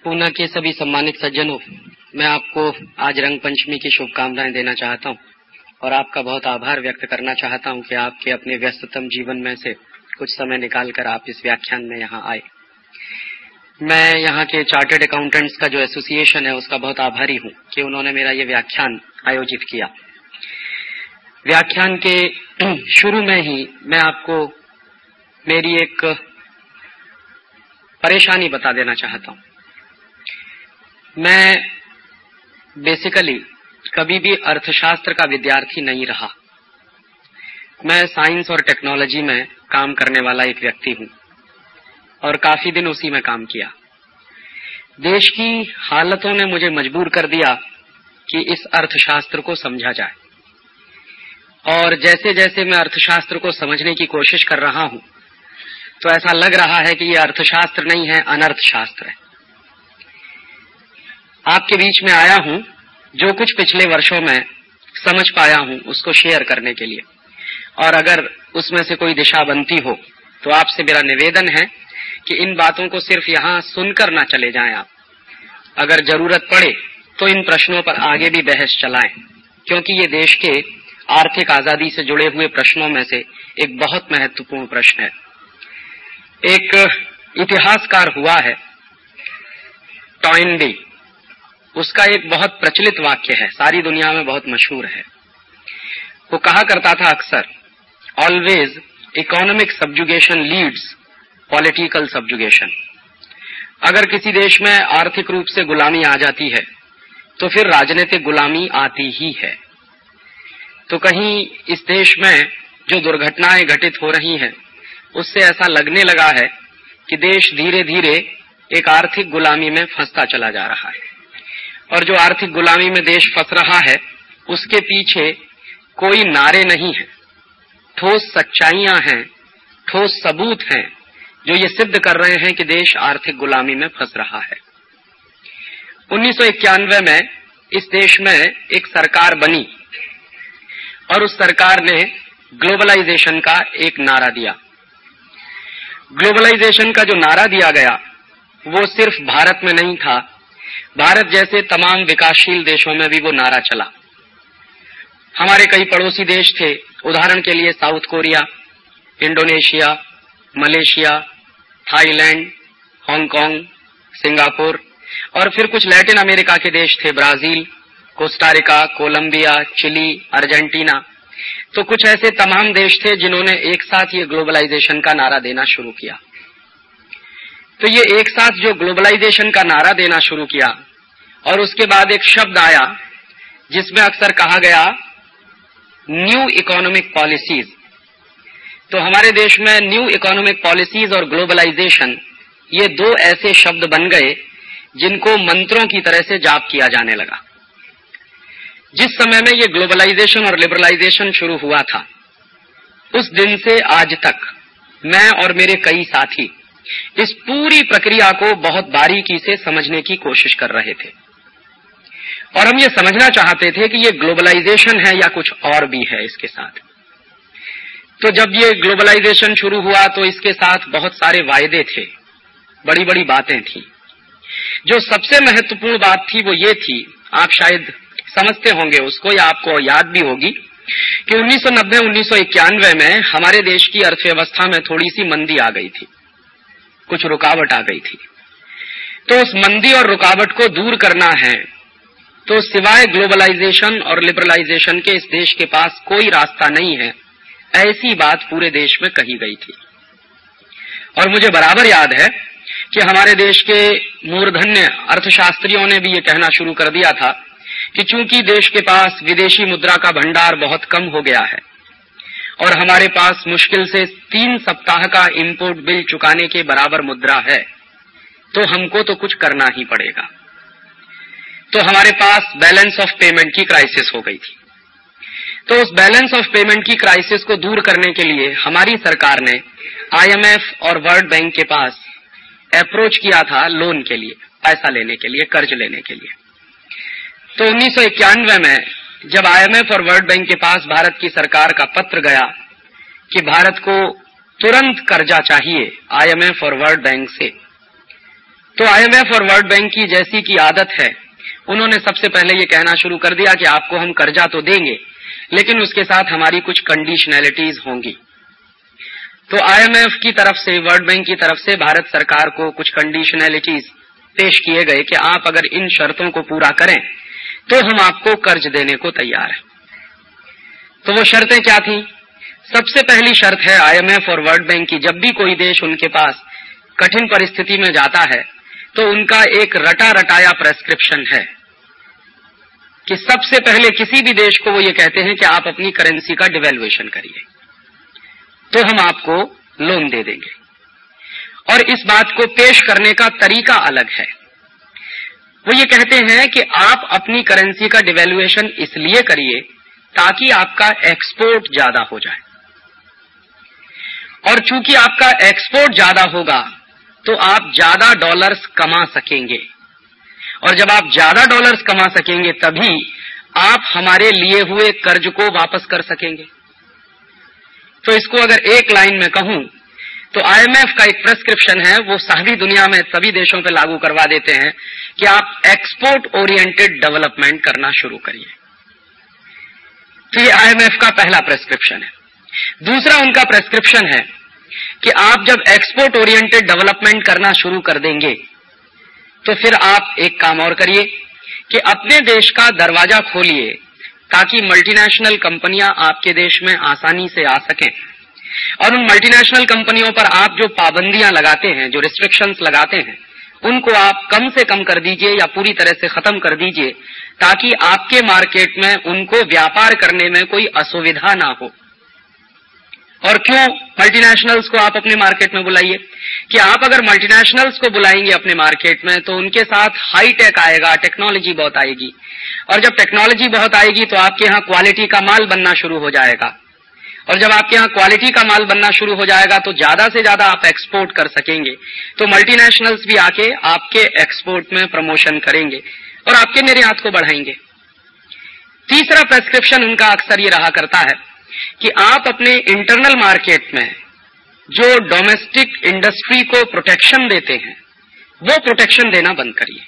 पूना के सभी सम्मानित सज्जनों, मैं आपको आज रंग पंचमी की शुभकामनाएं देना चाहता हूं और आपका बहुत आभार व्यक्त करना चाहता हूं कि आपके अपने व्यस्ततम जीवन में से कुछ समय निकालकर आप इस व्याख्यान में यहाँ आए। मैं यहाँ के चार्टर्ड अकाउंटेंट्स का जो एसोसिएशन है उसका बहुत आभारी हूँ कि उन्होंने मेरा ये व्याख्यान आयोजित किया। व्याख्यान के शुरू में ही मैं आपको मेरी एक परेशानी बता देना चाहता हूँ। मैं बेसिकली कभी भी अर्थशास्त्र का विद्यार्थी नहीं रहा। मैं साइंस और टेक्नोलॉजी में काम करने वाला एक व्यक्ति हूँ और काफी दिन उसी में काम किया। देश की हालतों ने मुझे मजबूर कर दिया कि इस अर्थशास्त्र को समझा जाए, और जैसे जैसे मैं अर्थशास्त्र को समझने की कोशिश कर रहा हूँ तो ऐसा लग रहा है कि ये अर्थशास्त्र नहीं है, अनर्थशास्त्र है। आपके बीच में आया हूँ जो कुछ पिछले वर्षों में समझ पाया हूँ उसको शेयर करने के लिए, और अगर उसमें से कोई दिशा बनती हो तो आपसे मेरा निवेदन है कि इन बातों को सिर्फ यहाँ सुनकर ना चले जाएं आप। अगर जरूरत पड़े तो इन प्रश्नों पर आगे भी बहस चलाएं, क्योंकि ये देश के आर्थिक आजादी से जुड़े हुए प्रश्नों में से एक बहुत महत्वपूर्ण प्रश्न है। एक इतिहासकार हुआ है टॉइनबी, उसका एक बहुत प्रचलित वाक्य है, सारी दुनिया में बहुत मशहूर है। वो कहा करता था अक्सर, always economic subjugation leads political subjugation. अगर किसी देश में आर्थिक रूप से गुलामी आ जाती है तो फिर राजनीतिक गुलामी आती ही है। तो कहीं इस देश में जो दुर्घटनाएं घटित हो रही हैं उससे ऐसा लगने लगा है कि देश धीरे धीरे एक आर्थिक गुलामी में फंसता चला जा रहा है, और जो आर्थिक गुलामी में देश फंस रहा है उसके पीछे कोई नारे नहीं है, ठोस सच्चाइयां हैं, ठोस सबूत हैं जो ये सिद्ध कर रहे हैं कि देश आर्थिक गुलामी में फंस रहा है। 1991 में इस देश में एक सरकार बनी और उस सरकार ने ग्लोबलाइजेशन का एक नारा दिया। ग्लोबलाइजेशन का जो नारा दिया गया वो सिर्फ भारत में नहीं था, भारत जैसे तमाम विकासशील देशों में भी वो नारा चला। हमारे कई पड़ोसी देश थे, उदाहरण के लिए South Korea, Indonesia, Malaysia, Thailand, Hong Kong, Singapore, और फिर कुछ लैटिन अमेरिका के देश थे, Brazil, Costa Rica, Colombia, Chile, Argentina. तो कुछ ऐसे तमाम देश थे जिन्होंने एक साथ ये ग्लोबलाइजेशन का नारा देना शुरू किया। तो ये एक साथ जो ग्लोबलाइजेशन का नारा देना शुरू किया, और उसके बाद एक शब्द आया जिसमें अक्सर कहा गया न्यू इकोनॉमिक पॉलिसीज। तो हमारे देश में न्यू इकोनॉमिक पॉलिसीज और ग्लोबलाइजेशन ये दो ऐसे शब्द बन गए जिनको मंत्रों की तरह से जाप किया जाने लगा। जिस समय में ये ग्लोबलाइजेशन और लिबरलाइजेशन शुरू हुआ था उस दिन से आज तक मैं और मेरे कई साथी इस पूरी प्रक्रिया को बहुत बारीकी से समझने की कोशिश कर रहे थे, और हम ये समझना चाहते थे कि ये ग्लोबलाइजेशन है या कुछ और भी है इसके साथ। तो जब ये ग्लोबलाइजेशन शुरू हुआ तो इसके साथ बहुत सारे वायदे थे, बड़ी बड़ी बातें थी। जो सबसे महत्वपूर्ण बात थी वो ये थी, आप शायद समझते होंगे उसको या आपको याद भी होगी, कि 1990-1991 में हमारे देश की अर्थव्यवस्था में थोड़ी सी मंदी आ गई थी, कुछ रुकावट आ गई थी। तो उस मंदी और रुकावट को दूर करना है तो सिवाय ग्लोबलाइजेशन और लिबरलाइजेशन के इस देश के पास कोई रास्ता नहीं है, ऐसी बात पूरे देश में कही गई थी। और मुझे बराबर याद है कि हमारे देश के मूर्धन्य अर्थशास्त्रियों ने भी ये कहना शुरू कर दिया था कि चूंकि देश के पास विदेशी मुद्रा का भंडार बहुत कम हो गया है और हमारे पास मुश्किल से 3 सप्ताह का इंपोर्ट बिल चुकाने के बराबर मुद्रा है, तो हमको तो कुछ करना ही पड़ेगा। तो हमारे पास बैलेंस ऑफ पेमेंट की क्राइसिस हो गई थी। तो उस बैलेंस ऑफ पेमेंट की क्राइसिस को दूर करने के लिए हमारी सरकार ने आईएमएफ और वर्ल्ड बैंक के पास अप्रोच किया था लोन के लिए, पैसा लेने के लिए, कर्ज लेने के लिए। तो 1991 में जब आईएमएफ और वर्ल्ड बैंक के पास भारत की सरकार का पत्र गया कि भारत को तुरंत कर्जा चाहिए आईएमएफ और वर्ल्ड बैंक से, तो IMF और वर्ल्ड बैंक की जैसी की आदत है, उन्होंने सबसे पहले ये कहना शुरू कर दिया कि आपको हम कर्जा तो देंगे, लेकिन उसके साथ हमारी कुछ कंडीशनैलिटीज होंगी। तो IMF की तरफ से, वर्ल्ड बैंक की तरफ से भारत सरकार को कुछ कंडीशनैलिटीज पेश किए गए कि आप अगर इन शर्तों को पूरा करें तो हम आपको कर्ज देने को तैयार हैं। तो वो शर्तें क्या थी? सबसे पहली शर्त है IMF और वर्ल्ड बैंक की, जब भी कोई देश उनके पास कठिन परिस्थिति में जाता है तो उनका एक रटा रटाया प्रेस्क्रिप्शन है कि सबसे पहले किसी भी देश को वो ये कहते हैं कि आप अपनी करेंसी का डिवैल्यूएशन करिए तो हम आपको लोन दे देंगे। और इस बात को पेश करने का तरीका अलग है। वो ये कहते हैं कि आप अपनी करेंसी का डिवैल्यूएशन इसलिए करिए ताकि आपका एक्सपोर्ट ज्यादा हो जाए, और चूंकि आपका एक्सपोर्ट ज्यादा होगा तो आप ज्यादा डॉलर्स कमा सकेंगे, और जब आप ज्यादा डॉलर्स कमा सकेंगे तभी आप हमारे लिए हुए कर्ज को वापस कर सकेंगे। तो इसको अगर एक लाइन में कहूं तो IMF का एक प्रेस्क्रिप्शन है, वो सारी दुनिया में सभी देशों पे लागू करवा देते हैं कि आप एक्सपोर्ट ओरिएंटेड डेवलपमेंट करना शुरू करिए। तो ये IMF का पहला प्रेस्क्रिप्शन है। दूसरा उनका प्रेस्क्रिप्शन है कि आप जब एक्सपोर्ट ओरिएंटेड डेवलपमेंट करना शुरू कर देंगे तो फिर आप एक काम और करिए कि अपने देश का दरवाजा खोलिए ताकि मल्टीनेशनल कंपनियां आपके देश में आसानी से आ सकें, और उन मल्टीनेशनल कंपनियों पर आप जो पाबंदियां लगाते हैं, जो रिस्ट्रिक्शंस लगाते हैं, उनको आप कम से कम कर दीजिए या पूरी तरह से खत्म कर दीजिए ताकि आपके मार्केट में उनको व्यापार करने में कोई असुविधा ना हो। और क्यों मल्टीनेशनल्स को आप अपने मार्केट में बुलाइए कि आप अगर मल्टीनेशनल्स को बुलाएंगे अपने मार्केट में तो उनके साथ हाई टेक आएगा, टेक्नोलॉजी बहुत आएगी, और जब टेक्नोलॉजी बहुत आएगी तो आपके यहाँ क्वालिटी का माल बनना शुरू हो जाएगा, और जब आपके यहाँ क्वालिटी का माल बनना शुरू हो जाएगा तो ज्यादा से ज्यादा आप एक्सपोर्ट कर सकेंगे, तो मल्टीनेशनल्स भी आके आपके एक्सपोर्ट में प्रमोशन करेंगे और आपके निर्यात को बढ़ाएंगे। तीसरा प्रेस्क्रिप्शन उनका अक्सर ये रहा करता है कि आप अपने इंटरनल मार्केट में जो डोमेस्टिक इंडस्ट्री को प्रोटेक्शन देते हैं वो प्रोटेक्शन देना बंद करिए,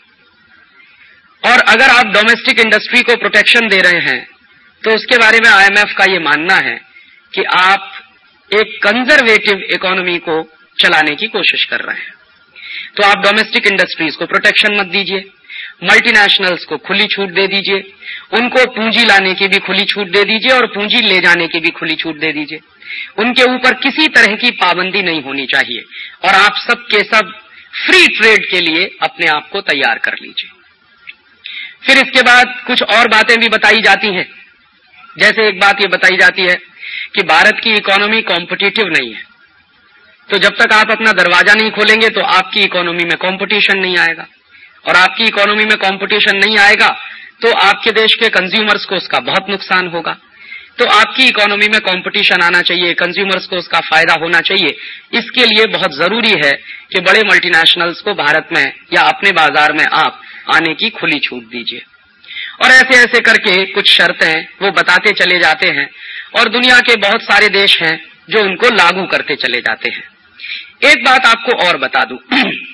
और अगर आप डोमेस्टिक इंडस्ट्री को प्रोटेक्शन दे रहे हैं तो उसके बारे में IMF का ये मानना है कि आप एक कंजर्वेटिव इकोनॉमी को चलाने की कोशिश कर रहे हैं। तो आप डोमेस्टिक इंडस्ट्रीज को प्रोटेक्शन मत दीजिए, मल्टीनेशनल्स को खुली छूट दे दीजिए, उनको पूंजी लाने की भी खुली छूट दे दीजिए और पूंजी ले जाने की भी खुली छूट दे दीजिए। उनके ऊपर किसी तरह की पाबंदी नहीं होनी चाहिए, और आप सब के सब फ्री ट्रेड के लिए अपने आप को तैयार कर लीजिए। फिर इसके बाद कुछ और बातें भी बताई जाती हैं। जैसे एक बात ये बताई जाती है कि भारत की इकोनॉमी कॉम्पिटिटिव नहीं है, तो जब तक आप अपना दरवाजा नहीं खोलेंगे तो आपकी इकोनॉमी में कंपटीशन नहीं आएगा, और आपकी इकोनॉमी में कंपटीशन नहीं आएगा तो आपके देश के कंज्यूमर्स को उसका बहुत नुकसान होगा। तो आपकी इकोनॉमी में कंपटीशन आना चाहिए, कंज्यूमर्स को उसका फायदा होना चाहिए। इसके लिए बहुत जरूरी है कि बड़े मल्टीनेशनल्स को भारत में या अपने बाजार में आप आने की खुली छूट दीजिए। और ऐसे ऐसे करके कुछ शर्तें वो बताते चले जाते हैं, और दुनिया के बहुत सारे देश हैं जो उनको लागू करते चले जाते हैं। एक बात आपको और बता दूं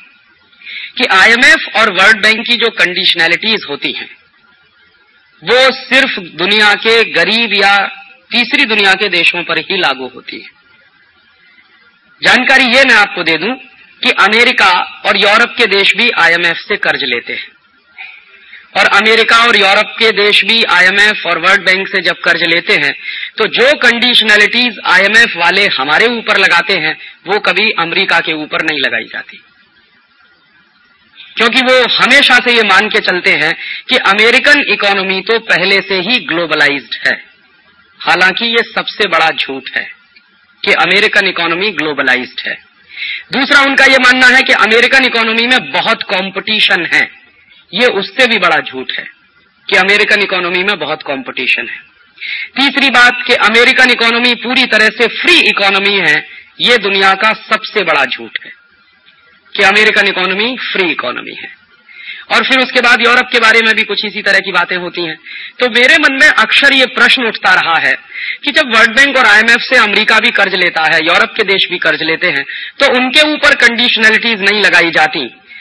कि IMF और वर्ल्ड बैंक की जो कंडीशनैलिटीज होती हैं वो सिर्फ दुनिया के गरीब या तीसरी दुनिया के देशों पर ही लागू होती है। जानकारी ये मैं आपको दे दूं कि अमेरिका और यूरोप के देश भी IMF से कर्ज लेते हैं, और अमेरिका और यूरोप के देश भी IMF और वर्ल्ड बैंक से जब कर्ज लेते हैं तो जो कंडीशनैलिटीज IMF वाले हमारे ऊपर लगाते हैं वो कभी अमेरिका के ऊपर नहीं लगाई जाती, क्योंकि वो हमेशा से ये मान के चलते हैं कि अमेरिकन इकोनॉमी तो पहले से ही ग्लोबलाइज्ड है। हालांकि ये सबसे बड़ा झूठ है कि अमेरिकन इकोनॉमी ग्लोबलाइज्ड है। दूसरा उनका ये मानना है कि अमेरिकन इकोनॉमी में बहुत कंपटीशन है। ये उससे भी बड़ा झूठ है कि अमेरिकन इकोनॉमी में बहुत कंपटीशन है। तीसरी बात कि अमेरिकन इकोनॉमी पूरी तरह से फ्री इकोनॉमी है, ये दुनिया का सबसे बड़ा झूठ है कि अमेरिकन इकोनॉमी फ्री इकोनॉमी है। और फिर उसके बाद यूरोप के बारे में भी कुछ इसी तरह की बातें होती हैं। तो मेरे मन में अक्सर ये प्रश्न उठता रहा है कि जब वर्ल्ड बैंक और IMF से अमेरिका भी कर्ज लेता है, यूरोप के देश भी कर्ज लेते हैं, तो उनके ऊपर कंडीशनैलिटीज नहीं लगाई जाती,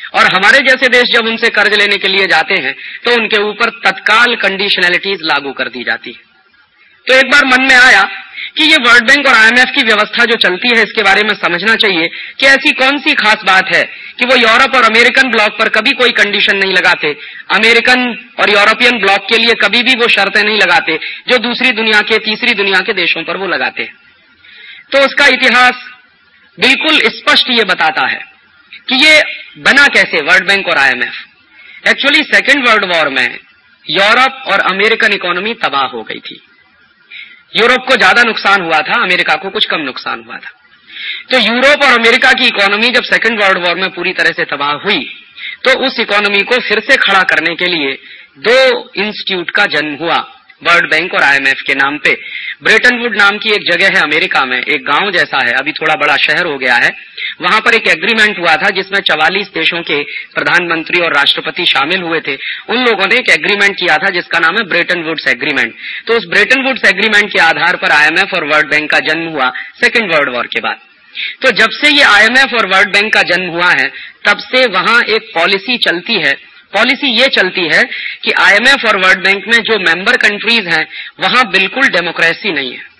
और हमारे जैसे देश जब उनसे कर्ज लेने के लिए जाते हैं तो उनके ऊपर तत्काल कंडीशनैलिटीज लागू कर दी जाती है। तो एक बार मन में आया कि ये वर्ल्ड बैंक और आईएमएफ की व्यवस्था जो चलती है इसके बारे में समझना चाहिए कि ऐसी कौन सी खास बात है कि वो यूरोप और अमेरिकन ब्लॉक पर कभी कोई कंडीशन नहीं लगाते, अमेरिकन और यूरोपियन ब्लॉक के लिए कभी भी वो शर्तें नहीं लगाते जो दूसरी दुनिया के, तीसरी दुनिया के देशों पर वो लगाते हैं। तो उसका इतिहास बिल्कुल स्पष्ट ये बताता है कि ये बना कैसे वर्ल्ड बैंक और IMF. Actually second world war में यूरोप और अमेरिकन इकोनॉमी तबाह हो गई थी। यूरोप को ज्यादा नुकसान हुआ था, अमेरिका को कुछ कम नुकसान हुआ था। तो यूरोप और अमेरिका की इकोनॉमी जब सेकेंड वर्ल्ड वॉर में पूरी तरह से तबाह हुई तो उस इकोनॉमी को फिर से खड़ा करने के लिए दो इंस्टीट्यूट का जन्म हुआ वर्ल्ड बैंक और आईएमएफ के नाम पे। ब्रेटन वुड नाम की एक जगह है अमेरिका में, एक गांव जैसा है, अभी थोड़ा बड़ा शहर हो गया है। वहां पर एक एग्रीमेंट हुआ था जिसमें 44 देशों के प्रधानमंत्री और राष्ट्रपति शामिल हुए थे। उन लोगों ने एक एग्रीमेंट किया था जिसका नाम है ब्रेटन वुड्स एग्रीमेंट। तो उस ब्रेटन वुड्स एग्रीमेंट के आधार पर आईएमएफ और वर्ल्ड बैंक का जन्म हुआ सेकेंड वर्ल्ड वॉर के बाद। तो जब से ये आईएमएफ और वर्ल्ड बैंक का जन्म हुआ है तब से वहां एक पॉलिसी चलती है। पॉलिसी ये चलती है कि आईएमएफ और वर्ल्ड बैंक में जो मेंबर कंट्रीज हैं वहां बिल्कुल डेमोक्रेसी नहीं है।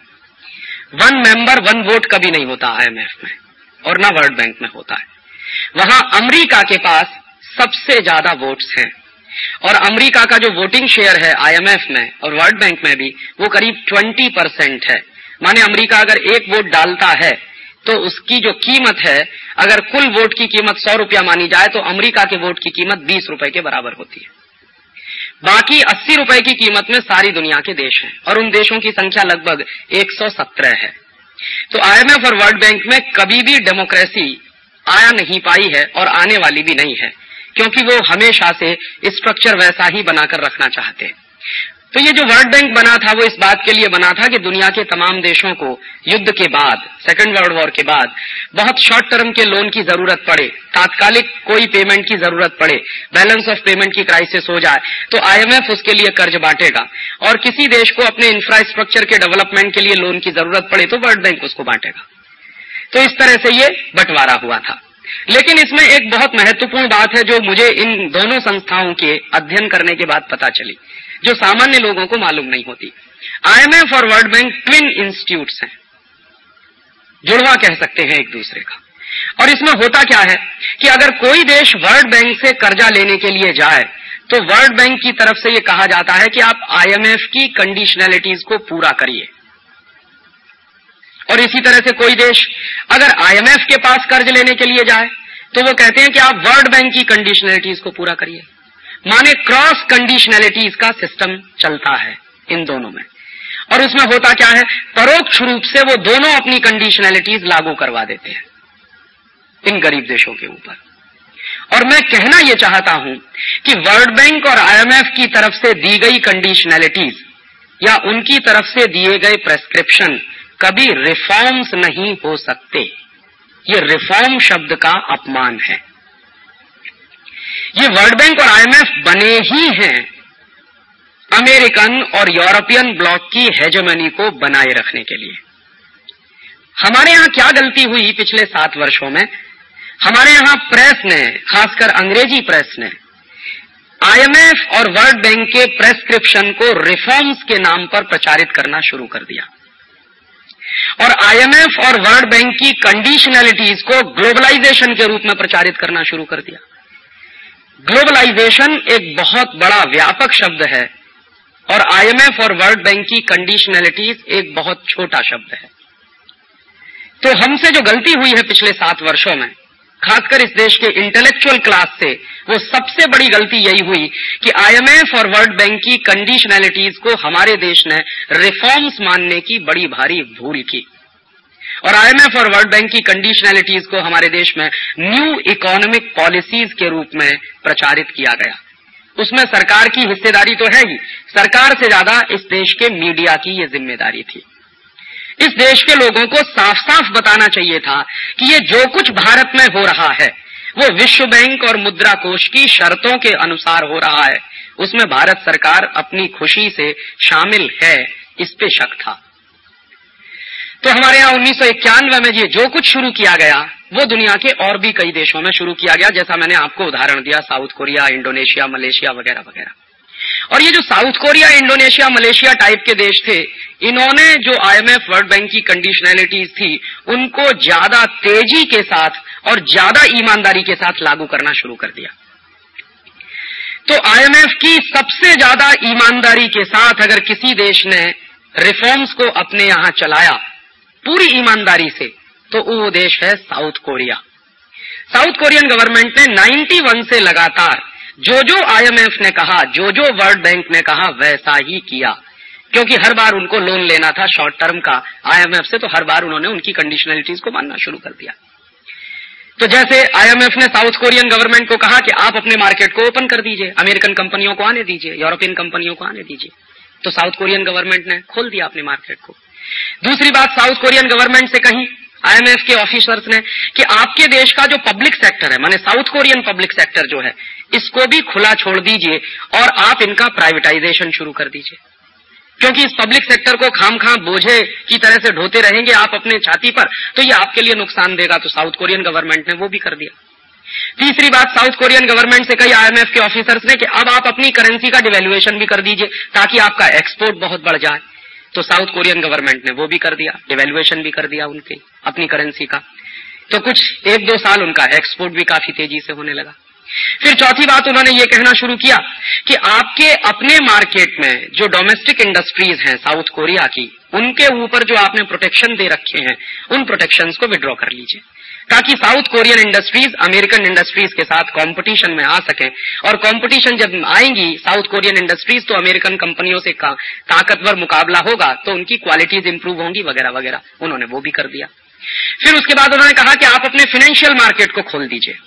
वन मेंबर वन वोट कभी नहीं होता आईएमएफ में और ना वर्ल्ड बैंक में होता है। वहां अमेरिका के पास सबसे ज्यादा वोट्स हैं और अमेरिका का जो वोटिंग शेयर है आईएमएफ में और वर्ल्ड बैंक में भी वो करीब 20% है। माने अमेरिका अगर एक वोट डालता है तो उसकी जो कीमत है, अगर कुल वोट की कीमत 100 रुपया मानी जाए तो अमेरिका के वोट की कीमत 20 रुपए के बराबर होती है। बाकी 80 रुपए की कीमत में सारी दुनिया के देश हैं और उन देशों की संख्या लगभग 117 है। तो आईएमएफ और वर्ल्ड बैंक में कभी भी डेमोक्रेसी आया नहीं पाई है और आने वाली भी नहीं है, क्योंकि वो हमेशा से स्ट्रक्चर वैसा ही बनाकर रखना चाहते हैं। तो ये जो वर्ल्ड बैंक बना था वो इस बात के लिए बना था कि दुनिया के तमाम देशों को युद्ध के बाद, सेकेंड वर्ल्ड वॉर के बाद बहुत शॉर्ट टर्म के लोन की जरूरत पड़े, तात्कालिक कोई पेमेंट की जरूरत पड़े, बैलेंस ऑफ पेमेंट की क्राइसिस हो जाए तो आईएमएफ उसके लिए कर्ज बांटेगा और किसी देश को अपने इंफ्रास्ट्रक्चर के डेवलपमेंट के लिए लोन की जरूरत पड़े तो वर्ल्ड बैंक उसको बांटेगा। तो इस तरह से ये बंटवारा हुआ था। लेकिन इसमें एक बहुत महत्वपूर्ण बात है जो मुझे इन दोनों संस्थाओं के अध्ययन करने के बाद पता चली, जो सामान्य लोगों को मालूम नहीं होती। आईएमएफ और वर्ल्ड बैंक ट्विन इंस्टीट्यूट्स हैं, जुड़वा कह सकते हैं एक दूसरे का। और इसमें होता क्या है कि अगर कोई देश वर्ल्ड बैंक से कर्जा लेने के लिए जाए तो वर्ल्ड बैंक की तरफ से यह कहा जाता है कि आप आईएमएफ की कंडीशनैलिटीज को पूरा करिए। और इसी तरह से कोई देश अगर आईएमएफ के पास कर्ज लेने के लिए जाए तो वो कहते हैं कि आप वर्ल्ड बैंक की कंडीशनैलिटीज को पूरा करिए। माने क्रॉस कंडीशनैलिटीज का सिस्टम चलता है इन दोनों में। और उसमें होता क्या है, परोक्ष रूप से वो दोनों अपनी कंडीशनैलिटीज लागू करवा देते हैं इन गरीब देशों के ऊपर। और मैं कहना यह चाहता हूं कि वर्ल्ड बैंक और आईएमएफ की तरफ से दी गई कंडीशनैलिटीज या उनकी तरफ से दिए गए प्रेस्क्रिप्शन कभी रिफॉर्म्स नहीं हो सकते। ये रिफॉर्म शब्द का अपमान है। ये वर्ल्ड बैंक और आईएमएफ बने ही हैं अमेरिकन और यूरोपियन ब्लॉक की हेजेमनी को बनाए रखने के लिए। हमारे यहां क्या गलती हुई पिछले 7 वर्षों में? हमारे यहां प्रेस ने, खासकर अंग्रेजी प्रेस ने, आईएमएफ और वर्ल्ड बैंक के प्रेस्क्रिप्शन को रिफॉर्म्स के नाम पर प्रचारित करना शुरू कर दिया और आईएमएफ और वर्ल्ड बैंक की कंडीशनैलिटीज को ग्लोबलाइजेशन के रूप में प्रचारित करना शुरू कर दिया। ग्लोबलाइजेशन एक बहुत बड़ा व्यापक शब्द है और आईएमएफ और वर्ल्ड बैंक की कंडीशनैलिटीज एक बहुत छोटा शब्द है। तो हमसे जो गलती हुई है पिछले 7 वर्षों में, खासकर इस देश के इंटेलेक्चुअल क्लास से, वो सबसे बड़ी गलती यही हुई कि आईएमएफ और वर्ल्ड बैंक की कंडीशनैलिटीज को हमारे देश ने रिफॉर्म्स मानने की बड़ी भारी भूल की और आईएमएफ और वर्ल्ड बैंक की कंडीशनैलिटीज को हमारे देश में न्यू इकोनॉमिक पॉलिसीज के रूप में प्रचारित किया गया। उसमें सरकार की हिस्सेदारी तो है ही, सरकार से ज्यादा इस देश के मीडिया की ये जिम्मेदारी थी। इस देश के लोगों को साफ साफ बताना चाहिए था कि ये जो कुछ भारत में हो रहा है वो विश्व बैंक और मुद्रा कोष की शर्तों के अनुसार हो रहा है, उसमें भारत सरकार अपनी खुशी से शामिल है, इस पे शक था। तो हमारे यहाँ 1991 में ये जो कुछ शुरू किया गया वो दुनिया के और भी कई देशों में शुरू किया गया, जैसा मैंने आपको उदाहरण दिया, साउथ कोरिया, इंडोनेशिया, मलेशिया वगैरह वगैरह। और ये जो South Korea, Indonesia, Malaysia type के देश थे, इन्होंने जो IMF, वर्ल्ड बैंक की कंडीशनैलिटीज थी उनको ज्यादा तेजी के साथ और ज्यादा ईमानदारी के साथ लागू करना शुरू कर दिया। तो IMF की सबसे ज्यादा ईमानदारी के साथ अगर किसी देश ने रिफॉर्म्स को अपने यहां चलाया पूरी ईमानदारी से, तो वो देश है South Korea. South Korean government ने 91 से लगातार जो जो IMF ने कहा, जो जो वर्ल्ड बैंक ने कहा, वैसा ही किया, क्योंकि हर बार उनको लोन लेना था शॉर्ट टर्म का IMF से, तो हर बार उन्होंने उनकी कंडीशनलिटीज को मानना शुरू कर दिया। तो जैसे IMF ने साउथ कोरियन गवर्नमेंट को कहा कि आप अपने मार्केट को ओपन कर दीजिए, अमेरिकन कंपनियों को आने दीजिए, यूरोपियन कंपनियों को आने दीजिए, तो साउथ कोरियन गवर्नमेंट ने खोल दिया अपने मार्केट को। दूसरी बात साउथ कोरियन गवर्नमेंट से कही IMF के ऑफिसर्स ने कि आपके देश का जो पब्लिक सेक्टर है, माने साउथ कोरियन पब्लिक सेक्टर जो है, इसको भी खुला छोड़ दीजिए और आप इनका प्राइवेटाइजेशन शुरू कर दीजिए, क्योंकि इस पब्लिक सेक्टर को खामखां बोझे की तरह से ढोते रहेंगे आप अपने छाती पर, तो ये आपके लिए नुकसान देगा। तो साउथ कोरियन गवर्नमेंट ने वो भी कर दिया। तीसरी बात साउथ कोरियन गवर्नमेंट से कही IMF के ऑफिसर्स ने कि अब आप अपनी करेंसी का डिवैल्यूएशन भी कर दीजिए ताकि आपका एक्सपोर्ट बहुत बढ़ जाए। तो साउथ कोरियन गवर्नमेंट ने वो भी कर दिया, डिवैल्यूएशन भी कर दिया उनके अपनी करेंसी का। तो कुछ 1-2 साल उनका एक्सपोर्ट भी काफी तेजी से होने लगा। फिर चौथी बात उन्होंने ये कहना शुरू किया कि आपके अपने मार्केट में जो डोमेस्टिक इंडस्ट्रीज हैं साउथ कोरिया की, उनके ऊपर जो आपने प्रोटेक्शन दे रखे हैं, उन प्रोटेक्शंस को विड्रॉ कर लीजिए, ताकि South Korean industries American industries के साथ कंपटीशन में आ सकें। और कंपटीशन जब आएंगी साउथ कोरियन इंडस्ट्रीज, तो अमेरिकन कंपनियों से ताकतवर मुकाबला होगा, तो उनकी क्वालिटीज इंप्रूव होंगी वगैरह वगैरह। उन्होंने वो भी कर दिया। फिर उसके बाद उन्होंने कहा कि आप अपने फाइनेंशियल मार्केट को खोल दीजिए।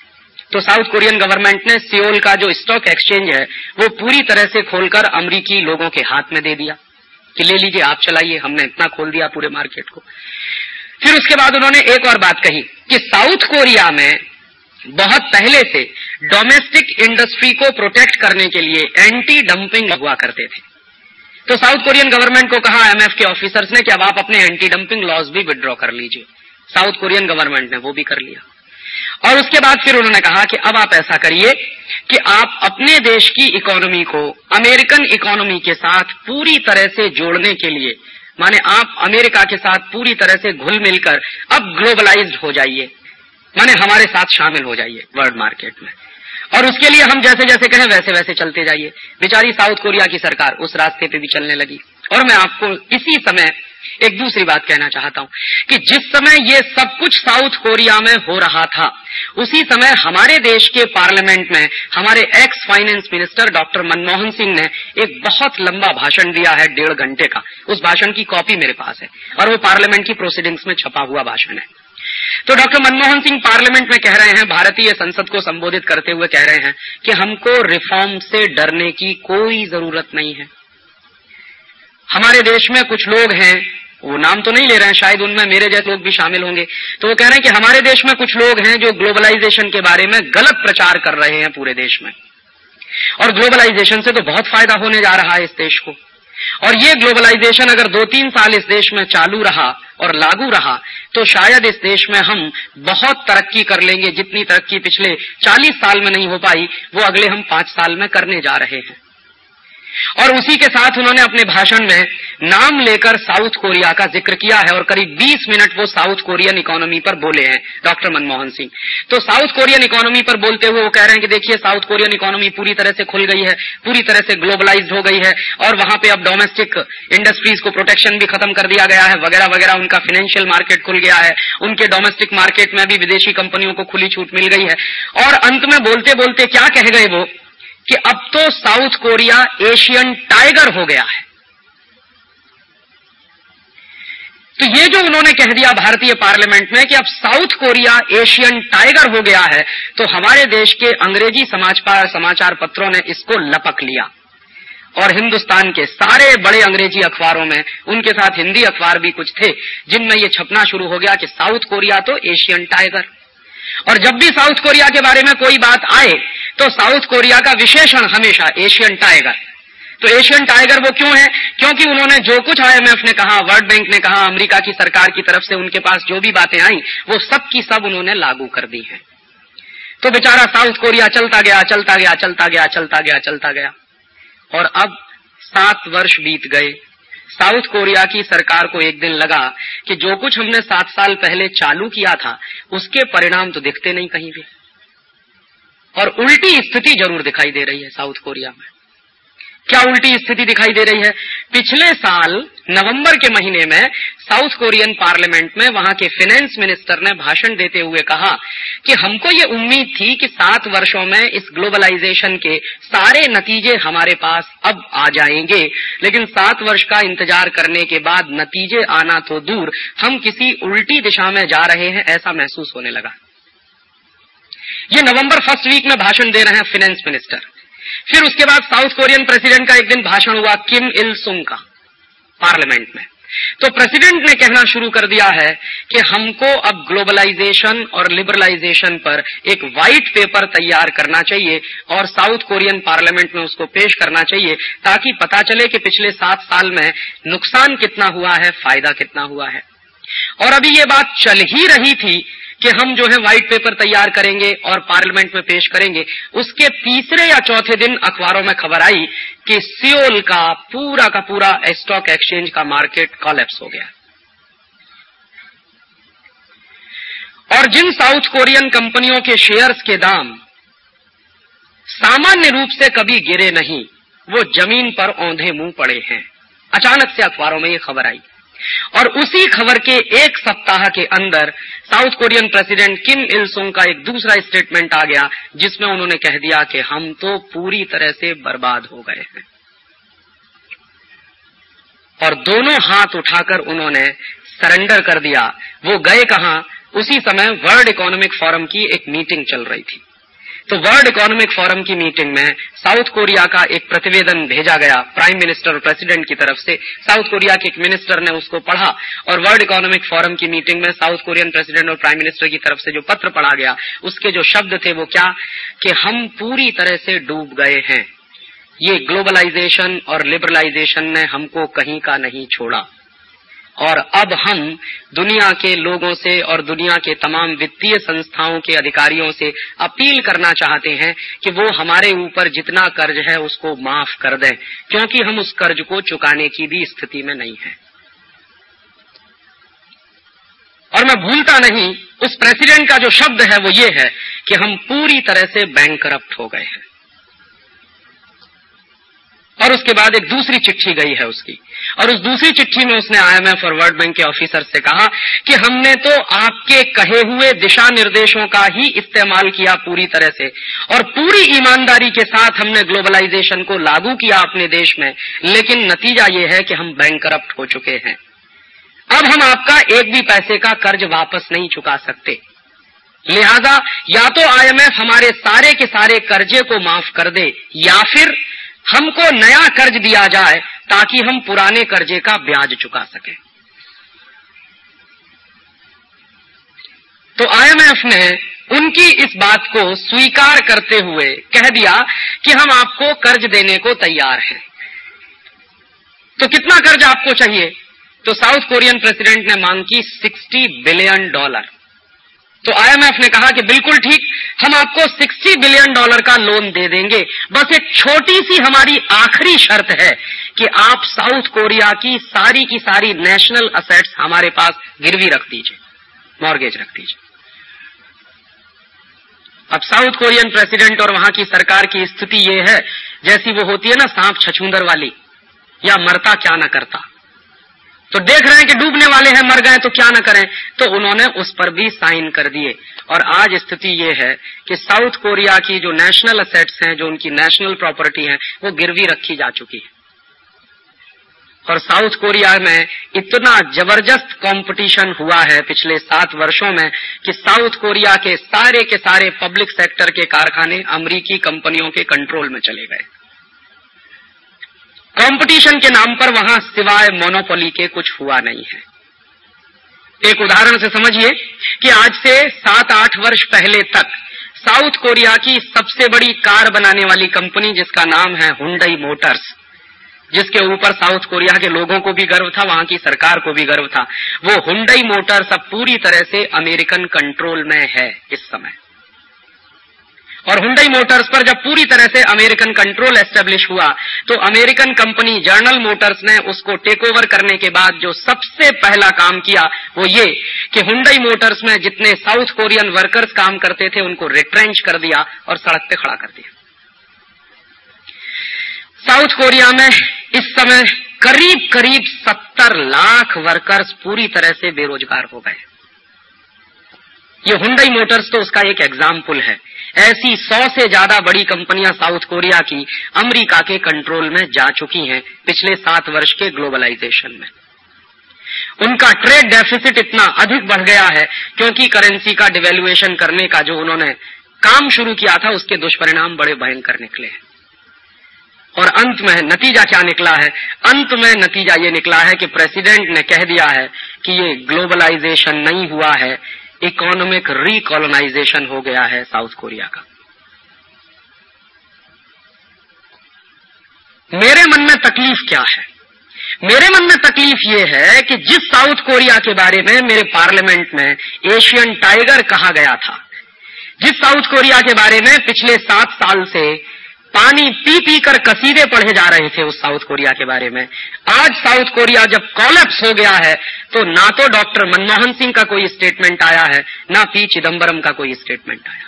तो साउथ कोरियन गवर्नमेंट ने सियोल का जो स्टॉक एक्सचेंज है वो पूरी तरह से खोलकर अमेरिकी लोगों के हाथ में दे दिया कि ले लीजिए, आप चलाइए, हमने इतना खोल दिया पूरे मार्केट को। फिर उसके बाद उन्होंने एक और बात कही कि साउथ कोरिया में बहुत पहले से डोमेस्टिक इंडस्ट्री को प्रोटेक्ट करने के लिए एंटी डंपिंग हुआ करते थे। तो साउथ कोरियन गवर्नमेंट को कहा IMF के ऑफिसर्स ने कि अब आप अपने एंटी डंपिंग लॉज भी विड्रॉ कर लीजिए। साउथ कोरियन गवर्नमेंट ने वो भी कर लिया। और उसके बाद फिर उन्होंने कहा कि अब आप ऐसा करिए कि आप अपने देश की इकोनॉमी को अमेरिकन इकोनॉमी के साथ पूरी तरह से जोड़ने के लिए, माने आप अमेरिका के साथ पूरी तरह से घुल मिलकर अब ग्लोबलाइज्ड हो जाइए, माने हमारे साथ शामिल हो जाइए वर्ल्ड मार्केट में, और उसके लिए हम जैसे जैसे कहें वैसे वैसे चलते जाइए। बेचारी साउथ कोरिया की सरकार उस रास्ते पे भी चलने लगी। और मैं आपको इसी समय एक दूसरी बात कहना चाहता हूं कि जिस समय ये सब कुछ साउथ कोरिया में हो रहा था, उसी समय हमारे देश के पार्लियामेंट में हमारे ex finance minister doctor Manmohan Singh ने एक बहुत लंबा भाषण दिया है, 1.5 घंटे का। उस भाषण की कॉपी मेरे पास है और वो पार्लियामेंट की प्रोसीडिंग्स में छपा हुआ भाषण है। तो डॉक्टर मनमोहन सिंह पार्लियामेंट में कह रहे हैं, भारतीय संसद को संबोधित करते हुए कह रहे हैं कि हमको रिफॉर्म से डरने की कोई जरूरत नहीं है। हमारे देश में कुछ लोग हैं, वो नाम तो नहीं ले रहे हैं, शायद उनमें मेरे जैसे लोग भी शामिल होंगे, तो वो कह रहे हैं कि हमारे देश में कुछ लोग हैं जो ग्लोबलाइजेशन के बारे में गलत प्रचार कर रहे हैं पूरे देश में, और ग्लोबलाइजेशन से तो बहुत फायदा होने जा रहा है इस देश को, और ये ग्लोबलाइजेशन अगर 2-3 साल इस देश में चालू रहा और लागू रहा तो शायद इस देश में हम बहुत तरक्की कर लेंगे, जितनी तरक्की पिछले 40 साल में नहीं हो पाई वो अगले हम 5 साल में करने जा रहे हैं। और उसी के साथ उन्होंने अपने भाषण में नाम लेकर साउथ कोरिया का जिक्र किया है और करीब 20 मिनट वो साउथ कोरियन इकोनॉमी पर बोले हैं डॉक्टर मनमोहन सिंह। तो साउथ कोरियन इकोनॉमी पर बोलते हुए वो कह रहे हैं कि देखिए साउथ कोरियन इकोनॉमी पूरी तरह से खुल गई है, पूरी तरह से ग्लोबलाइज्ड हो गई है, और वहां पे अब डोमेस्टिक इंडस्ट्रीज को प्रोटेक्शन भी खत्म कर दिया गया है वगैरह वगैरह। उनका फाइनेंशियल मार्केट खुल गया है, उनके डोमेस्टिक मार्केट में भी विदेशी कंपनियों को खुली छूट मिल गई है। और अंत में बोलते बोलते क्या कह गए वो कि अब तो साउथ कोरिया एशियन टाइगर हो गया है। तो ये जो उन्होंने कह दिया भारतीय पार्लियामेंट में कि अब साउथ कोरिया एशियन टाइगर हो गया है, तो हमारे देश के अंग्रेजी समाचार पत्रों ने इसको लपक लिया और हिंदुस्तान के सारे बड़े अंग्रेजी अखबारों में, उनके साथ हिंदी अखबार भी कुछ थे, जिनमें यह छपना शुरू हो गया कि साउथ कोरिया तो एशियन टाइगर। और जब भी साउथ कोरिया के बारे में कोई बात आए तो साउथ कोरिया का विशेषण हमेशा एशियन टाइगर। तो एशियन टाइगर वो क्यों है? क्योंकि उन्होंने जो कुछ IMF ने कहा, वर्ल्ड बैंक ने कहा, अमेरिका की सरकार की तरफ से उनके पास जो भी बातें आई वो सब की सब उन्होंने लागू कर दी हैं। तो बेचारा साउथ कोरिया चलता गया, चलता गया, चलता गया, चलता गया, चलता गया, और अब 7 वर्ष बीत गए। साउथ कोरिया की सरकार को एक दिन लगा कि जो कुछ हमने 7 साल पहले चालू किया था उसके परिणाम तो दिखते नहीं कहीं भी, और उल्टी स्थिति जरूर दिखाई दे रही है साउथ कोरिया में। क्या उल्टी स्थिति दिखाई दे रही है? पिछले साल नवंबर के महीने में साउथ कोरियन पार्लियामेंट में वहां के फाइनेंस मिनिस्टर ने भाषण देते हुए कहा कि हमको ये उम्मीद थी कि 7 वर्षों में इस ग्लोबलाइजेशन के सारे नतीजे हमारे पास अब आ जाएंगे, लेकिन 7 वर्ष का इंतजार करने के बाद नतीजे आना तो दूर, हम किसी उल्टी दिशा में जा रहे हैं ऐसा महसूस होने लगा। ये नवंबर फर्स्ट वीक में भाषण दे रहे हैं फाइनेंस मिनिस्टर। फिर उसके बाद साउथ कोरियन प्रेसिडेंट का एक दिन भाषण हुआ किम इल सुंग का पार्लियामेंट में। तो प्रेसिडेंट ने कहना शुरू कर दिया है कि हमको अब ग्लोबलाइजेशन और लिबरलाइजेशन पर एक व्हाइट पेपर तैयार करना चाहिए और साउथ कोरियन पार्लियामेंट में उसको पेश करना चाहिए ताकि पता चले कि पिछले 7 साल में नुकसान कितना हुआ है, फायदा कितना हुआ है। और अभी ये बात चल ही रही थी कि हम जो है व्हाइट पेपर तैयार करेंगे और पार्लियामेंट में पेश करेंगे, उसके तीसरे या चौथे दिन अखबारों में खबर आई कि सियोल का पूरा स्टॉक एक्सचेंज का मार्केट कोलैप्स हो गया। और जिन साउथ कोरियन कंपनियों के शेयर्स के दाम सामान्य रूप से कभी गिरे नहीं, वो जमीन पर औंधे मुंह पड़े हैं। अचानक से अखबारों में ये खबर आई और उसी खबर के 1 सप्ताह के अंदर South Korean president Kim Il Sung का एक दूसरा स्टेटमेंट आ गया जिसमें उन्होंने कह दिया कि हम तो पूरी तरह से बर्बाद हो गए हैं। और दोनों हाथ उठाकर उन्होंने सरेंडर कर दिया। वो गए कहां? उसी समय वर्ल्ड इकोनॉमिक फोरम की एक मीटिंग चल रही थी। तो वर्ल्ड इकोनॉमिक फोरम की मीटिंग में साउथ कोरिया का एक प्रतिवेदन भेजा गया प्राइम मिनिस्टर और प्रेसिडेंट की तरफ से। साउथ कोरिया के एक मिनिस्टर ने उसको पढ़ा और वर्ल्ड इकोनॉमिक फोरम की मीटिंग में साउथ कोरियन प्रेसिडेंट और प्राइम मिनिस्टर की तरफ से जो पत्र पढ़ा गया उसके जो शब्द थे वो क्या कि हम पूरी तरह से डूब गए हैं। ये ग्लोबलाइजेशन और लिबरलाइजेशन ने हमको कहीं का नहीं छोड़ा और अब हम दुनिया के लोगों से और दुनिया के तमाम वित्तीय संस्थाओं के अधिकारियों से अपील करना चाहते हैं कि वो हमारे ऊपर जितना कर्ज है उसको माफ कर दें, क्योंकि हम उस कर्ज को चुकाने की भी स्थिति में नहीं है। और मैं भूलता नहीं, उस प्रेसिडेंट का जो शब्द है वो ये है कि हम पूरी तरह से बैंकरप्ट हो गए हैं। और उसके बाद एक दूसरी चिट्ठी गई है उसकी, और उस दूसरी चिट्ठी में उसने IMF और वर्ल्ड बैंक के ऑफिसर से कहा कि हमने तो आपके कहे हुए दिशा निर्देशों का ही इस्तेमाल किया पूरी तरह से और पूरी ईमानदारी के साथ हमने ग्लोबलाइजेशन को लागू किया अपने देश में, लेकिन नतीजा ये है कि हम बैंकरप्ट हो चुके हैं। अब हम आपका एक भी पैसे का कर्ज वापस नहीं चुका सकते, लिहाजा या तो IMF हमारे सारे के सारे कर्जे को माफ कर दे या फिर हमको नया कर्ज दिया जाए ताकि हम पुराने कर्जे का ब्याज चुका सकें। तो IMF ने उनकी इस बात को स्वीकार करते हुए कह दिया कि हम आपको कर्ज देने को तैयार हैं। तो कितना कर्ज आपको चाहिए? तो साउथ कोरियन प्रेसिडेंट ने मांग की $60 बिलियन। तो IMF ने कहा कि बिल्कुल ठीक, हम आपको $60 बिलियन का लोन दे देंगे, बस एक छोटी सी हमारी आखिरी शर्त है कि आप साउथ कोरिया की सारी नेशनल असेट्स हमारे पास गिरवी रख दीजिए, मॉर्गेज रख दीजिए। अब साउथ कोरियन प्रेसिडेंट और वहां की सरकार की स्थिति ये है जैसी वो होती है ना सांप छछूंदर वाली, या मरता क्या न करता। तो देख रहे हैं कि डूबने वाले हैं, मर गए तो क्या न करें, तो उन्होंने उस पर भी साइन कर दिए। और आज स्थिति ये है कि साउथ कोरिया की जो नेशनल असेट्स हैं, जो उनकी नेशनल प्रॉपर्टी है, वो गिरवी रखी जा चुकी है। और साउथ कोरिया में इतना जबरदस्त कंपटीशन हुआ है पिछले 7 वर्षों में कि साउथ कोरिया के सारे पब्लिक सेक्टर के कारखाने अमेरिकी कंपनियों के कंट्रोल में चले गए। कंपटीशन के नाम पर वहां सिवाय मोनोपोली के कुछ हुआ नहीं है। एक उदाहरण से समझिए कि आज से 7-8 वर्ष पहले तक साउथ कोरिया की सबसे बड़ी कार बनाने वाली कंपनी जिसका नाम है हुंडई मोटर्स, जिसके ऊपर साउथ कोरिया के लोगों को भी गर्व था, वहां की सरकार को भी गर्व था, वो हुंडई मोटर्स अब पूरी तरह से अमेरिकन कंट्रोल में है इस समय। और हुंडई मोटर्स पर जब पूरी तरह से अमेरिकन कंट्रोल एस्टेब्लिश हुआ तो अमेरिकन कंपनी जनरल मोटर्स ने उसको टेक ओवर करने के बाद जो सबसे पहला काम किया वो ये कि हुंडई मोटर्स में जितने साउथ कोरियन वर्कर्स काम करते थे उनको रिट्रेंच कर दिया और सड़क पे खड़ा कर दिया। साउथ कोरिया में इस समय करीब करीब 70 लाख वर्कर्स पूरी तरह से बेरोजगार हो गए। ये हुंडई मोटर्स तो उसका एक एग्जाम्पल है। ऐसी 100 से ज्यादा बड़ी कंपनियां साउथ कोरिया की अमेरिका के कंट्रोल में जा चुकी हैं पिछले 7 वर्ष के ग्लोबलाइजेशन में। उनका ट्रेड डेफिसिट इतना अधिक बढ़ गया है क्योंकि करेंसी का डिवेल्युएशन करने का जो उन्होंने काम शुरू किया था उसके दुष्परिणाम बड़े भयंकर निकले हैं। और अंत में नतीजा क्या निकला है? अंत में नतीजा ये निकला है कि प्रेसिडेंट ने कह दिया है कि ये ग्लोबलाइजेशन नहीं हुआ है, इकोनॉमिक रिकॉलोनाइजेशन हो गया है साउथ कोरिया का। मेरे मन में तकलीफ क्या है? मेरे मन में तकलीफ ये है कि जिस साउथ कोरिया के बारे में मेरे पार्लियामेंट में एशियन टाइगर कहा गया था, जिस साउथ कोरिया के बारे में पिछले 7 साल से पानी पी पी कर कसीदे पढ़े जा रहे थे, उस साउथ कोरिया के बारे में, आज साउथ कोरिया जब कोलैप्स हो गया है तो ना तो डॉक्टर मनमोहन सिंह का कोई स्टेटमेंट आया है, ना पी चिदम्बरम का कोई स्टेटमेंट आया।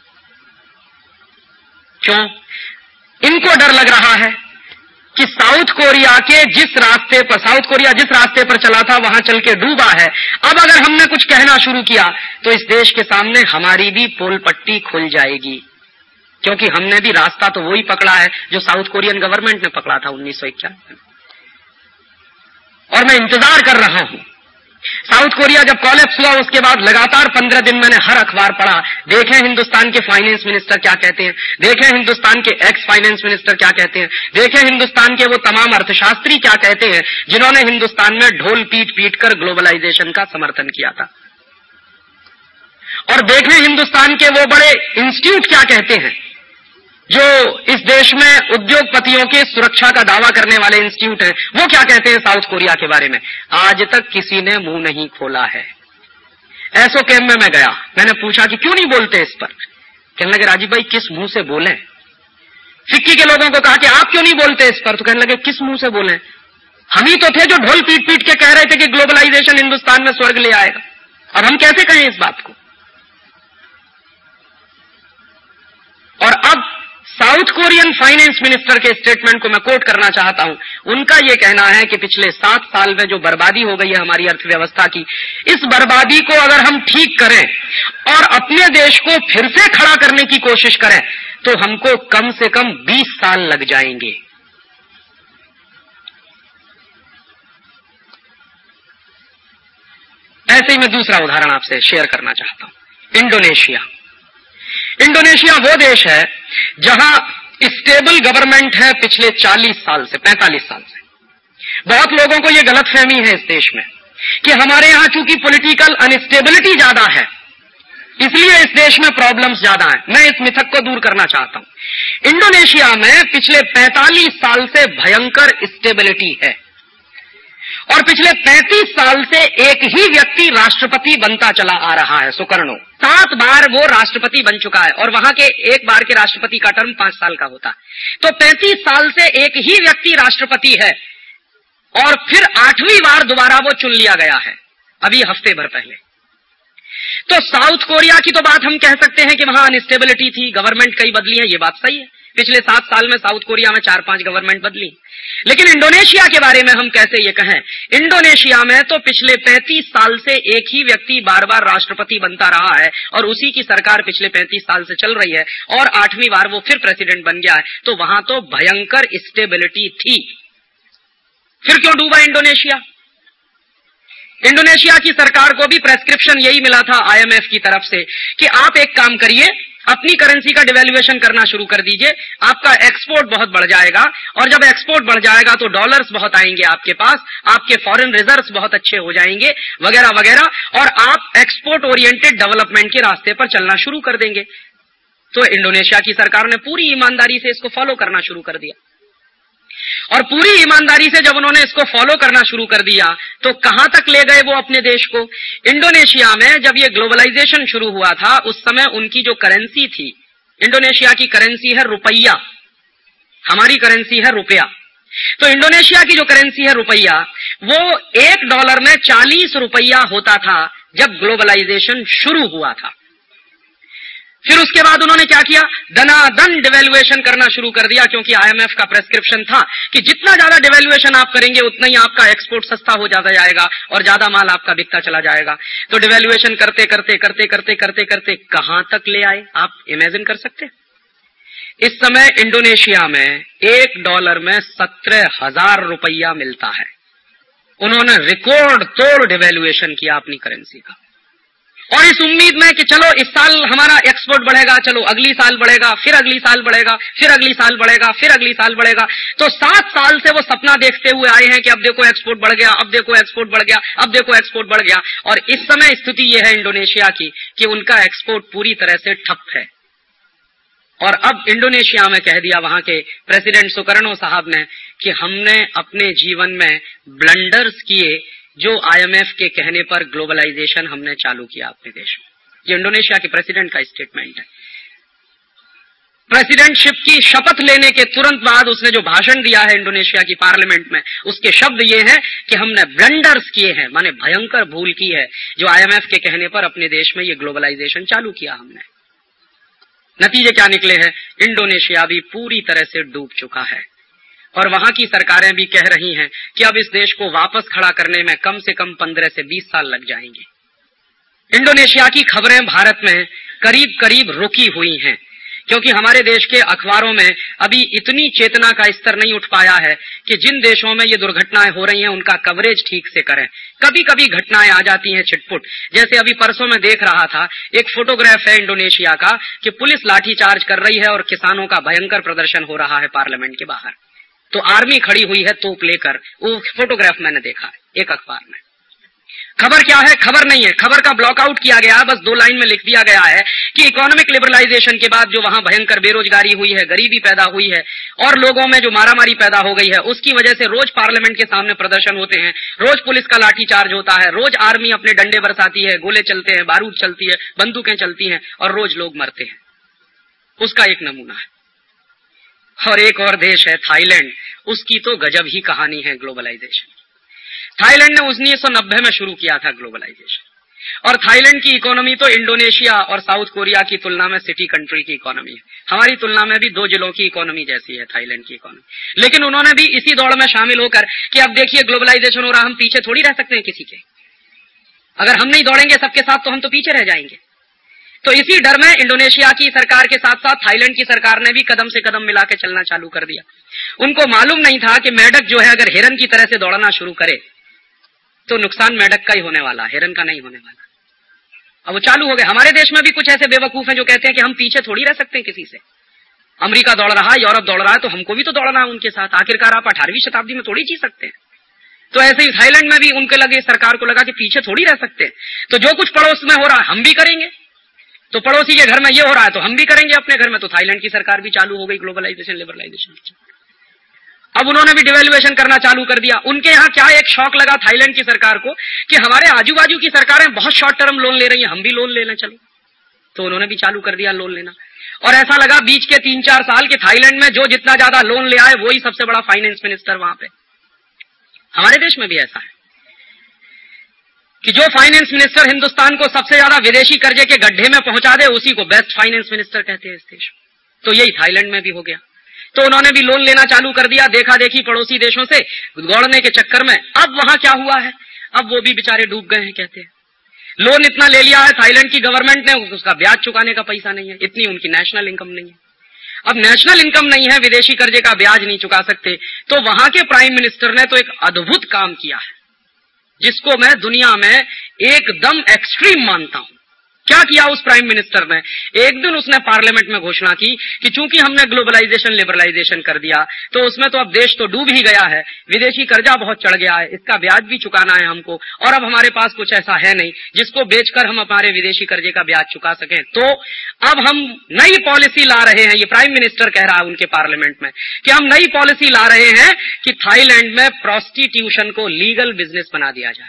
क्यों? इनको डर लग रहा है कि साउथ कोरिया जिस रास्ते पर चला था वहां चल के डूबा है। अब अगर हमने कुछ कहना शुरू किया तो इस देश के सामने हमारी भी पोल पट्टी खुल जाएगी, क्योंकि हमने भी रास्ता तो वही पकड़ा है जो साउथ कोरियन गवर्नमेंट ने पकड़ा था 1991 में। और मैं इंतजार कर रहा हूं। साउथ कोरिया जब कोलैप्स हुआ उसके बाद लगातार 15 दिन मैंने हर अखबार पढ़ा, देखें हिंदुस्तान के फाइनेंस मिनिस्टर क्या कहते हैं, देखें हिंदुस्तान के एक्स फाइनेंस मिनिस्टर क्या कहते हैं, देखें हिंदुस्तान के वो तमाम अर्थशास्त्री क्या कहते हैं जिन्होंने हिंदुस्तान में ढोल पीट पीट कर ग्लोबलाइजेशन का समर्थन किया था, और देखें हिंदुस्तान के वो बड़े इंस्टीट्यूट क्या कहते हैं जो इस देश में उद्योगपतियों की सुरक्षा का दावा करने वाले इंस्टीट्यूट हैं, वो क्या कहते हैं साउथ कोरिया के बारे में। आज तक किसी ने मुंह नहीं खोला है। एसओ कैम्प में मैं गया, मैंने पूछा कि क्यों नहीं बोलते इस पर। कहने लगे राजीव भाई किस मुंह से बोलें। फिक्की के लोगों को कहा कि आप क्यों नहीं बोलते इस पर, तो कहने लगे किस मुंह से बोलें, हम ही तो थे जो ढोल पीट पीट के कह रहे थे कि ग्लोबलाइजेशन हिंदुस्तान में स्वर्ग ले आएगा, और हम कैसे कहें इस बात को। और अब साउथ कोरियन फाइनेंस मिनिस्टर के स्टेटमेंट को मैं कोट करना चाहता हूं। उनका यह कहना है कि पिछले 7 साल में जो बर्बादी हो गई है हमारी अर्थव्यवस्था की, इस बर्बादी को अगर हम ठीक करें और अपने देश को फिर से खड़ा करने की कोशिश करें तो हमको कम से कम 20 साल लग जाएंगे। ऐसे ही मैं दूसरा उदाहरण आपसे शेयर करना चाहता हूं। इंडोनेशिया वो देश है जहां स्टेबल गवर्नमेंट है पिछले 40 साल से, 45 साल से। बहुत लोगों को यह गलतफहमी है इस देश में कि हमारे यहां चूंकि पॉलिटिकल अनस्टेबिलिटी ज्यादा है इसलिए इस देश में प्रॉब्लम्स ज्यादा हैं। मैं इस मिथक को दूर करना चाहता हूं। इंडोनेशिया में पिछले 45 साल से भयंकर स्टेबिलिटी है और पिछले 35 साल से एक ही व्यक्ति राष्ट्रपति बनता चला आ रहा है, सुकर्णो। 7 बार वो राष्ट्रपति बन चुका है और वहां के एक बार के राष्ट्रपति का टर्म 5 साल का होता है। तो 35 साल से एक ही व्यक्ति राष्ट्रपति है और फिर 8वीं बार दोबारा वो चुन लिया गया है अभी हफ्ते भर पहले। तो साउथ कोरिया की तो बात हम कह सकते हैं कि वहां अनस्टेबिलिटी थी, गवर्नमेंट कई बदली है, ये बात सही है। पिछले 7 साल में साउथ कोरिया में 4-5 गवर्नमेंट बदली। लेकिन इंडोनेशिया के बारे में हम कैसे ये कहें? इंडोनेशिया में तो पिछले 35 साल से एक ही व्यक्ति बार बार राष्ट्रपति बनता रहा है और उसी की सरकार पिछले 35 साल से चल रही है और 8वीं बार वो फिर प्रेसिडेंट बन गया है। तो वहां तो भयंकर स्टेबिलिटी थी। फिर क्यों डूबा इंडोनेशिया? इंडोनेशिया की सरकार को भी प्रेस्क्रिप्शन यही मिला था आईएमएफ की तरफ से कि आप एक काम करिए, अपनी करेंसी का डिवैल्यूएशन करना शुरू कर दीजिए, आपका एक्सपोर्ट बहुत बढ़ जाएगा और जब एक्सपोर्ट बढ़ जाएगा तो डॉलर्स बहुत आएंगे आपके पास, आपके फॉरेन रिजर्व्स बहुत अच्छे हो जाएंगे वगैरह वगैरह, और आप एक्सपोर्ट ओरिएंटेड डेवलपमेंट के रास्ते पर चलना शुरू कर देंगे। तो इंडोनेशिया की सरकार ने पूरी ईमानदारी से इसको फॉलो करना शुरू कर दिया और पूरी ईमानदारी से जब उन्होंने इसको फॉलो करना शुरू कर दिया तो कहां तक ले गए वो अपने देश को। इंडोनेशिया में जब ये ग्लोबलाइजेशन शुरू हुआ था उस समय उनकी जो करेंसी थी, इंडोनेशिया की करेंसी है रुपया, हमारी करेंसी है रुपया। तो इंडोनेशिया की जो करेंसी है रुपया, वो $1 में 40 रुपया होता था जब ग्लोबलाइजेशन शुरू हुआ था। फिर उसके बाद उन्होंने क्या किया, दनादन डिवेल्युएशन करना शुरू कर दिया, क्योंकि आईएमएफ का प्रेस्क्रिप्शन था कि जितना ज्यादा डिवेल्युएशन आप करेंगे उतना ही आपका एक्सपोर्ट सस्ता हो जाता जाएगा और ज्यादा माल आपका बिकता चला जाएगा। तो डिवेल्युएशन करते करते करते करते करते करते कहां तक ले आए, आप इमेजिन कर सकते। इस समय इंडोनेशिया में $1 में 17,000 रुपया मिलता है। उन्होंने रिकॉर्ड तोड़ डिवेल्युएशन किया अपनी करेंसी का, और इस उम्मीद में कि चलो इस साल हमारा एक्सपोर्ट बढ़ेगा, चलो अगली साल बढ़ेगा, फिर अगली साल बढ़ेगा, फिर अगली साल बढ़ेगा, फिर अगली साल बढ़ेगा। तो 7 साल से वो सपना देखते हुए आए हैं कि अब देखो एक्सपोर्ट बढ़ गया, अब देखो एक्सपोर्ट बढ़ गया, अब देखो एक्सपोर्ट बढ़ गया। और इस समय स्थिति यह है इंडोनेशिया की कि उनका एक्सपोर्ट पूरी तरह से ठप है। और अब इंडोनेशिया में कह दिया वहां के प्रेसिडेंट सुकर्णो साहब ने कि हमने अपने जीवन में ब्लंडर्स किए, जो आईएमएफ के कहने पर ग्लोबलाइजेशन हमने चालू किया अपने देश में। ये इंडोनेशिया के प्रेसिडेंट का स्टेटमेंट है। प्रेसिडेंटशिप की शपथ लेने के तुरंत बाद उसने जो भाषण दिया है इंडोनेशिया की पार्लियामेंट में, उसके शब्द ये हैं कि हमने ब्लंडर्स किए हैं, माने भयंकर भूल की है, जो आईएमएफ के कहने पर अपने देश में ये ग्लोबलाइजेशन चालू किया हमने। नतीजे क्या निकले हैं, इंडोनेशिया भी पूरी तरह से डूब चुका है और वहां की सरकारें भी कह रही हैं कि अब इस देश को वापस खड़ा करने में कम से कम 15 से 20 साल लग जाएंगे। इंडोनेशिया की खबरें भारत में करीब करीब रुकी हुई हैं, क्योंकि हमारे देश के अखबारों में अभी इतनी चेतना का स्तर नहीं उठ पाया है कि जिन देशों में ये दुर्घटनाएं हो रही हैं उनका कवरेज ठीक से करें। कभी कभी घटनाएं आ जाती हैं छिटपुट, जैसे अभी परसों में देख रहा था एक फोटोग्राफ है इंडोनेशिया का कि पुलिस लाठीचार्ज कर रही है और किसानों का भयंकर प्रदर्शन हो रहा है पार्लियामेंट के बाहर। तो आर्मी खड़ी हुई है तोप लेकर, वो फोटोग्राफ मैंने देखा है एक अखबार में। खबर क्या है, खबर नहीं है, खबर का ब्लॉकआउट किया गया, बस 2 लाइन में लिख दिया गया है कि इकोनॉमिक लिबरलाइजेशन के बाद जो वहां भयंकर बेरोजगारी हुई है, गरीबी पैदा हुई है और लोगों में जो मारामारी पैदा हो गई है, उसकी वजह से रोज पार्लियामेंट के सामने प्रदर्शन होते हैं, रोज पुलिस का लाठीचार्ज होता है, रोज आर्मी अपने डंडे बरसाती है, गोले चलते हैं, बारूद चलती है, बंदूकें चलती हैं और रोज लोग मरते हैं। उसका एक नमूना है। और एक और देश है थाईलैंड, उसकी तो गजब ही कहानी है ग्लोबलाइजेशन। थाईलैंड ने 1990 में शुरू किया था ग्लोबलाइजेशन, और थाईलैंड की इकोनॉमी तो इंडोनेशिया और साउथ कोरिया की तुलना में सिटी कंट्री की इकोनॉमी है। हमारी तुलना में भी 2 जिलों की इकोनॉमी जैसी है थाईलैंड की इकोनॉमी। लेकिन उन्होंने भी इसी दौड़ में शामिल होकर कि अब देखिए ग्लोबलाइजेशन हो रहा, हम पीछे थोड़ी रह सकते हैं किसी के, अगर हम नहीं दौड़ेंगे सबके साथ तो हम तो पीछे रह जाएंगे। तो इसी डर में इंडोनेशिया की सरकार के साथ साथ थाईलैंड की सरकार ने भी कदम से कदम मिला के चलना चालू कर दिया। उनको मालूम नहीं था कि मेढक जो है अगर हिरन की तरह से दौड़ना शुरू करे तो नुकसान मेढक का ही होने वाला, हिरन का नहीं होने वाला। अब वो चालू हो गए। हमारे देश में भी कुछ ऐसे बेवकूफ हैं जो कहते हैं कि हम पीछे थोड़ी रह सकते हैं किसी से। अमेरिका दौड़ रहा है, यूरोप दौड़ रहा है, तो हमको भी तो दौड़ना है उनके साथ। आखिरकार आप 18वीं शताब्दी में थोड़ी जी सकते हैं। तो ऐसे ही थाईलैंड में भी उनके लगे, सरकार को लगा कि पीछे थोड़ी रह सकते हैं, तो जो कुछ पड़ोस में हो रहा है हम भी करेंगे। तो पड़ोसी के घर में ये हो रहा है तो हम भी करेंगे अपने घर में। तो थाईलैंड की सरकार भी चालू हो गई ग्लोबलाइजेशन लिबरलाइजेशन। अब उन्होंने भी डिवेल्युएशन करना चालू कर दिया। उनके यहाँ क्या एक शौक लगा थाईलैंड की सरकार को कि हमारे आजू बाजू की सरकारें बहुत शॉर्ट टर्म लोन ले रही हैं, हम भी लोन ले लें चलो। तो उन्होंने भी चालू कर दिया लोन लेना, और ऐसा लगा बीच के 3-4 साल के थाईलैंड में जो जितना ज्यादा लोन ले आए वही सबसे बड़ा फाइनेंस मिनिस्टर वहां पे। हमारे देश में भी ऐसा है कि जो फाइनेंस मिनिस्टर हिंदुस्तान को सबसे ज्यादा विदेशी कर्जे के गड्ढे में पहुंचा दे उसी को बेस्ट फाइनेंस मिनिस्टर कहते हैं इस देश में। तो यही थाईलैंड में भी हो गया। तो उन्होंने भी लोन लेना चालू कर दिया, देखा देखी पड़ोसी देशों से दौड़ने के चक्कर में। अब वहां क्या हुआ है, अब वो भी बेचारे डूब गए हैं। कहते हैं लोन इतना ले लिया है थाईलैंड की गवर्नमेंट ने, उसका ब्याज चुकाने का पैसा नहीं है, इतनी उनकी नेशनल इनकम नहीं है। अब नेशनल इनकम नहीं है, विदेशी कर्जे का ब्याज नहीं चुका सकते, तो वहां के प्राइम मिनिस्टर ने तो एक अद्भुत काम किया है जिसको मैं दुनिया में एकदम एक्सट्रीम मानता हूं। क्या किया उस प्राइम मिनिस्टर ने? एक दिन उसने पार्लियामेंट में घोषणा की कि चूंकि हमने ग्लोबलाइजेशन लिबरलाइजेशन कर दिया तो उसमें तो अब देश तो डूब ही गया है, विदेशी कर्जा बहुत चढ़ गया है, इसका ब्याज भी चुकाना है हमको, और अब हमारे पास कुछ ऐसा है नहीं जिसको बेचकर हम हमारे विदेशी कर्जे का ब्याज चुका सकें। तो अब हम नई पॉलिसी ला रहे हैं, ये प्राइम मिनिस्टर कह रहा है उनके पार्लियामेंट में कि हम नई पॉलिसी ला रहे हैं कि थाईलैंड में प्रोस्टिट्यूशन को लीगल बिजनेस बना दिया जाए।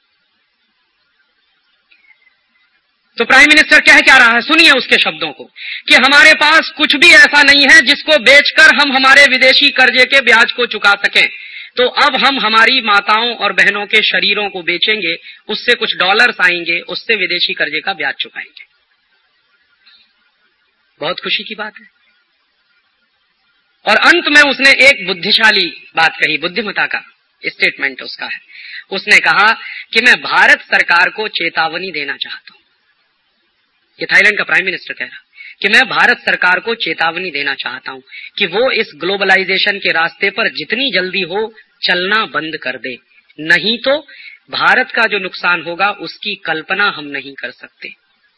तो प्राइम मिनिस्टर कह क्या रहा है, सुनिए उसके शब्दों को, कि हमारे पास कुछ भी ऐसा नहीं है जिसको बेचकर हम हमारे विदेशी कर्जे के ब्याज को चुका सकें, तो अब हम हमारी माताओं और बहनों के शरीरों को बेचेंगे, उससे कुछ डॉलर्स आएंगे, उससे विदेशी कर्जे का ब्याज चुकाएंगे। बहुत खुशी की बात है। और अंत में उसने एक बुद्धिशाली बात कही, बुद्धिमता का स्टेटमेंट उसका है। उसने कहा कि मैं भारत सरकार को चेतावनी देना चाहता हूं। ये थाईलैंड का प्राइम मिनिस्टर कह रहा कि मैं भारत सरकार को चेतावनी देना चाहता हूं कि वो इस ग्लोबलाइजेशन के रास्ते पर जितनी जल्दी हो चलना बंद कर दे, नहीं तो भारत का जो नुकसान होगा उसकी कल्पना हम नहीं कर सकते।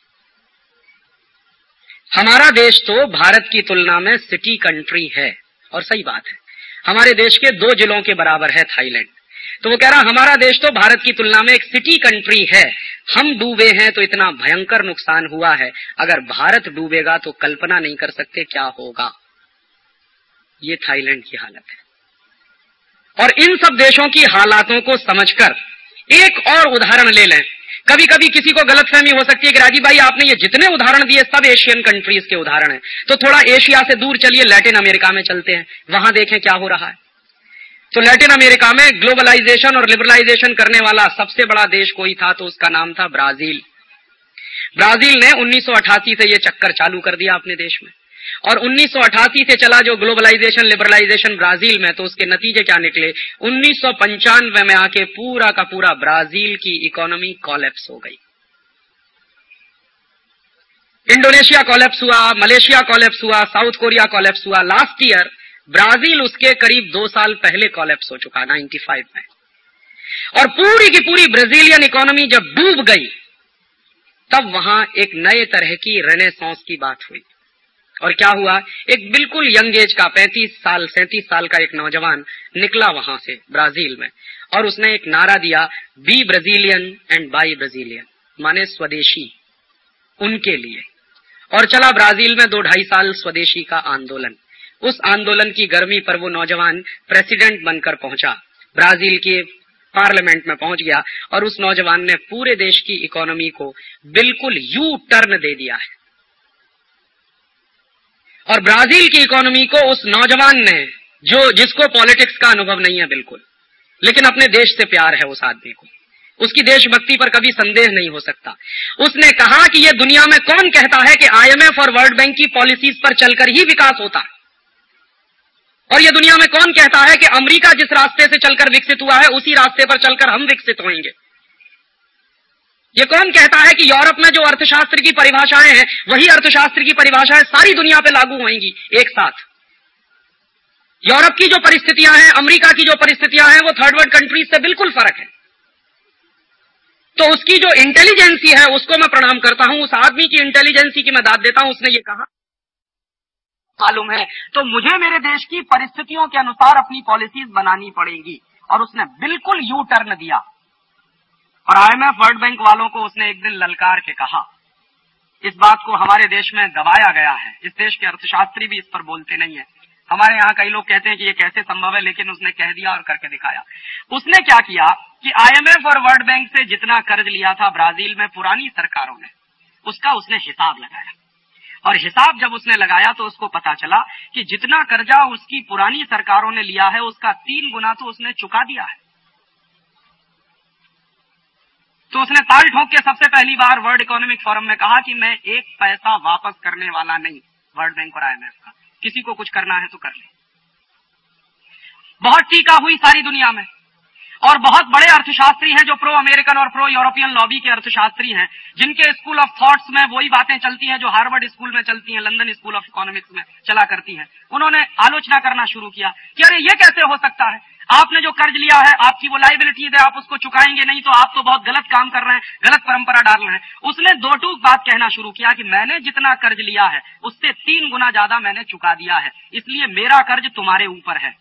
हमारा देश तो भारत की तुलना में सिटी कंट्री है, और सही बात है, हमारे देश के 2 जिलों के बराबर है थाईलैंड। तो वो कह रहा हमारा देश तो भारत की तुलना में एक सिटी कंट्री है, हम डूबे हैं तो इतना भयंकर नुकसान हुआ है, अगर भारत डूबेगा तो कल्पना नहीं कर सकते क्या होगा। ये थाईलैंड की हालत है। और इन सब देशों की हालातों को समझकर एक और उदाहरण ले लें। कभी कभी किसी को गलतफहमी हो सकती है कि राजीव भाई आपने ये जितने उदाहरण दिए सब एशियन कंट्रीज के उदाहरण हैं, तो थोड़ा एशिया से दूर चलिए, लैटिन अमेरिका में चलते हैं, वहां देखें क्या हो रहा है। तो लैटिन अमेरिका में ग्लोबलाइजेशन और लिबरलाइजेशन करने वाला सबसे बड़ा देश कोई था तो उसका नाम था ब्राजील। ब्राजील ने 1988 से ये चक्कर चालू कर दिया अपने देश में, और 1988 से चला जो ग्लोबलाइजेशन लिबरलाइजेशन ब्राजील में, तो उसके नतीजे क्या निकले? 1995 में आके पूरा का पूरा ब्राजील की इकोनॉमी कोलैप्स हो गई। इंडोनेशिया कोलैप्स हुआ, मलेशिया कोलैप्स हुआ, साउथ कोरिया कोलैप्स हुआ। लास्ट ईयर ब्राजील उसके करीब 2 साल पहले कोलैप्स हो चुका 95 में। और पूरी की पूरी ब्राजीलियन इकोनॉमी जब डूब गई तब वहां एक नए तरह की रेनेसांस की बात हुई। और क्या हुआ? एक बिल्कुल यंग एज का 37 साल का एक नौजवान निकला वहां से ब्राजील में, और उसने एक नारा दिया, be Brazilian and buy Brazilian, माने स्वदेशी उनके लिए। और चला ब्राजील में 2-2.5 साल स्वदेशी का आंदोलन। उस आंदोलन की गर्मी पर वो नौजवान प्रेसिडेंट बनकर पहुंचा, ब्राजील के पार्लियामेंट में पहुंच गया, और उस नौजवान ने पूरे देश की इकोनॉमी को बिल्कुल यू टर्न दे दिया है। और ब्राजील की इकोनॉमी को उस नौजवान ने, जिसको पॉलिटिक्स का अनुभव नहीं है बिल्कुल, लेकिन अपने देश से प्यार है उस आदमी को, उसकी देशभक्ति पर कभी संदेह नहीं हो सकता, उसने कहा कि ये दुनिया में कौन कहता है कि IMF और वर्ल्ड बैंक की पॉलिसीज पर चलकर ही विकास होता है, और ये दुनिया में कौन कहता है कि अमेरिका जिस रास्ते से चलकर विकसित हुआ है उसी रास्ते पर चलकर हम विकसित होंगे। ये कौन कहता है कि यूरोप में जो अर्थशास्त्र की परिभाषाएं हैं वही अर्थशास्त्र की परिभाषाएं सारी दुनिया पे लागू होंगी एक साथ। यूरोप की जो परिस्थितियां हैं, अमेरिका की जो परिस्थितियां हैं, वो थर्ड वर्ल्ड कंट्रीज से बिल्कुल फर्क है। तो उसकी जो इंटेलिजेंसी है उसको मैं प्रणाम करता हूं, उस आदमी की इंटेलिजेंसी की मैं दाद देता हूं। उसने ये कहा मालूम है तो मुझे मेरे देश की परिस्थितियों के अनुसार अपनी पॉलिसीज बनानी पड़ेगी, और उसने बिल्कुल यू टर्न दिया। और IMF वर्ल्ड बैंक वालों को उसने एक दिन ललकार के कहा। इस बात को हमारे देश में दबाया गया है, इस देश के अर्थशास्त्री भी इस पर बोलते नहीं है। हमारे यहाँ कई लोग कहते हैं कि ये कैसे संभव है, लेकिन उसने कह दिया और करके दिखाया। उसने क्या किया कि IMF और वर्ल्ड बैंक से जितना कर्ज लिया था ब्राजील में पुरानी सरकारों ने, उसका उसने हिसाब लगाया, और हिसाब जब उसने लगाया तो उसको पता चला कि जितना कर्जा उसकी पुरानी सरकारों ने लिया है उसका 3 गुना तो उसने चुका दिया है। तो उसने ताल ठोक के सबसे पहली बार वर्ल्ड इकोनॉमिक फोरम में कहा कि मैं 1 पैसा वापस करने वाला नहीं वर्ल्ड बैंक और IMF का, किसी को कुछ करना है तो कर ले। बहुत टीका हुई सारी दुनिया में, और बहुत बड़े अर्थशास्त्री हैं जो प्रो अमेरिकन और प्रो यूरोपियन लॉबी के अर्थशास्त्री हैं, जिनके स्कूल ऑफ थॉट्स में वही बातें चलती हैं जो हार्वर्ड स्कूल में चलती हैं, लंदन स्कूल ऑफ इकोनॉमिक्स में चला करती हैं। उन्होंने आलोचना करना शुरू किया कि अरे ये कैसे हो सकता है, आपने जो कर्ज लिया है आपकी वो लायबिलिटीज है, आप उसको चुकाएंगे नहीं तो आप तो बहुत गलत काम कर रहे हैं, गलत परंपरा डाल रहे हैं। उसने दो टूक बात कहना शुरू किया कि मैंने जितना कर्ज लिया है उससे 3 गुना ज्यादा मैंने चुका दिया है, इसलिए मेरा कर्ज तुम्हारे ऊपर है,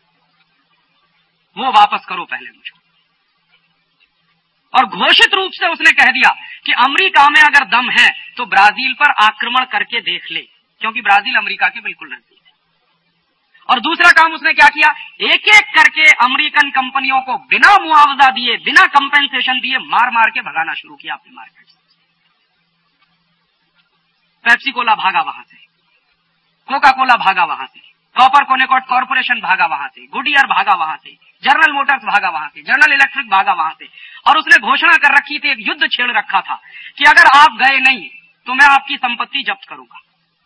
वो वापस करो पहले मुझे। और घोषित रूप से उसने कह दिया कि अमेरिका में अगर दम है तो ब्राजील पर आक्रमण करके देख ले, क्योंकि ब्राजील अमेरिका के बिल्कुल नजदीक है। और दूसरा काम उसने क्या किया, एक एक करके अमेरिकन कंपनियों को बिना मुआवजा दिए, बिना कंपेंसेशन दिए मार मार के भगाना शुरू किया अपने मार्केट से। पेप्सी कोला भागा वहां से, कोका कोला भागा वहां से, कॉपर कोनेकॉट कॉर्पोरेशन भागा वहां से, गुडियर भागा वहां से, जनरल मोटर्स भागा वहां से, जनरल इलेक्ट्रिक भागा वहां से। और उसने घोषणा कर रखी थी, एक युद्ध छेड़ रखा था कि अगर आप गए नहीं तो मैं आपकी संपत्ति जब्त करूंगा।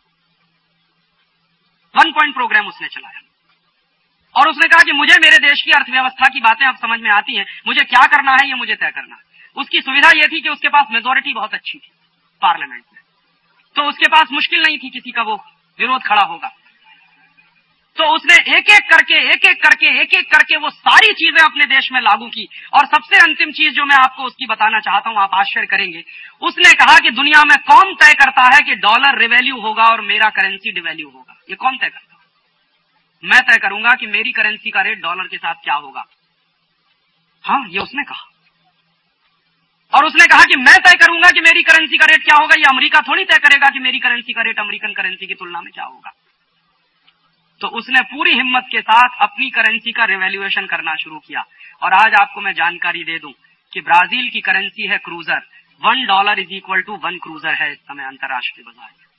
1 पॉइंट प्रोग्राम उसने चलाया और उसने कहा कि मुझे मेरे देश की अर्थव्यवस्था की बातें अब समझ में आती हैं, मुझे क्या करना है ये मुझे तय करना है। उसकी सुविधा यह थी कि उसके पास मेजोरिटी बहुत अच्छी थी पार्लियामेंट में, तो उसके पास मुश्किल नहीं थी किसी का वो विरोध खड़ा होगा। तो उसने एक एक करके वो सारी चीजें अपने देश में लागू की। और सबसे अंतिम चीज जो मैं आपको उसकी बताना चाहता हूं, आप आश्चर्य करेंगे, उसने कहा कि दुनिया में कौन तय करता है कि डॉलर रिवैल्यू होगा और मेरा करेंसी डिवैल्यू होगा? ये कौन तय करता है? मैं तय करूंगा कि मेरी करेंसी का रेट डॉलर के साथ क्या होगा। हाँ, ये उसने कहा। और उसने कहा कि मैं तय करूंगा कि मेरी करेंसी का रेट क्या होगा, ये अमेरिका थोड़ी तय करेगा कि मेरी करेंसी का रेट अमेरिकन करेंसी की तुलना में क्या होगा। तो उसने पूरी हिम्मत के साथ अपनी करेंसी का रिवैल्यूएशन करना शुरू किया। और आज आपको मैं जानकारी दे दूं कि ब्राजील की करेंसी है क्रूजर, $1 = 1 क्रूजर है इस समय अंतर्राष्ट्रीय बाजार में।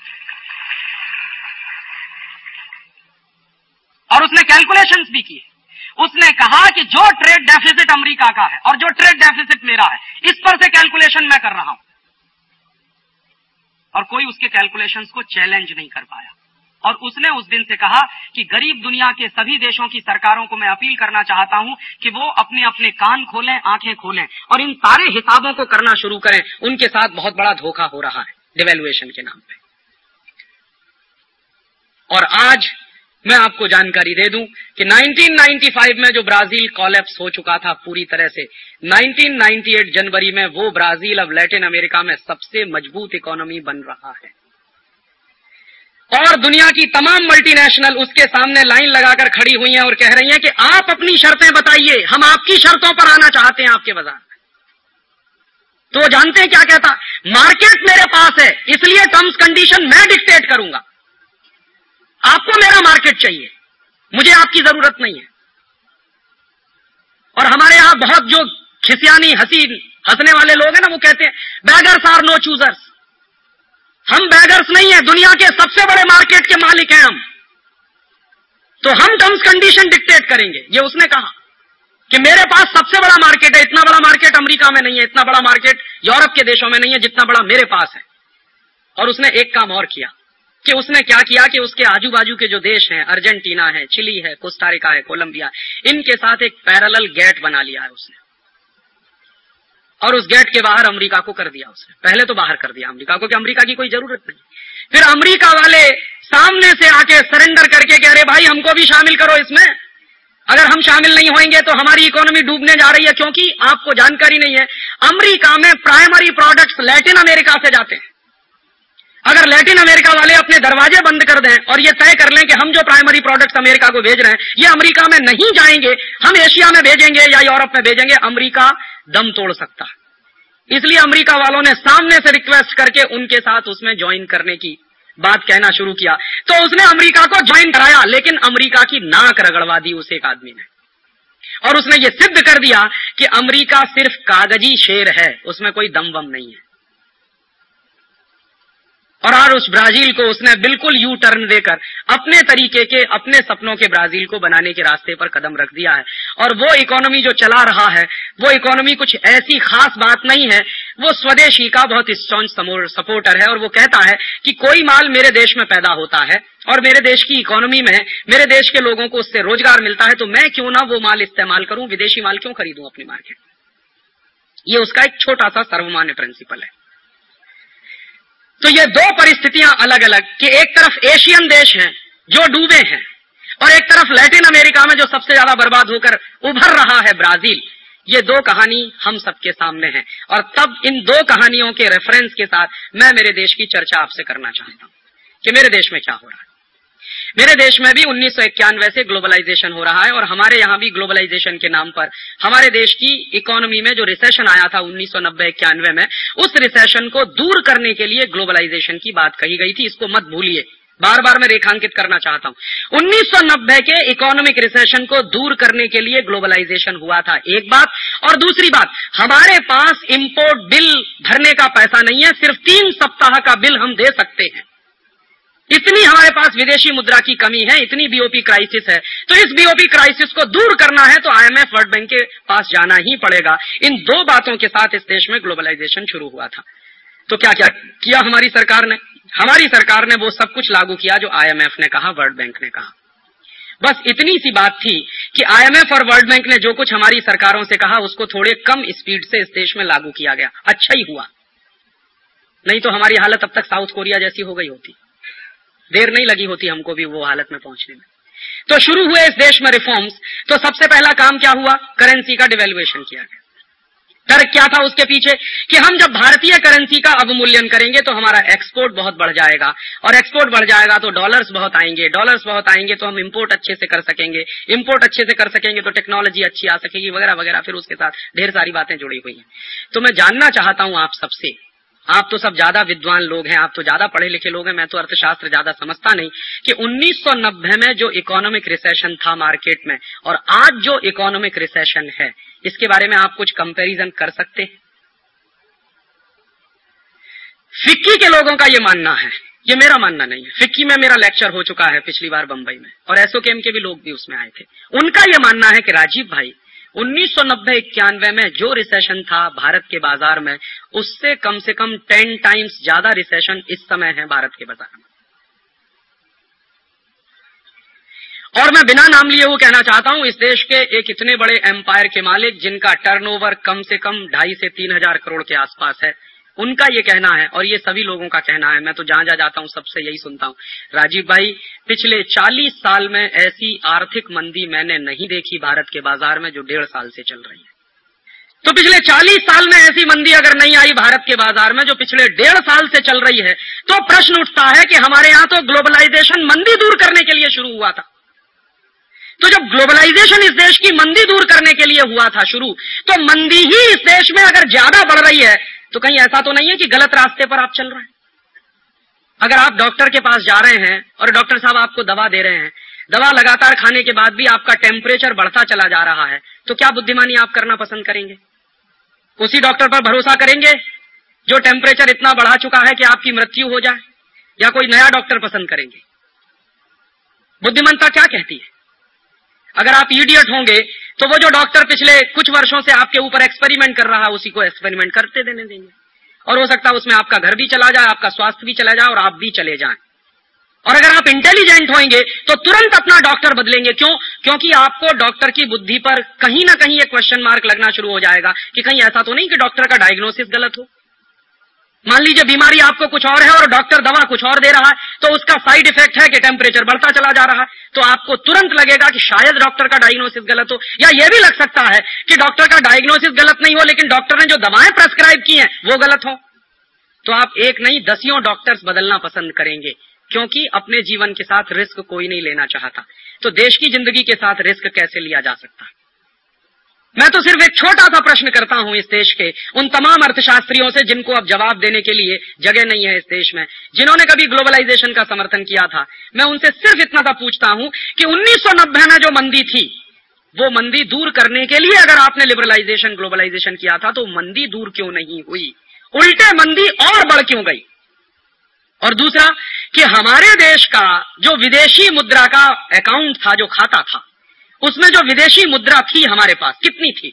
और उसने कैलकुलेशंस भी किए। उसने कहा कि जो ट्रेड डेफिसिट अमेरिका का है और जो ट्रेड डेफिसिट मेरा है, इस पर से कैलकुलेशन मैं कर रहा हूं। और कोई उसके कैलकुलेशंस को चैलेंज नहीं कर पाया। और उसने उस दिन से कहा कि गरीब दुनिया के सभी देशों की सरकारों को मैं अपील करना चाहता हूं कि वो अपने अपने कान खोलें, आंखें खोलें और इन सारे हिसाबों को करना शुरू करें। उनके साथ बहुत बड़ा धोखा हो रहा है डिवैल्यूएशन के नाम पे। और आज मैं आपको जानकारी दे दूं कि 1995 में जो ब्राजील कोलैप्स हो चुका था पूरी तरह से, 1998 जनवरी में वो ब्राजील अब लैटिन अमेरिका में सबसे मजबूत इकोनॉमी बन रहा है। और दुनिया की तमाम मल्टीनेशनल उसके सामने लाइन लगाकर खड़ी हुई हैं और कह रही हैं कि आप अपनी शर्तें बताइए, हम आपकी शर्तों पर आना चाहते हैं आपके बाजार में। तो जानते हैं क्या कहता, मार्केट मेरे पास है इसलिए टर्म्स कंडीशन मैं डिक्टेट करूंगा। आपको मेरा मार्केट चाहिए, मुझे आपकी जरूरत नहीं है। और हमारे यहां बहुत जो खिसियानी हंसने वाले लोग हैं ना, वो कहते हैं बैगर्स आर नो चूजर्स। हम बैगर्स नहीं है, दुनिया के सबसे बड़े मार्केट के मालिक हैं हम, तो हम टर्म्स कंडीशन डिक्टेट करेंगे। ये उसने कहा कि मेरे पास सबसे बड़ा मार्केट है, इतना बड़ा मार्केट अमेरिका में नहीं है, इतना बड़ा मार्केट यूरोप के देशों में नहीं है जितना बड़ा मेरे पास है। और उसने एक काम और किया कि उसने क्या किया कि उसके आजू बाजू के जो देश हैं, अर्जेंटीना है, चिली है, कोस्टा रिका है, कोलंबिया, इनके साथ एक पैरेलल गेट बना लिया है उसने। और उस गेट के बाहर अमेरिका को कर दिया उसने। पहले तो बाहर कर दिया अमेरिका को कि अमेरिका की कोई जरूरत नहीं। फिर अमेरिका वाले सामने से आके सरेंडर करके कह रहे भाई हमको भी शामिल करो इसमें, अगर हम शामिल नहीं होंगे तो हमारी इकोनॉमी डूबने जा रही है। क्योंकि आपको जानकारी नहीं है, अमेरिका में प्राइमरी प्रोडक्ट्स लैटिन अमेरिका से जाते हैं। अगर लैटिन अमेरिका वाले अपने दरवाजे बंद कर दें और ये तय कर लें कि हम जो प्राइमरी प्रोडक्ट्स अमेरिका को भेज रहे हैं ये अमेरिका में नहीं जाएंगे, हम एशिया में भेजेंगे या यूरोप में भेजेंगे, अमेरिका दम तोड़ सकता है। इसलिए अमेरिका वालों ने सामने से रिक्वेस्ट करके उनके साथ उसमें ज्वाइन करने की बात कहना शुरू किया। तो उसने अमेरिका को ज्वाइन कराया, लेकिन अमेरिका की नाक रगड़वा दी उस एक आदमी ने। और उसने ये सिद्ध कर दिया कि अमेरिका सिर्फ कागजी शेर है, उसमें कोई दम वम नहीं है। और उस ब्राजील को उसने बिल्कुल यू टर्न देकर अपने तरीके के, अपने सपनों के ब्राजील को बनाने के रास्ते पर कदम रख दिया है। और वो इकोनॉमी जो चला रहा है, वो इकोनॉमी कुछ ऐसी खास बात नहीं है, वो स्वदेशी का बहुत स्ट्रॉन्ग सपोर्टर है। और वो कहता है कि कोई माल मेरे देश में पैदा होता है और मेरे देश की इकोनॉमी में मेरे देश के लोगों को उससे रोजगार मिलता है, तो मैं क्यों ना वो माल इस्तेमाल करूं, विदेशी माल क्यों खरीदूं अपनी मार्केट में। ये उसका एक छोटा सा सर्वमान्य प्रिंसिपल है। तो ये दो परिस्थितियां अलग अलग कि एक तरफ एशियन देश हैं जो डूबे हैं और एक तरफ लैटिन अमेरिका में जो सबसे ज्यादा बर्बाद होकर उभर रहा है ब्राजील। ये दो कहानी हम सबके सामने है और तब इन दो कहानियों के रेफरेंस के साथ मैं मेरे देश की चर्चा आपसे करना चाहता हूं कि मेरे देश में क्या हो रहा है। मेरे देश में भी 1991 से ग्लोबलाइजेशन हो रहा है और हमारे यहां भी ग्लोबलाइजेशन के नाम पर हमारे देश की इकोनॉमी में जो रिसेशन आया था 1990-91 में, उस रिसेशन को दूर करने के लिए ग्लोबलाइजेशन की बात कही गई थी। इसको मत भूलिए, बार बार मैं रेखांकित करना चाहता हूं। 1990 के इकोनॉमिक रिसेशन को दूर करने के लिए ग्लोबलाइजेशन हुआ था, एक बात। और दूसरी बात, हमारे पास इंपोर्ट बिल भरने का पैसा नहीं है, सिर्फ 3 सप्ताह का बिल हम दे सकते हैं। इतनी हमारे पास विदेशी मुद्रा की कमी है, इतनी बीओपी क्राइसिस है। तो इस बीओपी क्राइसिस को दूर करना है तो आईएमएफ, वर्ल्ड बैंक के पास जाना ही पड़ेगा। इन दो बातों के साथ इस देश में ग्लोबलाइजेशन शुरू हुआ था। तो क्या क्या किया हमारी सरकार ने? हमारी सरकार ने वो सब कुछ लागू किया जो आईएमएफ ने कहा, वर्ल्ड बैंक ने कहा। बस इतनी सी बात थी कि आईएमएफ और वर्ल्ड बैंक ने जो कुछ हमारी सरकारों से कहा उसको थोड़े कम स्पीड से इस देश में लागू किया गया। अच्छा ही हुआ, नहीं तो हमारी हालत अब तक साउथ कोरिया जैसी हो गई होती। देर नहीं लगी होती हमको भी वो हालत में पहुंचने में। तो शुरू हुए इस देश में रिफॉर्म्स। तो सबसे पहला काम क्या हुआ? करेंसी का डिवेल्युएशन किया गया। तर्क क्या था उसके पीछे कि हम जब भारतीय करेंसी का अवमूल्यन करेंगे तो हमारा एक्सपोर्ट बहुत बढ़ जाएगा और एक्सपोर्ट बढ़ जाएगा तो डॉलर्स बहुत आएंगे, डॉलर्स बहुत आएंगे तो हम इंपोर्ट अच्छे से कर सकेंगे, इंपोर्ट अच्छे से कर सकेंगे तो टेक्नोलॉजी अच्छी आ सकेगी, वगैरह वगैरह। फिर उसके साथ ढेर सारी बातें जुड़ी हुई हैं। तो मैं जानना चाहता हूं आप सबसे, आप तो सब ज्यादा विद्वान लोग हैं, आप तो ज्यादा पढ़े लिखे लोग हैं, मैं तो अर्थशास्त्र ज्यादा समझता नहीं, कि 1990 में जो इकोनॉमिक रिसेशन था मार्केट में और आज जो इकोनॉमिक रिसेशन है, इसके बारे में आप कुछ कंपैरिजन कर सकते हैं? फिक्की के लोगों का ये मानना है, ये मेरा मानना नहीं है। फिक्की में मेरा लेक्चर हो चुका है पिछली बार बंबई में और एसओकेएम के भी लोग भी उसमें आए थे। उनका ये मानना है कि राजीव भाई 1990-91 में जो रिसेशन था भारत के बाजार में, उससे कम से कम 10 टाइम्स ज्यादा रिसेशन इस समय है भारत के बाजार में। और मैं बिना नाम लिए वो कहना चाहता हूं, इस देश के एक इतने बड़े एम्पायर के मालिक जिनका टर्नओवर कम से कम 2.5 से 3 हजार करोड़ के आसपास है, उनका ये कहना है और ये सभी लोगों का कहना है, मैं तो जहां जाता हूं सबसे यही सुनता हूं, राजीव भाई पिछले 40 साल में ऐसी आर्थिक मंदी मैंने नहीं देखी भारत के बाजार में जो 1.5 साल से चल रही है। तो पिछले 40 साल में ऐसी मंदी अगर नहीं आई भारत के बाजार में जो पिछले 1.5 साल से चल रही है, तो प्रश्न उठता है कि हमारे यहां तो ग्लोबलाइजेशन मंदी दूर करने के लिए शुरू हुआ था। तो जब ग्लोबलाइजेशन इस देश की मंदी दूर करने के लिए हुआ था शुरू, तो मंदी ही इस देश में अगर ज्यादा बढ़ रही है तो कहीं ऐसा तो नहीं है कि गलत रास्ते पर आप चल रहे हैं? अगर आप डॉक्टर के पास जा रहे हैं और डॉक्टर साहब आपको दवा दे रहे हैं, दवा लगातार खाने के बाद भी आपका टेम्परेचर बढ़ता चला जा रहा है, तो क्या बुद्धिमानी आप करना पसंद करेंगे? उसी डॉक्टर पर भरोसा करेंगे जो टेम्परेचर इतना बढ़ा चुका है कि आपकी मृत्यु हो जाए, या कोई नया डॉक्टर पसंद करेंगे? बुद्धिमत्ता क्या कहती है? अगर आप इडियट होंगे तो वो जो डॉक्टर पिछले कुछ वर्षों से आपके ऊपर एक्सपेरिमेंट कर रहा है उसी को एक्सपेरिमेंट करते देने देंगे और हो सकता है उसमें आपका घर भी चला जाए, आपका स्वास्थ्य भी चला जाए और आप भी चले जाएं। और अगर आप इंटेलिजेंट होंगे तो तुरंत अपना डॉक्टर बदलेंगे। क्यों? क्योंकि आपको डॉक्टर की बुद्धि पर कहीं ना कहीं एक क्वेश्चन मार्क लगना शुरू हो जाएगा कि कहीं ऐसा तो नहीं कि डॉक्टर का डायग्नोसिस गलत हो। मान लीजिए बीमारी आपको कुछ और है और डॉक्टर दवा कुछ और दे रहा है, तो उसका साइड इफेक्ट है कि टेम्परेचर बढ़ता चला जा रहा है, तो आपको तुरंत लगेगा कि शायद डॉक्टर का डायग्नोसिस गलत हो। या यह भी लग सकता है कि डॉक्टर का डायग्नोसिस गलत नहीं हो लेकिन डॉक्टर ने जो दवाएं प्रेस्क्राइब की हैं वो गलत हो। तो आप एक नहीं 10 डॉक्टर्स बदलना पसंद करेंगे, क्योंकि अपने जीवन के साथ रिस्क कोई नहीं लेना चाहता। तो देश की जिंदगी के साथ रिस्क कैसे लिया जा सकता है? मैं तो सिर्फ एक छोटा सा प्रश्न करता हूं इस देश के उन तमाम अर्थशास्त्रियों से जिनको अब जवाब देने के लिए जगह नहीं है इस देश में, जिन्होंने कभी ग्लोबलाइजेशन का समर्थन किया था। मैं उनसे सिर्फ इतना सा पूछता हूं कि 1990 में जो मंदी थी, वो मंदी दूर करने के लिए अगर आपने लिबरलाइजेशन, ग्लोबलाइजेशन किया था, तो मंदी दूर क्यों नहीं हुई? उल्टे मंदी और बढ़ क्यों गई? और दूसरा कि हमारे देश का जो विदेशी मुद्रा का अकाउंट था, जो खाता था, उसमें जो विदेशी मुद्रा थी हमारे पास कितनी थी?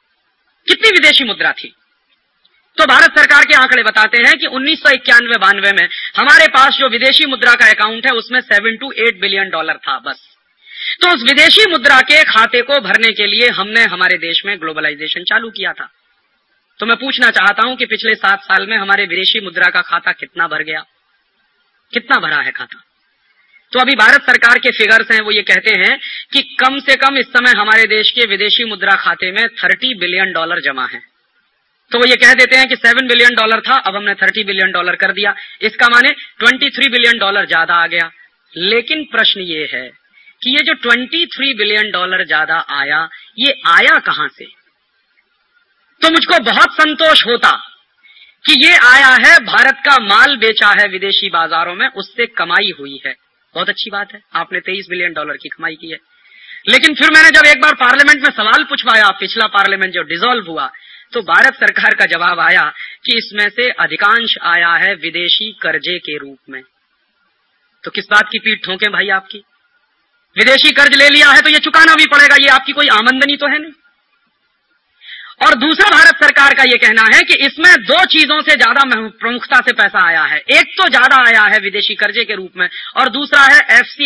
कितनी विदेशी मुद्रा थी? तो भारत सरकार के आंकड़े बताते हैं कि 1991-92 में हमारे पास जो विदेशी मुद्रा का अकाउंट है उसमें $7 to 8 बिलियन था बस। तो उस विदेशी मुद्रा के खाते को भरने के लिए हमने हमारे देश में ग्लोबलाइजेशन चालू किया था। तो मैं पूछना चाहता हूं कि पिछले 7 साल में हमारे विदेशी मुद्रा का खाता कितना भर गया? कितना भरा है खाता? तो अभी भारत सरकार के फिगर्स हैं, वो ये कहते हैं कि कम से कम इस समय हमारे देश के विदेशी मुद्रा खाते में $30 बिलियन जमा है। तो वो ये कह देते हैं कि $7 बिलियन था, अब हमने $30 बिलियन कर दिया, इसका माने $23 बिलियन ज्यादा आ गया। लेकिन प्रश्न ये है कि ये जो $23 बिलियन ज्यादा आया, ये आया कहां से? तो मुझको बहुत संतोष होता कि ये आया है, भारत का माल बेचा है विदेशी बाजारों में, उससे कमाई हुई है। बहुत अच्छी बात है, आपने $23 बिलियन की कमाई की है। लेकिन फिर मैंने जब एक बार पार्लियामेंट में सवाल पूछवाया, पिछला पार्लियामेंट जो डिसॉल्व हुआ, तो भारत सरकार का जवाब आया कि इसमें से अधिकांश आया है विदेशी कर्जे के रूप में। तो किस बात की पीठ ठोकें भाई आपकी? विदेशी कर्ज ले लिया है तो ये चुकाना भी पड़ेगा, ये आपकी कोई आमदनी तो है नहीं। और दूसरा भारत सरकार का ये कहना है कि इसमें दो चीजों से ज्यादा प्रमुखता से पैसा आया है। एक तो ज्यादा आया है विदेशी कर्जे के रूप में, और दूसरा है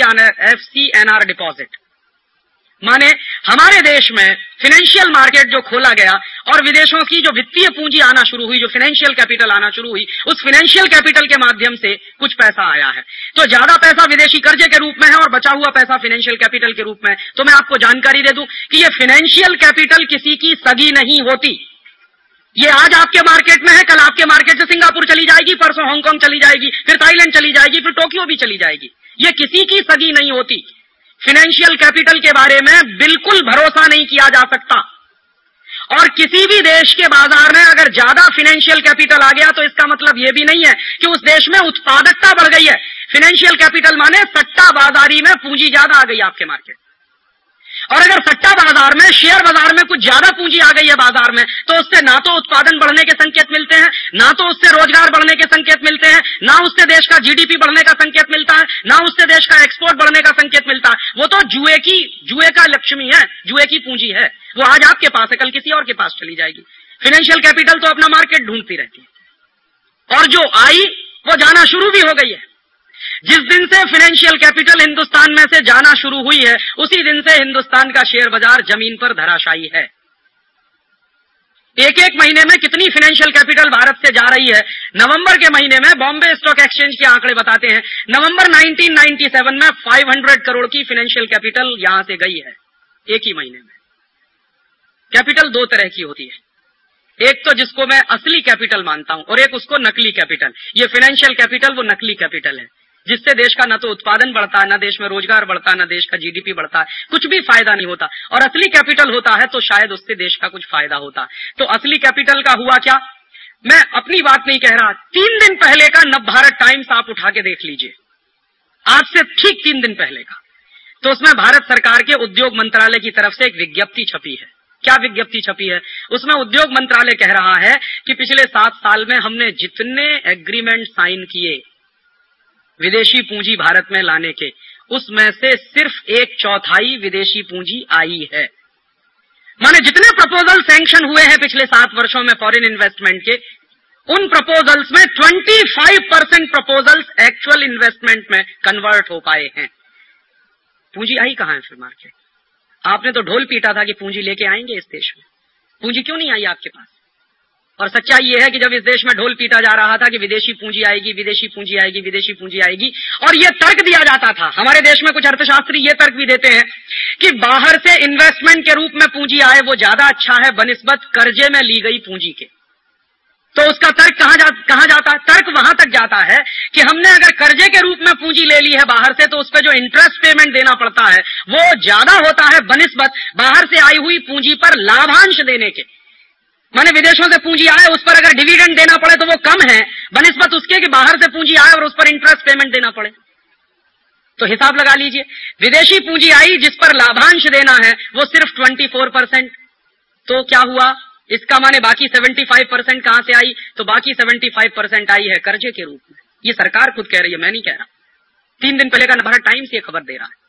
FCNR डिपॉजिट। माने हमारे देश में फाइनेंशियल मार्केट जो खोला गया और विदेशों की जो वित्तीय पूंजी आना शुरू हुई, जो फाइनेंशियल कैपिटल आना शुरू हुई, उस फाइनेंशियल कैपिटल के माध्यम से कुछ पैसा आया है। तो ज्यादा पैसा विदेशी कर्जे के रूप में है और बचा हुआ पैसा फाइनेंशियल कैपिटल के रूप में। तो मैं आपको जानकारी दे दूं कि ये फाइनेंशियल कैपिटल किसी की सगी नहीं होती। ये आज आपके मार्केट में है, कल आपके मार्केट से सिंगापुर चली जाएगी, परसों हांगकांग चली जाएगी, फिर थाईलैंड चली जाएगी, फिर टोक्यो भी चली जाएगी। ये किसी की सगी नहीं होती। फाइनेंशियल कैपिटल के बारे में बिल्कुल भरोसा नहीं किया जा सकता। और किसी भी देश के बाजार में अगर ज्यादा फाइनेंशियल कैपिटल आ गया तो इसका मतलब यह भी नहीं है कि उस देश में उत्पादकता बढ़ गई है। फाइनेंशियल कैपिटल माने सट्टा बाजारी में पूंजी ज्यादा आ गई आपके मार्केट। और अगर सट्टा बाजार में, शेयर बाजार में कुछ ज्यादा पूंजी आ गई है बाजार में, तो उससे ना तो उत्पादन बढ़ने के संकेत मिलते हैं, ना तो उससे रोजगार बढ़ने के संकेत मिलते हैं, ना उससे देश का GDP बढ़ने का संकेत मिलता है, ना उससे देश का एक्सपोर्ट बढ़ने का संकेत मिलता है। वो तो जुए का लक्ष्मी है, जुए की पूंजी है। वो आज आपके पास है, कल किसी और के पास चली जाएगी। फाइनेंशियल कैपिटल तो अपना मार्केट ढूंढती रहती है, और जो आई वो जाना शुरू भी हो गई है। जिस दिन से फाइनेंशियल कैपिटल हिंदुस्तान में से जाना शुरू हुई है, उसी दिन से हिंदुस्तान का शेयर बाजार जमीन पर धराशायी है। एक एक महीने में कितनी फाइनेंशियल कैपिटल भारत से जा रही है। नवंबर के महीने में बॉम्बे स्टॉक एक्सचेंज के आंकड़े बताते हैं, नवंबर 1997 में 500 करोड़ की फाइनेंशियल कैपिटल यहां से गई है एक ही महीने में। कैपिटल दो तरह की होती है, एक तो जिसको मैं असली कैपिटल मानता हूं और एक उसको नकली कैपिटल। ये फाइनेंशियल कैपिटल वो नकली कैपिटल है, जिससे देश का न तो उत्पादन बढ़ता है, न देश में रोजगार बढ़ता है, न देश का GDP बढ़ता है, कुछ भी फायदा नहीं होता। और असली कैपिटल होता है तो शायद उससे देश का कुछ फायदा होता। तो असली कैपिटल का हुआ क्या? मैं अपनी बात नहीं कह रहा, 3 दिन पहले का नवभारत टाइम्स आप उठा के देख लीजिए, आज से ठीक 3 दिन पहले का। तो उसमें भारत सरकार के उद्योग मंत्रालय की तरफ से एक विज्ञप्ति छपी है। क्या विज्ञप्ति छपी है? उसमें उद्योग मंत्रालय कह रहा है कि पिछले 7 साल में हमने जितने एग्रीमेंट साइन किए विदेशी पूंजी भारत में लाने के, उसमें से सिर्फ 1/4 विदेशी पूंजी आई है। माने जितने प्रपोजल सैंक्शन हुए हैं पिछले 7 वर्षों में फॉरेन इन्वेस्टमेंट के, उन प्रपोजल्स में 25% प्रपोजल्स एक्चुअल इन्वेस्टमेंट में कन्वर्ट हो पाए हैं। पूंजी आई कहां है फिर मार्केट? आपने तो ढोल पीटा था कि पूंजी लेके आएंगे इस देश में, पूंजी क्यों नहीं आई आपके पास? और सच्चाई यह है कि जब इस देश में ढोल पीटा जा रहा था कि विदेशी पूंजी आएगी, विदेशी पूंजी आएगी, विदेशी पूंजी आएगी, और यह तर्क दिया जाता था, हमारे देश में कुछ अर्थशास्त्री ये तर्क भी देते हैं कि बाहर से इन्वेस्टमेंट के रूप में पूंजी आए वो ज्यादा अच्छा है बनिस्बत कर्जे में ली गई पूंजी के। तो उसका तर्क कहां जाता है? तर्क वहां तक जाता है कि हमने अगर कर्जे के रूप में पूंजी ले ली है बाहर से, तो उस पर जो इंटरेस्ट पेमेंट देना पड़ता है वो ज्यादा होता है बनिस्बत बाहर से आई हुई पूंजी पर लाभांश देने के। माने विदेशों से पूंजी आए, उस पर अगर डिविडेंड देना पड़े तो वो कम है बनिस्बत उसके कि बाहर से पूंजी आए और उस पर इंटरेस्ट पेमेंट देना पड़े। तो हिसाब लगा लीजिए, विदेशी पूंजी आई जिस पर लाभांश देना है वो सिर्फ 24%। तो क्या हुआ? इसका माने बाकी 75% कहां से आई? तो बाकी 75% आई है कर्जे के रूप में। ये सरकार खुद कह रही है, मैं नहीं कह रहा। 3 दिन पहले का नवभारत टाइम्स ये खबर दे रहा है।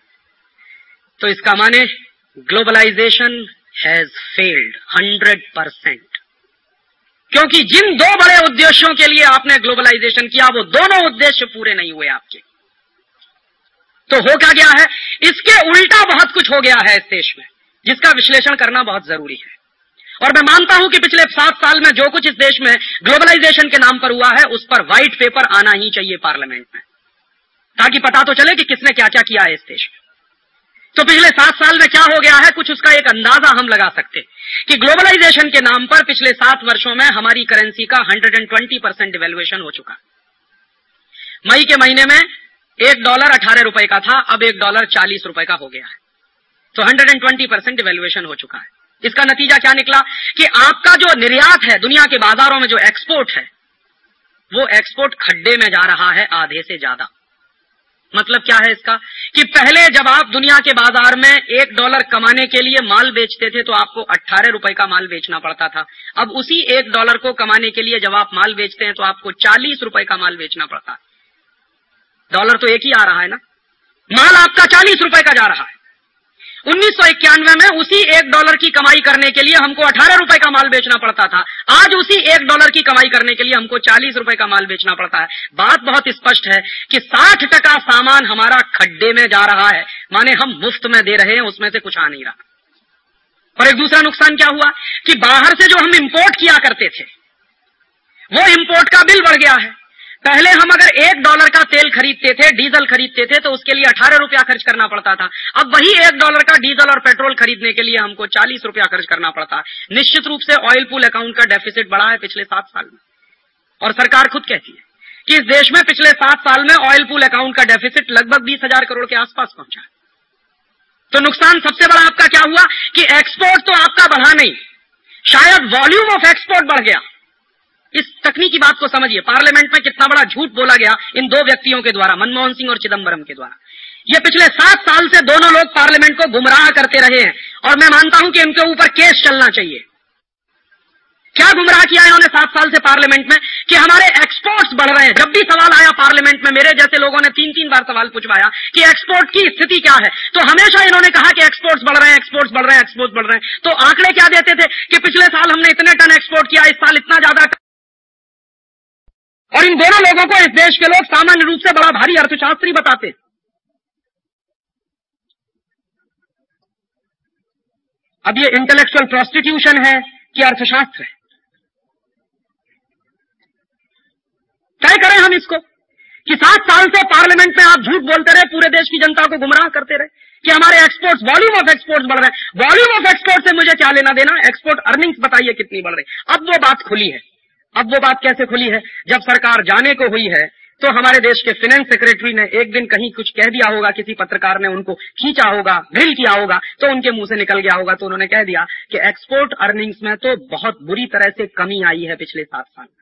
तो इसका माने ग्लोबलाइजेशन हैज फेल्ड 100%। क्योंकि जिन 2 बड़े उद्देश्यों के लिए आपने ग्लोबलाइजेशन किया वो दोनों उद्देश्य पूरे नहीं हुए आपके। तो हो क्या गया है? इसके उल्टा बहुत कुछ हो गया है इस देश में, जिसका विश्लेषण करना बहुत जरूरी है। और मैं मानता हूं कि पिछले 7 साल में जो कुछ इस देश में ग्लोबलाइजेशन के नाम पर हुआ है उस पर व्हाइट पेपर आना ही चाहिए पार्लियामेंट में। ताकि पता तो चले कि किसने क्या क्या किया है इस देश में। तो पिछले 7 साल में क्या हो गया है, कुछ उसका एक अंदाजा हम लगा सकते कि ग्लोबलाइजेशन के नाम पर पिछले 7 वर्षों में हमारी करेंसी का 120% डिवैल्यूएशन हो चुका है। मई के महीने में $1 18 रुपए का था, अब $1 40 रुपए का हो गया है। तो 120% डिवैल्यूएशन हो चुका है। इसका नतीजा क्या निकला कि आपका जो निर्यात है दुनिया के बाजारों में, जो एक्सपोर्ट है, वो एक्सपोर्ट खड्डे में जा रहा है आधे से ज्यादा। मतलब क्या है इसका कि पहले जब आप दुनिया के बाजार में $1 कमाने के लिए माल बेचते थे तो आपको 18 रुपए का माल बेचना पड़ता था। अब उसी $1 को कमाने के लिए जब आप माल बेचते हैं तो आपको 40 रुपए का माल बेचना पड़ता है। डॉलर तो एक ही आ रहा है ना, माल आपका 40 रुपए का जा रहा है। 1991 में उसी $1 की कमाई करने के लिए हमको 18 रुपए का माल बेचना पड़ता था। आज उसी $1 की कमाई करने के लिए हमको 40 रुपए का माल बेचना पड़ता है। बात बहुत स्पष्ट है कि 60% सामान हमारा खड्डे में जा रहा है, माने हम मुफ्त में दे रहे हैं, उसमें से कुछ आ नहीं रहा। और एक दूसरा नुकसान क्या हुआ कि बाहर से जो हम इंपोर्ट किया करते थे वो इंपोर्ट का बिल बढ़ गया है। पहले हम अगर $1 का तेल खरीदते थे, डीजल खरीदते थे, तो उसके लिए 18 रुपया खर्च करना पड़ता था। अब वही $1 का डीजल और पेट्रोल खरीदने के लिए हमको 40 रुपया खर्च करना पड़ता है। निश्चित रूप से ऑयल पूल अकाउंट का डेफिसिट बढ़ा है पिछले 7 साल में, और सरकार खुद कहती है कि इस देश में पिछले 7 साल में ऑयल पूल अकाउंट का डेफिसिट लगभग 20,000 करोड़ के आसपास पहुंचा है। तो नुकसान सबसे बड़ा आपका क्या हुआ कि एक्सपोर्ट तो आपका बढ़ा नहीं, शायद वॉल्यूम ऑफ एक्सपोर्ट बढ़ गया। इस तकनीकी बात को समझिए, पार्लियामेंट में कितना बड़ा झूठ बोला गया इन 2 व्यक्तियों के द्वारा, मनमोहन सिंह और चिदंबरम के द्वारा। ये पिछले 7 साल से दोनों लोग पार्लियामेंट को गुमराह करते रहे हैं, और मैं मानता हूं कि इनके ऊपर केस चलना चाहिए। क्या गुमराह किया है इन्होंने 7 साल से पार्लियामेंट में कि हमारे एक्सपोर्ट्स बढ़ रहे हैं। जब भी सवाल आया पार्लियामेंट में, मेरे जैसे लोगों ने 3-3 बार सवाल पूछवाया कि एक्सपोर्ट की स्थिति क्या है, तो हमेशा इन्होंने कहा कि एक्सपोर्ट्स बढ़ रहे हैं, एक्सपोर्ट्स बढ़ रहे हैं, एक्सपोर्ट्स बढ़ रहे हैं। तो आंकड़े क्या देते थे कि पिछले साल हमने इतने टन एक्सपोर्ट किया, इस साल इतना ज्यादा। और इन दोनों लोगों को इस देश के लोग सामान्य रूप से बड़ा भारी अर्थशास्त्री बताते। अब ये इंटेलेक्चुअल प्रोस्टिट्यूशन है कि अर्थशास्त्र है, तय करें हम इसको कि 7 साल से पार्लियामेंट में आप झूठ बोलते रहे, पूरे देश की जनता को गुमराह करते रहे कि हमारे एक्सपोर्ट्स, वॉल्यूम ऑफ एक्सपोर्ट्स बढ़ रहे हैं। वॉल्यूम ऑफ एक्सपोर्ट से मुझे क्या लेना देना, एक्सपोर्ट अर्निंग्स बताइए कितनी बढ़ रही। अब वो बात खुली है। अब वो बात कैसे खुली है, जब सरकार जाने को हुई है तो हमारे देश के फाइनेंस सेक्रेटरी ने एक दिन कहीं कुछ कह दिया होगा, किसी पत्रकार ने उनको खींचा होगा, ड्रिल किया होगा, तो उनके मुंह से निकल गया होगा। तो उन्होंने कह दिया कि एक्सपोर्ट अर्निंग्स में तो बहुत बुरी तरह से कमी आई है पिछले 7 साल में।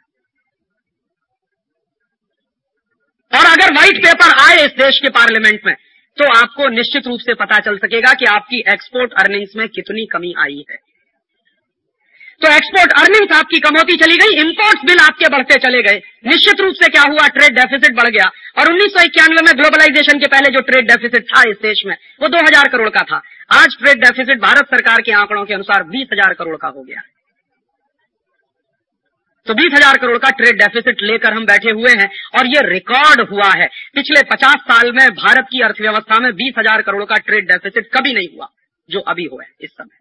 और अगर व्हाइट पेपर आए इस देश के पार्लियामेंट में तो आपको निश्चित रूप से पता चल सकेगा कि आपकी एक्सपोर्ट अर्निंग्स में कितनी कमी आई है। तो एक्सपोर्ट अर्निंग्स आपकी कम होती चली गई, इंपोर्ट्स बिल आपके बढ़ते चले गए। निश्चित रूप से क्या हुआ, ट्रेड डेफिसिट बढ़ गया। और 1991 में ग्लोबलाइजेशन के पहले जो ट्रेड डेफिसिट था इस देश में वो 2,000 करोड़ का था। आज ट्रेड डेफिसिट भारत सरकार के आंकड़ों के अनुसार 20,000 करोड़ का हो गया है। तो 20,000 करोड़ का ट्रेड डेफिसिट लेकर हम बैठे हुए हैं, और ये रिकॉर्ड हुआ है। पिछले 50 साल में भारत की अर्थव्यवस्था में 20,000 करोड़ का ट्रेड डेफिसिट कभी नहीं हुआ जो अभी हुआ है इस समय।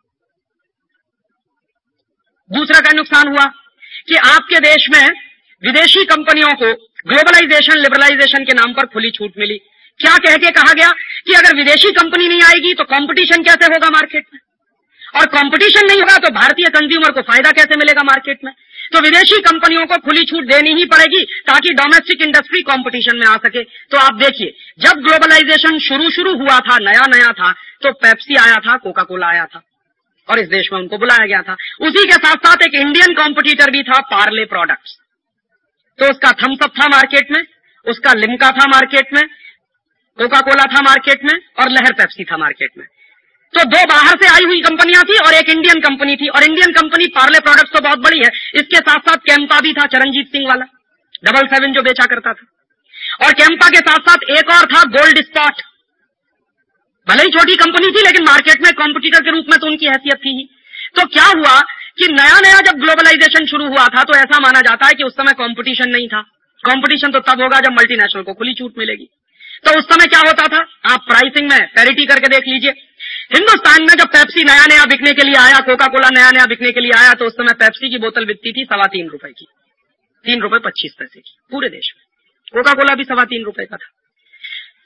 दूसरा क्या नुकसान हुआ कि आपके देश में विदेशी कंपनियों को ग्लोबलाइजेशन, लिबरलाइजेशन के नाम पर खुली छूट मिली। क्या कह के कहा गया कि अगर विदेशी कंपनी नहीं आएगी तो कंपटीशन कैसे होगा मार्केट में, और कंपटीशन नहीं होगा तो भारतीय कंज्यूमर को फायदा कैसे मिलेगा मार्केट में। तो विदेशी कंपनियों को खुली छूट देनी ही पड़ेगी ताकि डोमेस्टिक इंडस्ट्री कंपटीशन में आ सके। तो आप देखिए, जब ग्लोबलाइजेशन शुरू हुआ था, नया नया था, तो पेप्सी आया था, कोका कोला आया था, और इस देश में उनको बुलाया गया था। उसी के साथ साथ एक इंडियन कॉम्पिटिटर भी था, पार्ले प्रोडक्ट्स। तो उसका थम्स अप था मार्केट में, उसका लिम्का था मार्केट में, कोका कोला था मार्केट में, और लहर पेप्सी था मार्केट में। तो 2 बाहर से आई हुई कंपनियां थी और एक इंडियन कंपनी थी। और इंडियन कंपनी पार्ले प्रोडक्ट्स तो बहुत बड़ी है, इसके साथ साथ कैंपा भी था, चरणजीत सिंह वाला 777 जो बेचा करता था। और कैंपा के साथ साथ एक और था, गोल्ड स्पॉट। भले ही छोटी कंपनी थी लेकिन मार्केट में कॉम्पिटिटर के रूप में तो उनकी हैसियत थी ही। तो क्या हुआ कि नया नया जब ग्लोबलाइजेशन शुरू हुआ था तो ऐसा माना जाता है कि उस समय कंपटीशन नहीं था। कंपटीशन तो तब होगा जब मल्टीनेशनल को खुली छूट मिलेगी। तो उस समय क्या होता था, आप प्राइसिंग में पैरिटी करके देख लीजिए। हिंदुस्तान में जब पेप्सी नया नया बिकने के लिए आया, कोका कोला नया नया बिकने के लिए आया, तो उस समय पेप्सी की बोतल बिकती थी 3.25 रुपए की, ₹3.25 की पूरे देश में। कोका कोला भी 3.25 रुपए का था।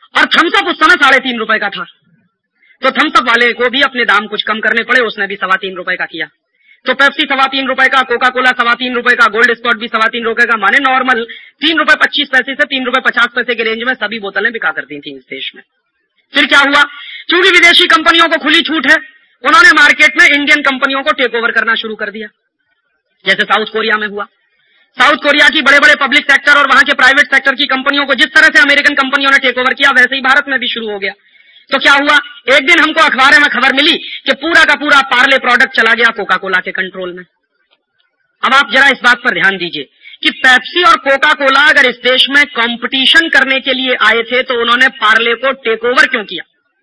और थम्सअप उस समय 3.5 रुपए का था, तो थम्सअप वाले को भी अपने दाम कुछ कम करने पड़े, उसने भी 3.25 रुपए का किया। तो पेप्सी 3.25 रुपए का, कोका कोला 3.25 रुपए का, गोल्ड स्पॉट भी 3.25 रुपए का, माने नॉर्मल 3.25 रुपए से 3.50 रुपए के रेंज में सभी बोतलें बिका करती थी इस देश में। फिर क्या हुआ, क्योंकि विदेशी कंपनियों को खुली छूट है, उन्होंने मार्केट में इंडियन कंपनियों को टेक ओवर करना शुरू कर दिया, जैसे साउथ कोरिया में हुआ। साउथ कोरिया की बड़े बड़े पब्लिक सेक्टर और वहां के प्राइवेट सेक्टर की कंपनियों को जिस तरह से अमेरिकन कंपनियों ने टेक ओवर किया, वैसे ही भारत में भी शुरू हो गया। तो क्या हुआ, एक दिन हमको अखबार में खबर मिली कि पूरा का पूरा पार्ले प्रोडक्ट चला गया कोका कोला के कंट्रोल में। अब आप जरा इस बात पर ध्यान दीजिए कि पेप्सी और कोका कोला अगर इस देश में कंपटीशन करने के लिए आए थे तो उन्होंने पार्ले को टेक ओवर क्यों किया?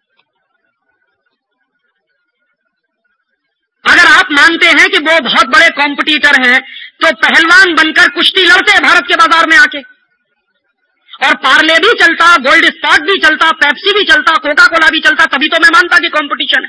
अगर आप मानते हैं कि वो बहुत बड़े कॉम्पिटिटर हैं, तो पहलवान बनकर कुश्ती लड़ते हैं भारत के बाजार में आके, और पार्ले भी चलता, गोल्ड स्पॉट भी चलता, पेप्सी भी चलता, कोका कोला भी चलता, तभी तो मैं मानता कि कंपटीशन है।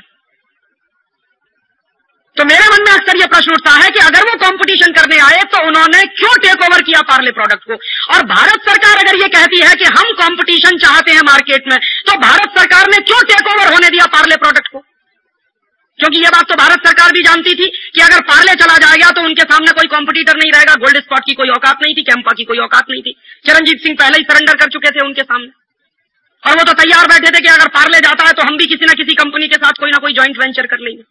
तो मेरे मन में अक्सर यह प्रश्न उठता है कि अगर वो कंपटीशन करने आए तो उन्होंने क्यों टेक ओवर किया पार्ले प्रोडक्ट को? और भारत सरकार अगर ये कहती है कि हम कंपटीशन चाहते हैं मार्केट में, तो भारत सरकार ने क्यों टेक ओवर होने दिया पार्ले प्रोडक्ट को? क्योंकि ये बात तो भारत सरकार भी जानती थी कि अगर पार्ले चला जाएगा तो उनके सामने कोई कॉम्पिटिटर नहीं रहेगा। गोल्ड स्पॉट की कोई औकात नहीं थी, कैंपा की कोई औकात नहीं थी, चिरंजीत सिंह पहले ही सरेंडर कर चुके थे उनके सामने, और वो तो तैयार बैठे थे कि अगर पार्ले जाता है तो हम भी किसी न किसी कंपनी के साथ कोई ना कोई ज्वाइंट वेंचर कर लेंगे।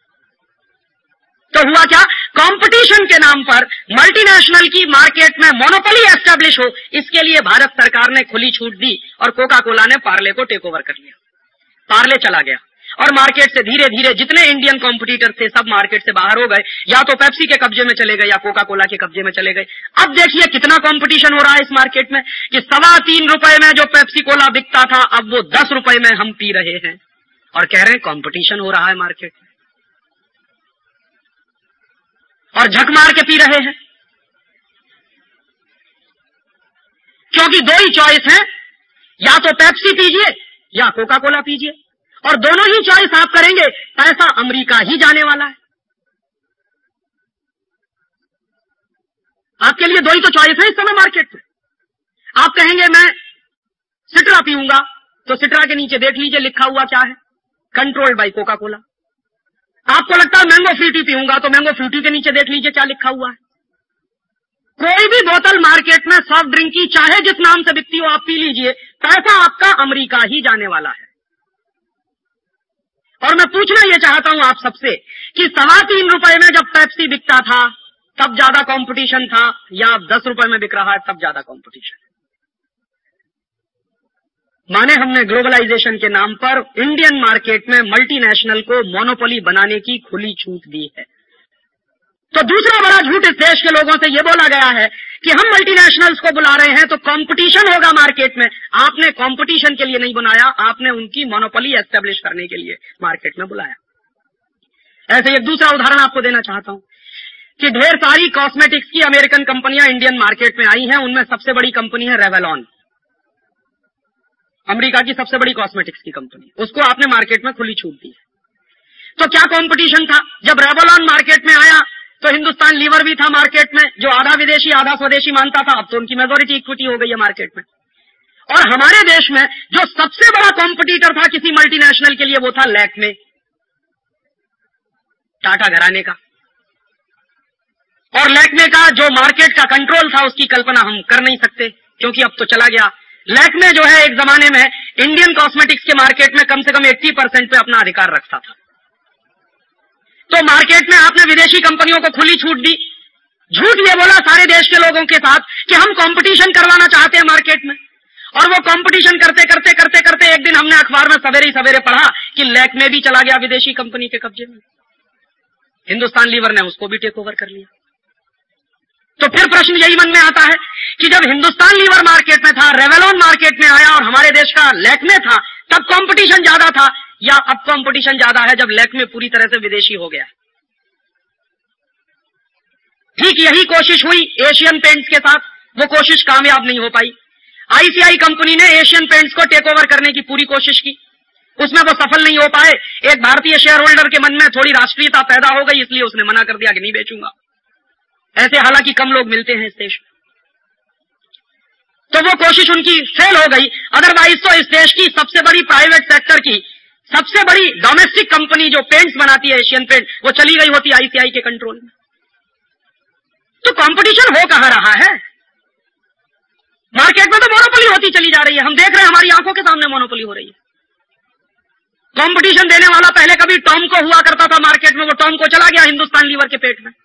तो हुआ क्या, कंपटीशन के नाम पर मल्टीनेशनल की मार्केट में मोनोपोली एस्टेब्लिश हो, इसके लिए भारत सरकार ने खुली छूट दी और कोका कोला ने पार्ले को टेक ओवर कर लिया। पार्ले चला गया और मार्केट से धीरे धीरे जितने इंडियन कॉम्पिटिटर थे सब मार्केट से बाहर हो गए, या तो पेप्सी के कब्जे में चले गए या कोका कोला के कब्जे में चले गए। अब देखिए कितना कंपटीशन हो रहा है इस मार्केट में कि 3.25 रुपए में जो पेप्सी कोला बिकता था, अब वो 10 रुपए में हम पी रहे हैं और कह रहे हैं कंपटीशन हो रहा है मार्केट में, और झक मार के पी रहे हैं। क्योंकि दो ही चॉइस है, या तो पेप्सी पीजिए या कोका कोला पीजिए, और दोनों ही चॉइस आप करेंगे, पैसा अमेरिका ही जाने वाला है। आपके लिए दो ही तो चॉइस है इस समय मार्केट में। आप कहेंगे मैं सिट्रा पीऊंगा, तो सिट्रा के नीचे देख लीजिए लिखा हुआ क्या है, कंट्रोल्ड बाय कोका कोला। आपको लगता है मैंगो फ्रूटी पीऊंगा, तो मैंगो फ्रूटी के नीचे देख लीजिए क्या लिखा हुआ है। कोई भी बोतल मार्केट में सॉफ्ट ड्रिंक की चाहे जिस नाम से बिकती हो आप पी लीजिए, पैसा आपका अमेरिका ही जाने वाला है। और मैं पूछना यह चाहता हूं आप सबसे कि 3.25 रुपए में जब पेप्सी बिकता था तब ज्यादा कंपटीशन था, या अब 10 रुपए में बिक रहा है तब ज्यादा कंपटीशन है? माने हमने ग्लोबलाइजेशन के नाम पर इंडियन मार्केट में मल्टीनेशनल को मोनोपोली बनाने की खुली छूट दी है। तो दूसरा बड़ा झूठ इस देश के लोगों से यह बोला गया है कि हम मल्टीनेशनल्स को बुला रहे हैं तो कंपटीशन होगा मार्केट में। आपने कंपटीशन के लिए नहीं बुलाया, आपने उनकी मोनोपोली एस्टेब्लिश करने के लिए मार्केट में बुलाया। ऐसे एक दूसरा उदाहरण आपको देना चाहता हूं कि ढेर सारी कॉस्मेटिक्स की अमेरिकन कंपनियां इंडियन मार्केट में आई हैं। उनमें सबसे बड़ी कंपनी है रेवलॉन, अमेरिका की सबसे बड़ी कॉस्मेटिक्स की कंपनी, उसको आपने मार्केट में खुली छूट दी है। तो क्या कंपटीशन था? जब रेवलॉन मार्केट में आया तो हिंदुस्तान लीवर भी था मार्केट में, जो आधा विदेशी आधा स्वदेशी मानता था, अब तो उनकी मेजॉरिटी इक्विटी हो गई है मार्केट में। और हमारे देश में जो सबसे बड़ा कॉम्पिटिटर था किसी मल्टीनेशनल के लिए, वो था लैक्मे, टाटा घराने का। और लैक्मे का जो मार्केट का कंट्रोल था उसकी कल्पना हम कर नहीं सकते, क्योंकि अब तो चला गया। लैक्मे जो है एक जमाने में इंडियन कॉस्मेटिक्स के मार्केट में कम से कम 80% पे अपना अधिकार रखता था। तो मार्केट में आपने विदेशी कंपनियों को खुली छूट दी, झूठ ये बोला सारे देश के लोगों के साथ कि हम कंपटीशन करवाना चाहते हैं मार्केट में, और वो कंपटीशन करते करते करते करते एक दिन हमने अखबार में सवेरे ही सवेरे पढ़ा कि लैक्मे भी चला गया विदेशी कंपनी के कब्जे में। हिंदुस्तान लीवर ने उसको भी टेक ओवर कर लिया। तो फिर प्रश्न यही मन में आता है कि जब हिंदुस्तान लीवर मार्केट में था, रेवलॉन मार्केट में आया और हमारे देश का लैक्मे था, तब कंपटीशन ज्यादा था, या अब कंपटीशन ज्यादा है जब लैक्मे पूरी तरह से विदेशी हो गया? ठीक यही कोशिश हुई एशियन पेंट्स के साथ, वो कोशिश कामयाब नहीं हो पाई। आईसीआई कंपनी ने एशियन पेंट्स को टेक ओवर करने की पूरी कोशिश की, उसमें वो सफल नहीं हो पाए। एक भारतीय शेयर होल्डर के मन में थोड़ी राष्ट्रीयता पैदा हो गई, इसलिए उसने मना कर दिया कि नहीं बेचूंगा। ऐसे हालांकि कम लोग मिलते हैं इस देश में। तो वो कोशिश उनकी फेल हो गई। अदरवाइज तो इस देश की सबसे बड़ी प्राइवेट सेक्टर की सबसे बड़ी डोमेस्टिक कंपनी जो पेंट्स बनाती है, एशियन पेंट, वो चली गई होती आईसीआई के कंट्रोल में। तो कंपटीशन हो कहां रहा है? मार्केट में तो मोनोपोली होती चली जा रही है। हम देख रहे हैं, हमारी आंखों के सामने मोनोपोली हो रही है। कंपटीशन देने वाला पहले कभी टॉमको हुआ करता था मार्केट में, वो टॉमको चला गया हिंदुस्तान लीवर के पेट में।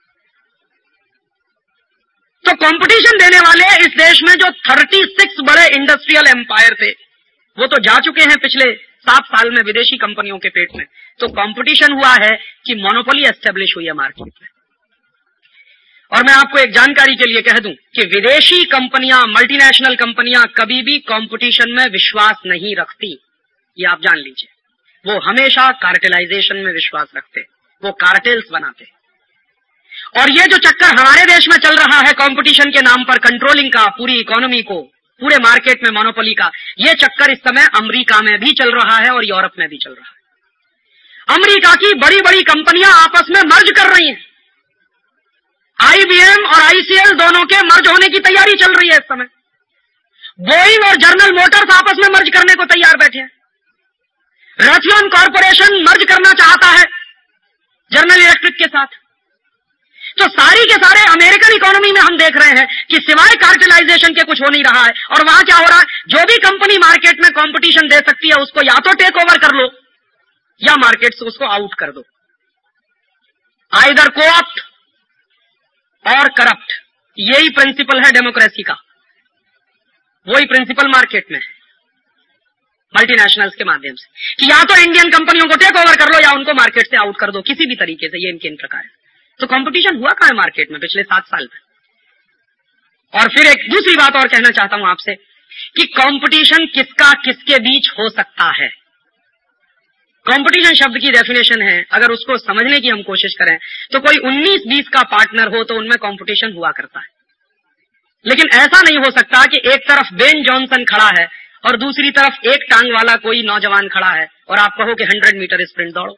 तो कंपटीशन देने वाले इस देश में जो 36 बड़े इंडस्ट्रियल एम्पायर थे, वो तो जा चुके हैं पिछले 7 साल में विदेशी कंपनियों के पेट में। तो कंपटीशन हुआ है कि मोनोपोली एस्टेब्लिश हुई है मार्केट में। और मैं आपको एक जानकारी के लिए कह दूं कि विदेशी कंपनियां, मल्टीनेशनल कंपनियां कभी भी कंपटीशन में विश्वास नहीं रखती, ये आप जान लीजिए। वो हमेशा कार्टेलाइजेशन में विश्वास रखते, वो कार्टेल्स बनाते। और ये जो चक्कर हमारे देश में चल रहा है कंपटीशन के नाम पर कंट्रोलिंग का, पूरी इकोनॉमी को, पूरे मार्केट में मोनोपोली का, ये चक्कर इस समय अमेरिका में भी चल रहा है और यूरोप में भी चल रहा है। अमेरिका की बड़ी बड़ी कंपनियां आपस में मर्ज कर रही हैं। आईबीएम और आईसीएल दोनों के मर्ज होने की तैयारी चल रही है इस समय। बोइंग और जनरल मोटर्स आपस में मर्ज करने को तैयार बैठे हैं। रथियन कॉर्पोरेशन मर्ज करना चाहता है जनरल इलेक्ट्रिक के साथ। तो सारी के सारे अमेरिकन इकोनॉमी में हम देख रहे हैं कि सिवाय कार्टेलाइजेशन के कुछ हो नहीं रहा है। और वहां क्या हो रहा है, जो भी कंपनी मार्केट में कंपटीशन दे सकती है उसको या तो टेक ओवर कर लो या मार्केट से उसको आउट कर दो। आइदर कोऑप्ट और करप्ट, यही प्रिंसिपल है डेमोक्रेसी का। वही प्रिंसिपल मार्केट में है मल्टीनेशनल्स के माध्यम से, कि या तो इंडियन कंपनियों को टेक ओवर कर लो या उनको मार्केट से आउट कर दो, किसी भी तरीके से। ये इनके इन प्रकार है। तो कंपटीशन हुआ कहां है मार्केट में पिछले 7 साल में? और फिर एक दूसरी बात और कहना चाहता हूं आपसे कि कंपटीशन किसका किसके बीच हो सकता है। कंपटीशन शब्द की डेफिनेशन है, अगर उसको समझने की हम कोशिश करें तो कोई 19-20 का पार्टनर हो तो उनमें कंपटीशन हुआ करता है। लेकिन ऐसा नहीं हो सकता कि एक तरफ बेन जॉनसन खड़ा है और दूसरी तरफ एक टांग वाला कोई नौजवान खड़ा है और आप कहो कि 100 मीटर स्प्रिंट दौड़ो।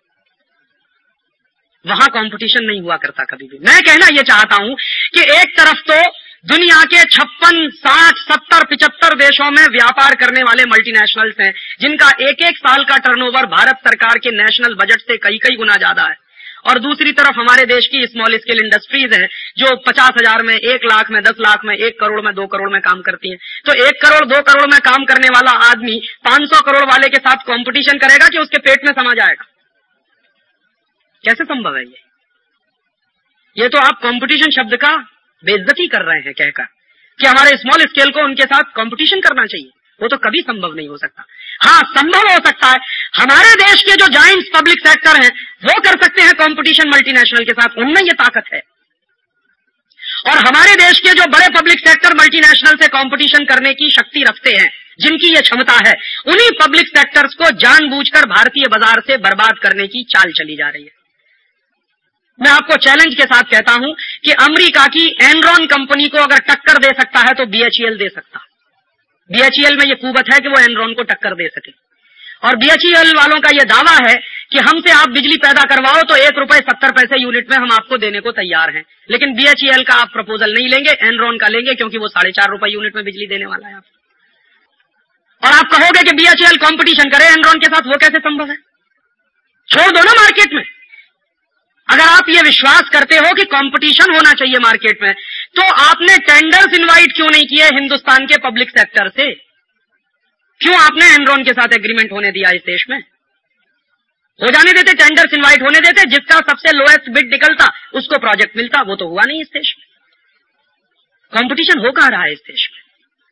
वहां कंपटीशन नहीं हुआ करता कभी भी। मैं कहना यह चाहता हूं कि एक तरफ तो दुनिया के 56, 60, 70, 75 देशों में व्यापार करने वाले मल्टीनेशनल्स हैं, जिनका एक एक साल का टर्नओवर भारत सरकार के नेशनल बजट से कई गुना ज्यादा है। और दूसरी तरफ हमारे देश की स्मॉल स्केल इंडस्ट्रीज हैं जो 50,000 में, 1 लाख में, 10 लाख में, 1 करोड़ में, 2 करोड़ में काम करती हैं। तो 1 करोड़ 2 करोड़ में काम करने वाला आदमी 500 करोड़ वाले के साथ कंपटीशन करेगा कि उसके पेट में समा जाएगा? कैसे संभव है ये तो आप कंपटीशन शब्द का बेइज्जती कर रहे हैं कहकर कि हमारे स्मॉल स्केल को उनके साथ कंपटीशन करना चाहिए। वो तो कभी संभव नहीं हो सकता। हाँ, संभव हो सकता है, हमारे देश के जो जायंट्स पब्लिक सेक्टर हैं वो कर सकते हैं कंपटीशन मल्टीनेशनल के साथ, उनमें ये ताकत है। और हमारे देश के जो बड़े पब्लिक सेक्टर मल्टीनेशनल से कंपटीशन करने की शक्ति रखते हैं, जिनकी ये क्षमता है, उन्हीं पब्लिक सेक्टर्स को जानबूझकर भारतीय बाजार से बर्बाद करने की चाल चली जा रही है। मैं आपको चैलेंज के साथ कहता हूं कि अमेरिका की एनरॉन कंपनी को अगर टक्कर दे सकता है तो बीएचईएल दे सकता। बीएचईएल में यह कुवत है कि वो एनरॉन को टक्कर दे सके। और बीएचईएल वालों का यह दावा है कि हमसे आप बिजली पैदा करवाओ तो ₹1.70 यूनिट में हम आपको देने को तैयार हैं। लेकिन बीएचईएल का आप प्रपोजल नहीं लेंगे, एनरॉन का लेंगे, क्योंकि वो ₹4.5 यूनिट में बिजली देने वाला है आपको। और आप कहोगे कि बीएचईएल कंपटीशन करे एनरॉन के साथ, वो कैसे संभव है? छोड़ दो ना मार्केट में। अगर आप ये विश्वास करते हो कि कंपटीशन होना चाहिए मार्केट में, तो आपने टेंडर्स इनवाइट क्यों नहीं किए हिंदुस्तान के पब्लिक सेक्टर से? क्यों आपने एनरॉन के साथ एग्रीमेंट होने दिया इस देश में? हो जाने देते, टेंडर्स इनवाइट होने देते, जिसका सबसे लोएस्ट बिड निकलता उसको प्रोजेक्ट मिलता। वो तो हुआ नहीं इस देश में। कंपटीशन हो कहां रहा है इस देश में?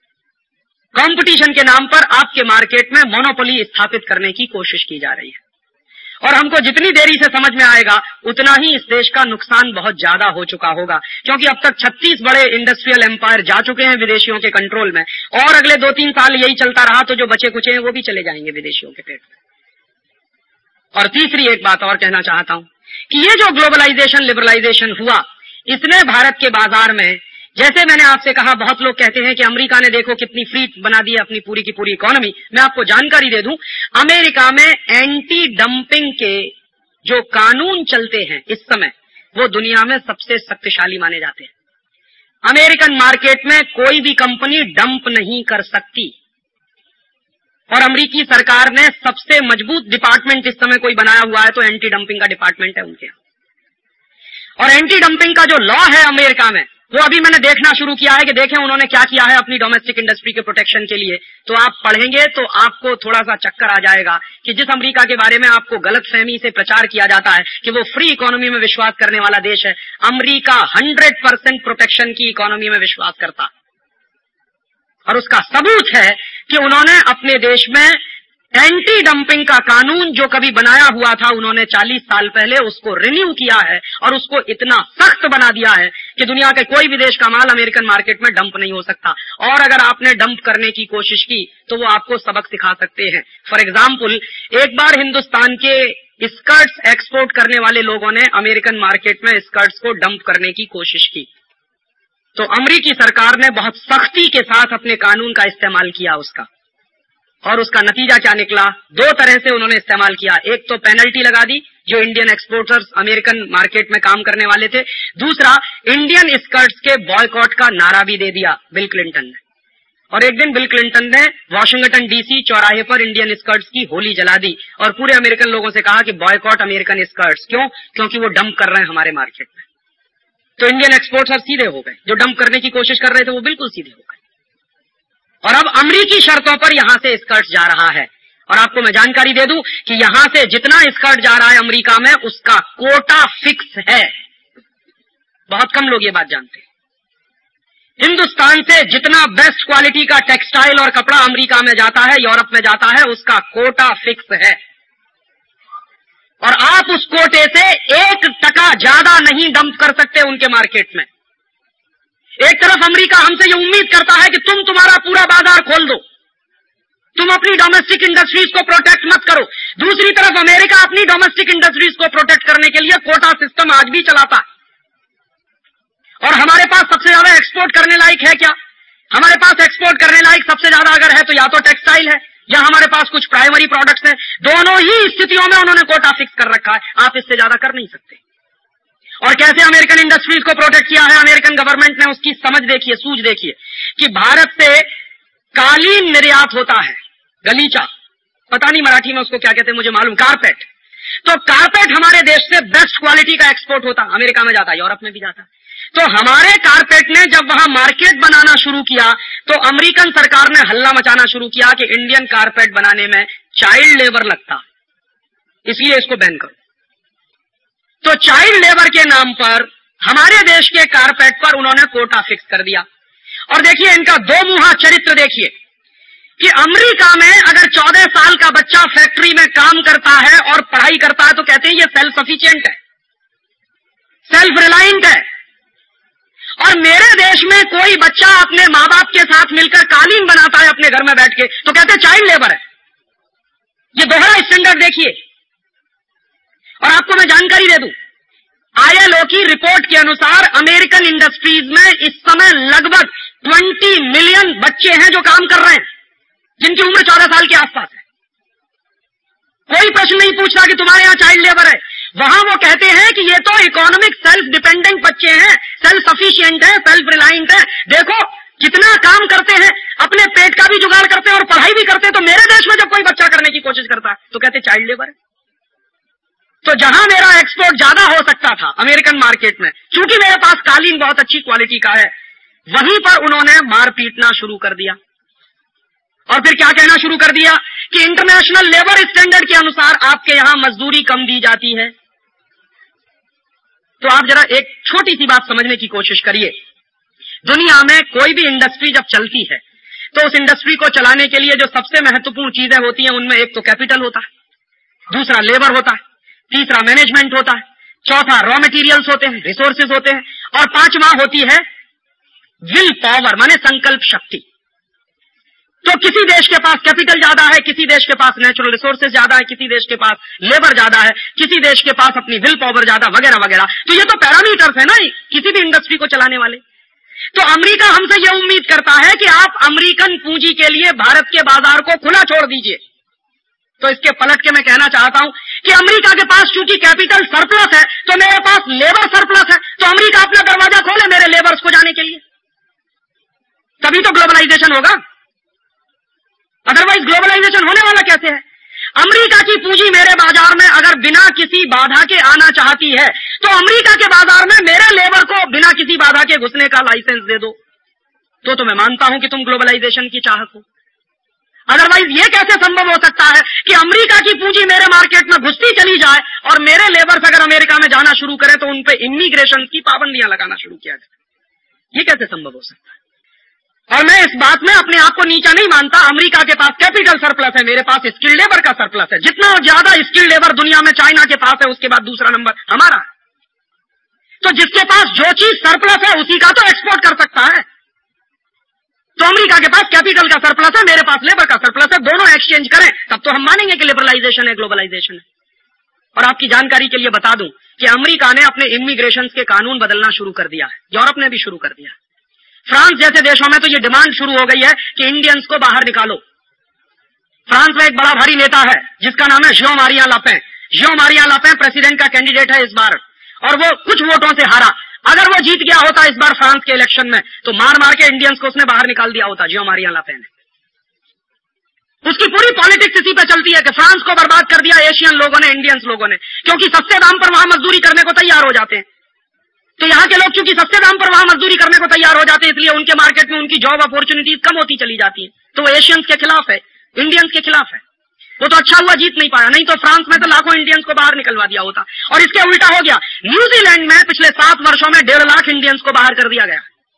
कंपटीशन के नाम पर आपके मार्केट में मोनोपोली स्थापित करने की कोशिश की जा रही है। और हमको जितनी देरी से समझ में आएगा उतना ही इस देश का नुकसान बहुत ज्यादा हो चुका होगा, क्योंकि अब तक 36 बड़े इंडस्ट्रियल एम्पायर जा चुके हैं विदेशियों के कंट्रोल में, और अगले 2-3 साल यही चलता रहा तो जो बचे कुचे हैं वो भी चले जाएंगे विदेशियों के पेट में। और तीसरी एक बात और कहना चाहता हूं कि ये जो ग्लोबलाइजेशन, लिबरलाइजेशन हुआ, इसने भारत के बाजार में, जैसे मैंने आपसे कहा, बहुत लोग कहते हैं कि अमेरिका ने देखो कितनी फ्री बना दी अपनी पूरी की पूरी इकोनॉमी। मैं आपको जानकारी दे दूं, अमेरिका में एंटी डंपिंग के जो कानून चलते हैं इस समय, वो दुनिया में सबसे शक्तिशाली माने जाते हैं। अमेरिकन मार्केट में कोई भी कंपनी डंप नहीं कर सकती। और अमेरिकी सरकार ने सबसे मजबूत डिपार्टमेंट इस समय कोई बनाया हुआ है तो एंटी डंपिंग का डिपार्टमेंट है उनके यहाँ। और एंटी डंपिंग का जो लॉ है अमेरिका में, वो अभी मैंने देखना शुरू किया है कि देखें उन्होंने क्या किया है अपनी डोमेस्टिक इंडस्ट्री के प्रोटेक्शन के लिए। तो आप पढ़ेंगे तो आपको थोड़ा सा चक्कर आ जाएगा कि जिस अमेरिका के बारे में आपको गलतफहमी से प्रचार किया जाता है कि वो फ्री इकोनॉमी में विश्वास करने वाला देश है, अमेरिका 100% प्रोटेक्शन की इकोनॉमी में विश्वास करता। और उसका सबूत है कि उन्होंने अपने देश में एंटी डंपिंग का कानून जो कभी बनाया हुआ था, उन्होंने 40 साल पहले उसको रिन्यू किया है और उसको इतना सख्त बना दिया है कि दुनिया के कोई भी देश का माल अमेरिकन मार्केट में डंप नहीं हो सकता। और अगर आपने डंप करने की कोशिश की तो वो आपको सबक सिखा सकते हैं। फॉर एग्जाम्पल, एक बार हिंदुस्तान के स्कर्ट्स एक्सपोर्ट करने वाले लोगों ने अमेरिकन मार्केट में स्कर्ट्स को डंप करने की कोशिश की, तो अमेरिकी सरकार ने बहुत सख्ती के साथ अपने कानून का इस्तेमाल किया उसका। और उसका नतीजा क्या निकला? दो तरह से उन्होंने इस्तेमाल किया। एक तो पेनल्टी लगा दी जो इंडियन एक्सपोर्टर्स अमेरिकन मार्केट में काम करने वाले थे, दूसरा इंडियन स्कर्ट्स के बॉयकॉट का नारा भी दे दिया बिल क्लिंटन ने। और एक दिन बिल क्लिंटन ने वॉशिंगटन डीसी चौराहे पर इंडियन स्कर्ट्स की होली जला दी और पूरे अमेरिकन लोगों से कहा कि बॉयकॉट अमेरिकन स्कर्ट्स। क्यों? क्योंकि वो डंप कर रहे हैं हमारे मार्केट में। तो इंडियन एक्सपोर्टर्स सीधे हो गए, जो डंप करने की कोशिश कर रहे थे वो बिल्कुल सीधे हो गए। और अब अमेरिकी शर्तों पर यहां से स्कर्ट जा रहा है। और आपको मैं जानकारी दे दूं कि यहां से जितना स्कर्ट जा रहा है अमेरिका में, उसका कोटा फिक्स है। बहुत कम लोग ये बात जानते हैं। हिंदुस्तान से जितना बेस्ट क्वालिटी का टेक्सटाइल और कपड़ा अमेरिका में जाता है, यूरोप में जाता है, उसका कोटा फिक्स है। और आप उस कोटे से 1% ज्यादा नहीं डंप कर सकते उनके मार्केट में। एक तरफ अमेरिका हमसे ये उम्मीद करता है कि तुम तुम्हारा पूरा बाजार खोल दो, तुम अपनी डोमेस्टिक इंडस्ट्रीज को प्रोटेक्ट मत करो। दूसरी तरफ अमेरिका अपनी डोमेस्टिक इंडस्ट्रीज को प्रोटेक्ट करने के लिए कोटा सिस्टम आज भी चलाता है। और हमारे पास सबसे ज्यादा एक्सपोर्ट करने लायक है क्या? हमारे पास एक्सपोर्ट करने लायक सबसे ज्यादा अगर है तो या तो टेक्सटाइल है या हमारे पास कुछ प्राइमरी प्रोडक्ट्स हैं। दोनों ही स्थितियों में उन्होंने कोटा फिक्स कर रखा है, आप इससे ज्यादा कर नहीं सकते। और कैसे अमेरिकन इंडस्ट्रीज को प्रोटेक्ट किया है अमेरिकन गवर्नमेंट ने, उसकी समझ देखिए, सूझ देखिए कि भारत से कालीन निर्यात होता है, गलीचा, पता नहीं मराठी में उसको क्या कहते हैं मुझे मालूम, कारपेट। तो कारपेट हमारे देश से बेस्ट क्वालिटी का एक्सपोर्ट होता, अमेरिका में जाता, यूरोप में भी जाता। तो हमारे कारपेट ने जब वहां मार्केट बनाना शुरू किया तो अमेरिकन सरकार ने हल्ला मचाना शुरू किया कि इंडियन कारपेट बनाने में चाइल्ड लेबर लगता, इसलिए इसको बैन करो। तो चाइल्ड लेबर के नाम पर हमारे देश के कारपेट पर उन्होंने कोटा फिक्स कर दिया। और देखिए इनका दो मुहा चरित्र देखिए कि अमेरिका में अगर 14 साल का बच्चा फैक्ट्री में काम करता है और पढ़ाई करता है तो कहते हैं ये सेल्फ सफिशिएंट है, सेल्फ रिलायंट है। और मेरे देश में कोई बच्चा अपने माँ बाप के साथ मिलकर कालीन बनाता है अपने घर में बैठ के तो कहते हैं चाइल्ड लेबर है। ये दोहरा स्टैंडर्ड देखिए। और आपको मैं जानकारी दे दूं, ILO की रिपोर्ट के अनुसार अमेरिकन इंडस्ट्रीज में इस समय लगभग 20 मिलियन बच्चे हैं जो काम कर रहे हैं, जिनकी उम्र 14 साल के आसपास है। कोई प्रश्न नहीं पूछता कि तुम्हारे यहां चाइल्ड लेबर है। वहां वो कहते हैं कि ये तो इकोनॉमिक सेल्फ डिपेंडेंट बच्चे हैं, सेल्फ सफिशिएंट है, सेल्फ रिलायंट है, देखो कितना काम करते हैं, अपने पेट का भी जुगाड़ करते हैं और पढ़ाई भी करते हैं। तो मेरे देश में जब कोई बच्चा करने की कोशिश करता है तो कहते चाइल्ड लेबर है। तो जहां मेरा एक्सपोर्ट ज्यादा हो सकता था अमेरिकन मार्केट में, चूंकि मेरे पास कालीन बहुत अच्छी क्वालिटी का है, वहीं पर उन्होंने मार पीटना शुरू कर दिया। और फिर क्या कहना शुरू कर दिया कि इंटरनेशनल लेबर स्टैंडर्ड के अनुसार आपके यहां मजदूरी कम दी जाती है। तो आप जरा एक छोटी सी बात समझने की कोशिश करिए। दुनिया में कोई भी इंडस्ट्री जब चलती है तो उस इंडस्ट्री को चलाने के लिए जो सबसे महत्वपूर्ण चीजें होती हैं उनमें एक तो कैपिटल होता है, दूसरा लेबर होता है, तीसरा मैनेजमेंट होता है, चौथा रॉ मटेरियल्स होते हैं, रिसोर्सेज होते हैं, और पांचवा होती है विल पावर माने संकल्प शक्ति। तो किसी देश के पास कैपिटल ज्यादा है, किसी देश के पास नेचुरल रिसोर्सेज ज्यादा है, किसी देश के पास लेबर ज्यादा है, किसी देश के पास अपनी विल पावर ज्यादा, वगैरह वगैरह। तो ये तो पैरामीटर्स है ना किसी भी इंडस्ट्री को चलाने वाले। तो अमेरिका हमसे यह उम्मीद करता है कि आप अमेरिकन पूंजी के लिए भारत के बाजार को खुला छोड़ दीजिए। तो इसके पलट के मैं कहना चाहता हूं कि अमेरिका के पास चूंकि कैपिटल सरप्लस है तो मेरे पास लेबर सरप्लस है, तो अमेरिका अपना दरवाजा खोले मेरे लेबर्स को जाने के लिए। तभी तो ग्लोबलाइजेशन होगा, अदरवाइज ग्लोबलाइजेशन होने वाला कैसे है? अमेरिका की पूंजी मेरे बाजार में अगर बिना किसी बाधा के आना चाहती है तो अमेरिका के बाजार में मेरे लेबर को बिना किसी बाधा के घुसने का लाइसेंस दे दो, तो मैं मानता हूं कि तुम ग्लोबलाइजेशन की चाहत हो। अदरवाइज ये कैसे संभव हो सकता है कि अमेरिका की पूंजी मेरे मार्केट में घुसती चली जाए और मेरे लेबर्स अगर अमेरिका में जाना शुरू करें तो उन पे इमिग्रेशन की पाबंदियां लगाना शुरू किया जाए? ये कैसे संभव हो सकता है? और मैं इस बात में अपने आप को नीचा नहीं मानता। अमेरिका के पास कैपिटल सरप्लस है, मेरे पास स्किल्ड लेबर का सरप्लस है। जितना ज्यादा स्किल्ड लेबर दुनिया में चाइना के पास है, उसके बाद दूसरा नंबर हमारा है। तो जिसके पास जो चीज सरप्लस है उसी का तो एक्सपोर्ट कर सकता है। तो अमेरिका के पास कैपिटल का सरप्लस है, मेरे पास लेबर का सरप्लस है, दोनों एक्सचेंज करें तब तो हम मानेंगे कि लिबरलाइजेशन है, ग्लोबलाइजेशन है। और आपकी जानकारी के लिए बता दूं कि अमेरिका ने अपने इमिग्रेशन के कानून बदलना शुरू कर दिया है, यूरोप ने भी शुरू कर दिया है। फ्रांस जैसे देशों में तो ये डिमांड शुरू हो गई है कि इंडियंस को बाहर निकालो। फ्रांस में एक बड़ा भारी नेता है जिसका नाम है Jean Marie Le Pen. Jean Marie Le Pen president का कैंडिडेट है इस बार, और वो कुछ वोटों से हारा। अगर वो जीत गया होता इस बार फ्रांस के इलेक्शन में तो मार मार के इंडियंस को उसने बाहर निकाल दिया होता, जियो मारिया लापें ने। उसकी पूरी पॉलिटिक्स इसी पे चलती है कि फ्रांस को बर्बाद कर दिया एशियन लोगों ने, इंडियंस लोगों ने, क्योंकि सस्ते दाम पर वहां मजदूरी करने को तैयार हो जाते हैं। तो यहाँ के लोग चूंकि सस्ते दाम पर वहां मजदूरी करने को तैयार हो जाते हैं, इसलिए उनके मार्केट में उनकी जॉब अपॉर्चुनिटीज कम होती चली जाती है। तो वो एशियंस के खिलाफ है, इंडियंस के खिलाफ है। वो तो अच्छा हुआ जीत नहीं पाया, नहीं तो फ्रांस में तो लाखों इंडियंस को बाहर निकलवा दिया होता। और इसके उल्टा हो गया, न्यूजीलैंड में पिछले 7 वर्षों में 1.5 लाख इंडियंस को बाहर कर दिया गया।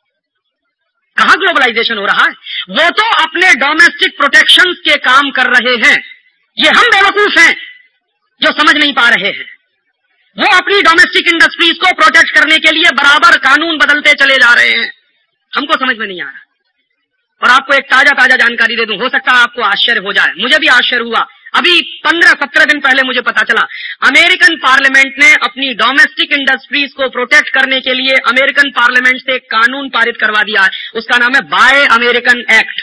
कहां ग्लोबलाइजेशन हो रहा है? वो तो अपने डोमेस्टिक प्रोटेक्शन के काम कर रहे हैं। ये हम बेवकूफ हैं जो समझ नहीं पा रहे हैं। वो अपनी डोमेस्टिक इंडस्ट्रीज को प्रोटेक्ट करने के लिए बराबर कानून बदलते चले जा रहे हैं, हमको समझ में नहीं आ रहा। और आपको एक ताजा जानकारी दे दूं, हो सकता है आपको आश्चर्य हो जाए, मुझे भी आश्चर्य हुआ। अभी 15-17 दिन पहले मुझे पता चला अमेरिकन पार्लियामेंट ने अपनी डोमेस्टिक इंडस्ट्रीज को प्रोटेक्ट करने के लिए अमेरिकन पार्लियामेंट से एक कानून पारित करवा दिया है। उसका नाम है बाय अमेरिकन एक्ट।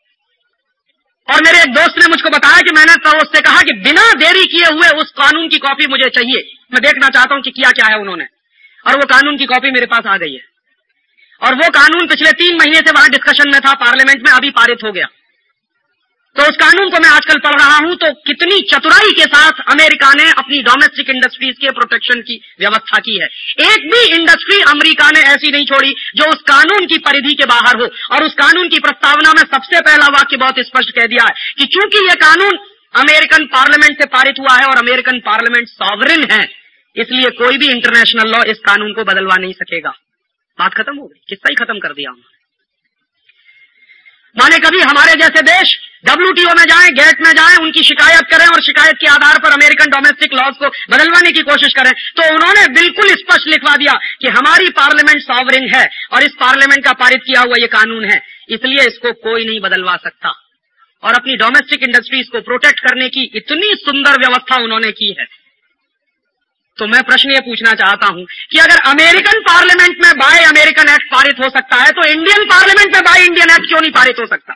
और मेरे एक दोस्त ने मुझको बताया कि मैंने तो उससे कहा कि बिना देरी किए हुए उस कानून की कॉपी मुझे चाहिए, मैं देखना चाहता हूं कि किया क्या है उन्होंने। और वो कानून की कॉपी मेरे पास आ गई है। और वो कानून पिछले 3 महीने से वहां डिस्कशन में था पार्लियामेंट में, अभी पारित हो गया। तो उस कानून को मैं आजकल पढ़ रहा हूं तो कितनी चतुराई के साथ अमेरिका ने अपनी डोमेस्टिक इंडस्ट्रीज के प्रोटेक्शन की व्यवस्था की है। एक भी इंडस्ट्री अमेरिका ने ऐसी नहीं छोड़ी जो उस कानून की परिधि के बाहर हो। और उस कानून की प्रस्तावना में सबसे पहला वाक्य बहुत स्पष्ट कह दिया है कि चूंकि यह कानून अमेरिकन पार्लियामेंट से पारित हुआ है और अमेरिकन पार्लियामेंट सॉवरेन है, इसलिए कोई भी इंटरनेशनल लॉ इस कानून को बदलवा नहीं सकेगा। बात खत्म हो गई, किस्सा ही खत्म कर दिया उन्होंने। माने कभी हमारे जैसे देश WTO में जाएं, गेट में जाएं, उनकी शिकायत करें और शिकायत के आधार पर अमेरिकन डोमेस्टिक लॉज को बदलवाने की कोशिश करें, तो उन्होंने बिल्कुल स्पष्ट लिखवा दिया कि हमारी पार्लियामेंट सॉवरेन है और इस पार्लियामेंट का पारित किया हुआ ये कानून है, इसलिए इसको कोई नहीं बदलवा सकता। और अपनी डोमेस्टिक इंडस्ट्रीज को प्रोटेक्ट करने की इतनी सुंदर व्यवस्था उन्होंने की है। तो मैं प्रश्न ये पूछना चाहता हूं कि अगर अमेरिकन पार्लियामेंट में बाय अमेरिकन एक्ट पारित हो सकता है तो इंडियन पार्लियामेंट में बाय इंडियन एक्ट क्यों नहीं पारित हो सकता?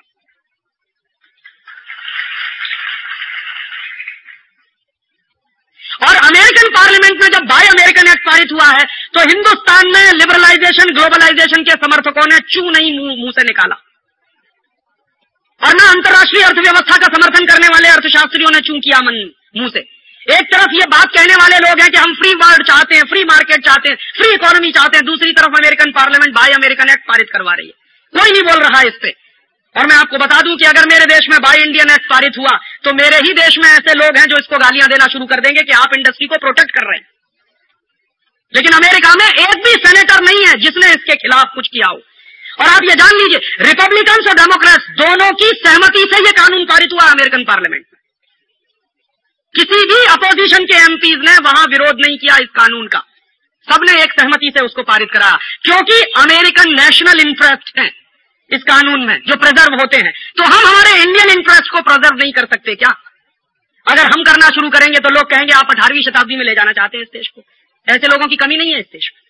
और अमेरिकन पार्लियामेंट में जब बाय अमेरिकन एक्ट पारित हुआ है तो हिंदुस्तान में लिबरलाइजेशन, ग्लोबलाइजेशन के समर्थकों ने चू नहीं मुंह से निकाला, और न अंतर्राष्ट्रीय अर्थव्यवस्था का समर्थन करने वाले अर्थशास्त्रियों ने चू किया मुंह से। एक तरफ ये बात कहने वाले लोग हैं कि हम फ्री वर्ल्ड चाहते हैं, फ्री मार्केट चाहते हैं, फ्री इकोनॉमी चाहते हैं, दूसरी तरफ American parliament buy American act पारित करवा रही है। कोई नहीं बोल रहा है इस पे। और मैं आपको बता दूं कि अगर मेरे देश में बाय इंडियन एक्ट पारित हुआ तो मेरे ही देश में ऐसे लोग हैं जो इसको गालियां देना शुरू कर देंगे कि आप इंडस्ट्री को प्रोटेक्ट कर रहे हैं। लेकिन अमेरिका में एक भी सेनेटर नहीं है जिसने इसके खिलाफ कुछ किया हो। और आप ये जान लीजिए, रिपब्लिकन्स और डेमोक्रेट्स दोनों की सहमति से यह कानून पारित हुआ अमेरिकन पार्लियामेंट में। किसी भी अपोजिशन के एमपीज ने वहां विरोध नहीं किया इस कानून का, सबने एक सहमति से उसको पारित कराया, क्योंकि अमेरिकन नेशनल इंटरेस्ट है इस कानून में जो प्रिजर्व होते हैं। तो हम हमारे इंडियन इंटरेस्ट को प्रिजर्व नहीं कर सकते क्या? अगर हम करना शुरू करेंगे तो लोग कहेंगे आप 18वीं शताब्दी में ले जाना चाहते हैं इस देश को। ऐसे लोगों की कमी नहीं है इस देश में।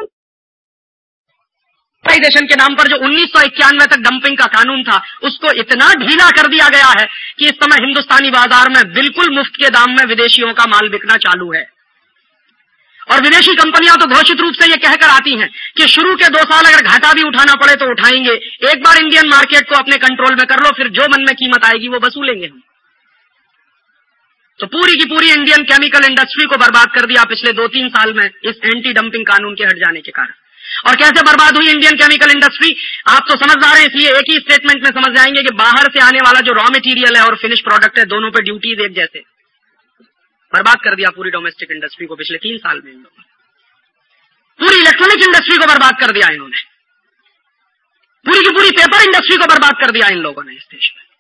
ग्लोबलाइजेशन के नाम पर जो 1991 तक डंपिंग का कानून था उसको इतना ढीला कर दिया गया है कि इस समय हिंदुस्तानी बाजार में बिल्कुल मुफ्त के दाम में विदेशियों का माल बिकना चालू है। और विदेशी कंपनियां तो घोषित रूप से ये कहकर आती हैं कि शुरू के 2 साल अगर घाटा भी उठाना पड़े तो उठाएंगे, एक बार इंडियन मार्केट को अपने कंट्रोल में कर लो, फिर जो मन में कीमत आएगी वो वसूलेंगे हम। तो पूरी की पूरी इंडियन केमिकल इंडस्ट्री को बर्बाद कर दिया पिछले 2-3 साल में इस एंटी डंपिंग कानून के हट जाने के कारण। और कैसे बर्बाद हुई इंडियन केमिकल इंडस्ट्री, आप तो समझदार हैं, इसलिए एक ही स्टेटमेंट में समझ जाएंगे कि बाहर से आने वाला जो रॉ मटेरियल है और फिनिश प्रोडक्ट है, दोनों पे ड्यूटीज एक जैसे। बर्बाद कर दिया पूरी डोमेस्टिक इंडस्ट्री को पिछले 3 साल में इन लोगों ने। पूरी इलेक्ट्रॉनिक इंडस्ट्री को बर्बाद कर दिया इन्होंने, पूरी की पूरी पेपर इंडस्ट्री को बर्बाद कर दिया इन लोगों ने इस देश में।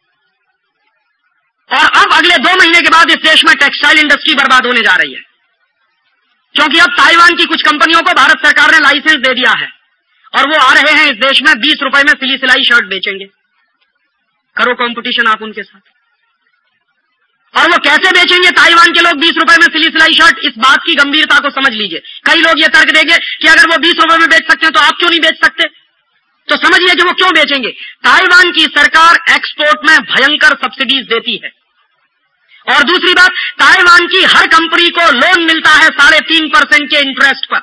और अब अगले 2 महीने के बाद इस देश में टेक्सटाइल इंडस्ट्री बर्बाद होने जा रही है, क्योंकि अब ताइवान की कुछ कंपनियों को भारत सरकार ने लाइसेंस दे दिया है और वो आ रहे हैं इस देश में 20 रुपए में सिली सिलाई शर्ट बेचेंगे। करो कंपटीशन आप उनके साथ। और वो कैसे बेचेंगे ताइवान के लोग 20 रुपए में सिली सिलाई शर्ट, इस बात की गंभीरता को समझ लीजिए। कई लोग ये तर्क देंगे कि अगर वो 20 रुपए में बेच सकते हैं तो आप क्यों नहीं बेच सकते, तो समझिए कि वो क्यों बेचेंगे। ताइवान की सरकार एक्सपोर्ट में भयंकर सब्सिडीज देती है, और दूसरी बात, ताइवान की हर कंपनी को लोन मिलता है 3.5% के इंटरेस्ट पर।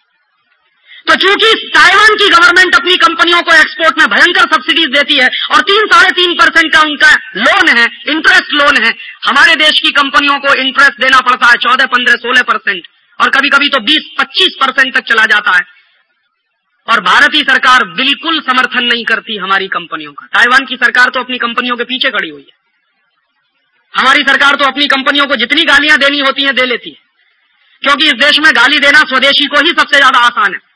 तो चूंकि ताइवान की गवर्नमेंट अपनी कंपनियों को एक्सपोर्ट में भयंकर सब्सिडीज देती है और 3-3.5% का उनका लोन है, इंटरेस्ट लोन है, हमारे देश की कंपनियों को इंटरेस्ट देना पड़ता है 14, 15, 16% और कभी कभी तो 20-25% तक चला जाता है। और भारतीय सरकार बिल्कुल समर्थन नहीं करती हमारी कंपनियों का। ताइवान की सरकार तो अपनी कंपनियों के पीछे खड़ी हुई है। हमारी सरकार तो अपनी कंपनियों को जितनी गालियां देनी होती हैं दे लेती है, क्योंकि इस देश में गाली देना स्वदेशी को ही सबसे ज्यादा आसान है।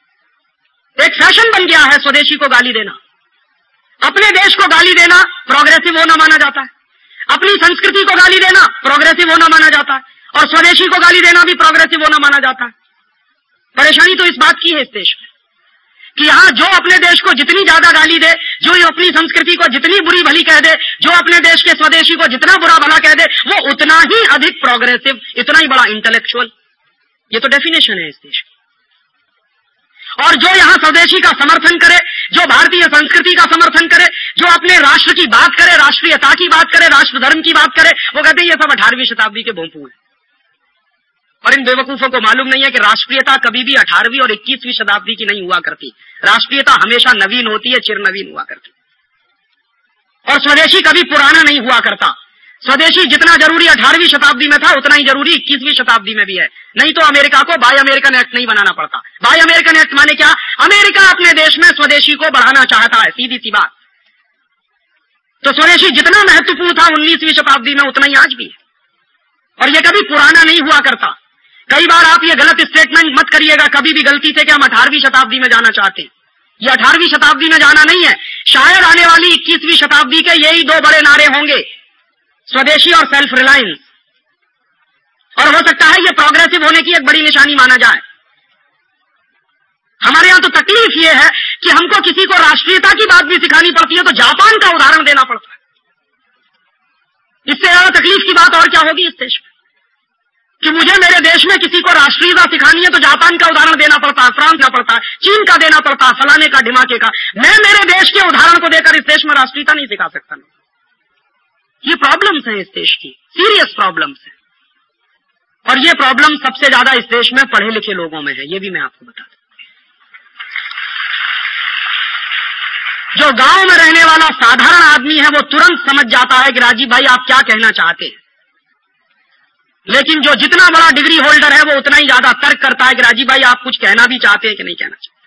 एक फैशन बन गया है स्वदेशी को गाली देना। अपने देश को गाली देना प्रोग्रेसिव होना माना जाता है, अपनी संस्कृति को गाली देना प्रोग्रेसिव होना माना जाता है, और स्वदेशी को गाली देना भी प्रोग्रेसिव होना माना जाता है। परेशानी तो इस बात की है इस देश में कि यहां जो अपने देश को जितनी ज्यादा गाली दे, जो अपनी संस्कृति को जितनी बुरी भली कह दे, जो अपने देश के स्वदेशी को जितना बुरा भला कह दे, वो उतना ही अधिक प्रोग्रेसिव, इतना ही बड़ा इंटेलेक्चुअल। ये तो डेफिनेशन है इस देश की। और जो यहां स्वदेशी का समर्थन करे, जो भारतीय संस्कृति का समर्थन करे, जो अपने राष्ट्र की बात करे, राष्ट्रीयता की बात करे, राष्ट्र धर्म की बात करे, वो कहते हैं ये सब 18वीं शताब्दी के भोंपू हैं। और इन बेवकूफों को मालूम नहीं है कि राष्ट्रीयता कभी भी 18वीं और 21वीं शताब्दी की नहीं हुआ करती। राष्ट्रीयता हमेशा नवीन होती है, चिर नवीन हुआ करती। और स्वदेशी कभी पुराना नहीं हुआ करता। स्वदेशी जितना जरूरी 18वीं शताब्दी में था, उतना ही जरूरी 21वीं शताब्दी में भी है। नहीं तो अमेरिका को बाय अमेरिकन एक्ट नहीं बनाना पड़ता। बाय अमेरिकन एक्ट माने क्या? अमेरिका अपने देश में स्वदेशी को बढ़ाना चाहता है, सीधी सी बात। तो स्वदेशी जितना महत्वपूर्ण था 19वीं शताब्दी में, उतना ही आज भी है, और यह कभी पुराना नहीं हुआ करता। कई बार आप ये गलत स्टेटमेंट मत करिएगा कभी भी गलती से कि हम 18वीं शताब्दी में जाना चाहते हैं। ये 18वीं शताब्दी में जाना नहीं है। शायद आने वाली 21वीं शताब्दी के यही 2 बड़े नारे होंगे, स्वदेशी और सेल्फ रिलायंस। और हो सकता है ये प्रोग्रेसिव होने की एक बड़ी निशानी माना जाए। हमारे यहां तो तकलीफ ये है कि हमको किसी को राष्ट्रीयता की बात भी सिखानी पड़ती है तो जापान का उदाहरण देना पड़ता है। इससे ज्यादा तकलीफ की बात और क्या होगी इस देश में, कि मुझे मेरे देश में किसी को राष्ट्रीयता सिखानी है तो जापान का उदाहरण देना पड़ता है, फ्रांस का पड़ता है, चीन का देना पड़ता है, फलाने का ढिमाके का। मैं मेरे देश के उदाहरण को देकर इस देश में राष्ट्रीयता नहीं सिखा सकता। ये प्रॉब्लम्स हैं इस देश की, सीरियस प्रॉब्लम्स हैं। और ये प्रॉब्लम सबसे ज्यादा इस देश में पढ़े लिखे लोगों में है, ये भी मैं आपको बता दूं। जो गांव में रहने वाला साधारण आदमी है वो तुरंत समझ जाता है कि राजीव भाई आप क्या कहना चाहते हैं, लेकिन जो जितना बड़ा डिग्री होल्डर है वो उतना ही ज्यादा तर्क करता है कि राजीव भाई आप कुछ कहना भी चाहते हैं कि नहीं कहना चाहते।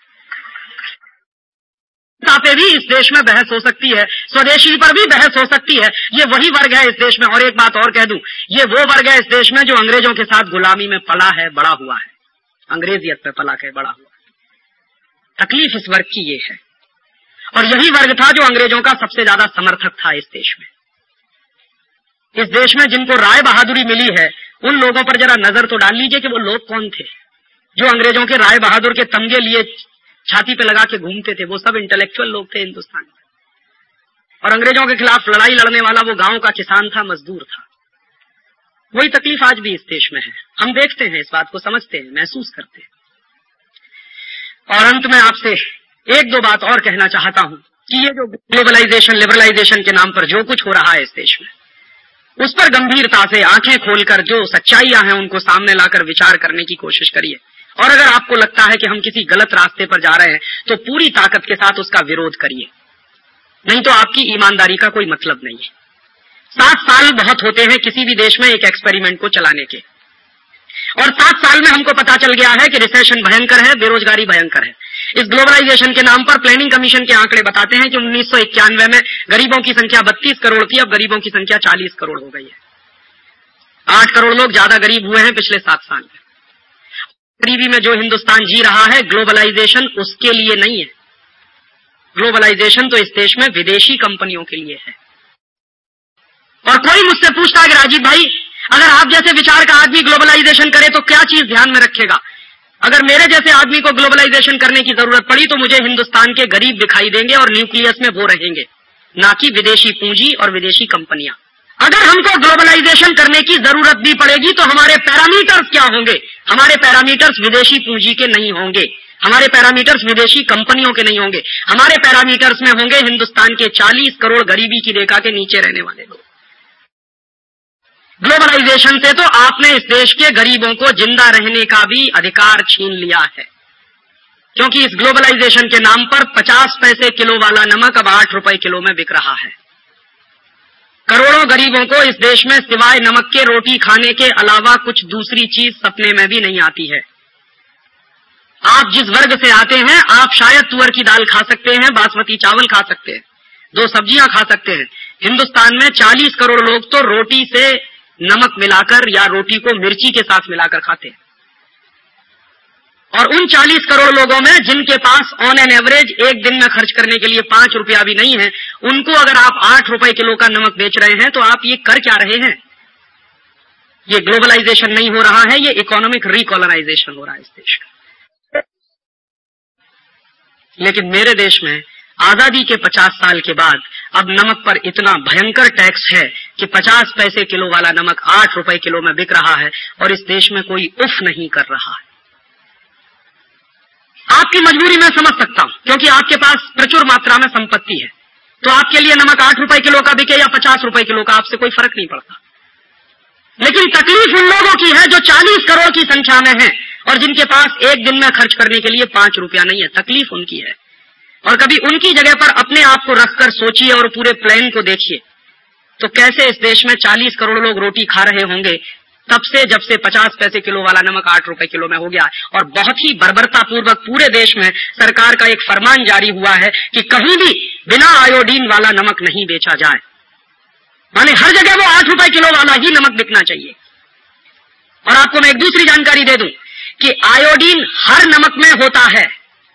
पे भी इस देश में बहस हो सकती है, स्वदेशी पर भी बहस हो सकती है। ये वही वर्ग है इस देश में। और एक बात और कह दूं, ये वो वर्ग है इस देश में जो अंग्रेजों के साथ गुलामी में पला है, बड़ा हुआ है, अंग्रेजियत पे पला के बड़ा हुआ है। तकलीफ इस वर्ग की ये है, और यही वर्ग था जो अंग्रेजों का सबसे ज्यादा समर्थक था इस देश में। इस देश में जिनको राय बहादुरी मिली है, उन लोगों पर जरा नजर तो डाल लीजिए कि वो लोग कौन थे जो अंग्रेजों के राय बहादुर के तमगे लिए छाती पे लगा के घूमते थे। वो सब इंटेलेक्चुअल लोग थे हिंदुस्तान में, और अंग्रेजों के खिलाफ लड़ाई लड़ने वाला वो गांव का किसान था, मजदूर था। वही तकलीफ आज भी इस देश में है। हम देखते हैं, इस बात को समझते हैं, महसूस करते हैं। और अंत में आपसे 1-2 बात और कहना चाहता हूं कि ये जो ग्लोबलाइजेशन, लिबरलाइजेशन के नाम पर जो कुछ हो रहा है इस देश में, उस पर गंभीरता से आंखें खोलकर जो सच्चाइयां हैं उनको सामने लाकर विचार करने की कोशिश करिए। और अगर आपको लगता है कि हम किसी गलत रास्ते पर जा रहे हैं तो पूरी ताकत के साथ उसका विरोध करिए, नहीं तो आपकी ईमानदारी का कोई मतलब नहीं है। 7 साल बहुत होते हैं किसी भी देश में एक एक्सपेरिमेंट को चलाने के, और 7 साल में हमको पता चल गया है कि रिसेशन भयंकर है, बेरोजगारी भयंकर है। इस ग्लोबलाइजेशन के नाम पर प्लानिंग कमीशन के आंकड़े बताते हैं कि 1991 में गरीबों की संख्या 32 करोड़ थी, अब गरीबों की संख्या 40 करोड़ हो गई है। 8 करोड़ लोग ज्यादा गरीब हुए हैं पिछले 7 साल में। गरीबी में जो हिंदुस्तान जी रहा है, ग्लोबलाइजेशन उसके लिए नहीं है। ग्लोबलाइजेशन तो इस देश में विदेशी कंपनियों के लिए है। और कोई मुझसे पूछता है कि राजीव भाई, अगर आप जैसे विचार का आदमी ग्लोबलाइजेशन करे तो क्या चीज ध्यान में रखेगा? अगर मेरे जैसे आदमी को ग्लोबलाइजेशन करने की जरूरत पड़ी तो मुझे हिंदुस्तान के गरीब दिखाई देंगे और न्यूक्लियस में वो रहेंगे, ना कि विदेशी पूंजी और विदेशी कंपनियां। अगर हमको ग्लोबलाइजेशन करने की जरूरत भी पड़ेगी तो हमारे पैरामीटर्स क्या होंगे? हमारे पैरामीटर्स विदेशी पूंजी के नहीं होंगे, हमारे पैरामीटर्स विदेशी कंपनियों के नहीं होंगे, हमारे पैरामीटर्स में होंगे हिंदुस्तान के 40 करोड़ गरीबी की रेखा के नीचे रहने वाले लोग। ग्लोबलाइजेशन से तो आपने इस देश के गरीबों को जिंदा रहने का भी अधिकार छीन लिया है, क्योंकि इस ग्लोबलाइजेशन के नाम पर 50 पैसे किलो वाला नमक अब 8 रुपए किलो में बिक रहा है। करोड़ों गरीबों को इस देश में सिवाय नमक के रोटी खाने के अलावा कुछ दूसरी चीज सपने में भी नहीं आती है। आप जिस वर्ग से आते हैं, आप शायद तुअर की दाल खा सकते हैं, बासमती चावल खा सकते हैं, 2 सब्जियां खा सकते हैं। हिंदुस्तान में 40 करोड़ लोग तो रोटी से नमक मिलाकर या रोटी को मिर्ची के साथ मिलाकर खाते हैं। और उन 40 करोड़ लोगों में जिनके पास ऑन एन एवरेज एक दिन में खर्च करने के लिए 5 रुपया भी नहीं है, उनको अगर आप 8 रुपए किलो का नमक बेच रहे हैं तो आप ये कर क्या रहे हैं? ये ग्लोबलाइजेशन नहीं हो रहा है, ये इकोनॉमिक रिकॉलोनाइजेशन हो रहा है इस देश का। लेकिन मेरे देश में आजादी के 50 साल के बाद अब नमक पर इतना भयंकर टैक्स है कि 50 पैसे किलो वाला नमक 8 रुपए किलो में बिक रहा है और इस देश में कोई उफ नहीं कर रहा है। आपकी मजबूरी मैं समझ सकता हूं, क्योंकि आपके पास प्रचुर मात्रा में संपत्ति है, तो आपके लिए नमक 8 रुपए किलो का बिके या 50 रुपए किलो का, आपसे कोई फर्क नहीं पड़ता। लेकिन तकलीफ उन लोगों की है जो 40 करोड़ की संख्या में है और जिनके पास एक दिन में खर्च करने के लिए 5 रुपया नहीं है। तकलीफ उनकी है। और कभी उनकी जगह पर अपने आप को रखकर सोचिए और पूरे प्लान को देखिए, तो कैसे इस देश में 40 करोड़ लोग रोटी खा रहे होंगे तब से, जब से 50 पैसे किलो वाला नमक 8 रुपए किलो में हो गया। और बहुत ही बर्बरता पूर्वक पूरे देश में सरकार का एक फरमान जारी हुआ है कि कहीं भी बिना आयोडीन वाला नमक नहीं बेचा जाए, माने हर जगह वो 8 रुपए किलो वाला ही नमक बिकना चाहिए। और आपको मैं एक दूसरी जानकारी दे दूं कि आयोडीन हर नमक में होता है,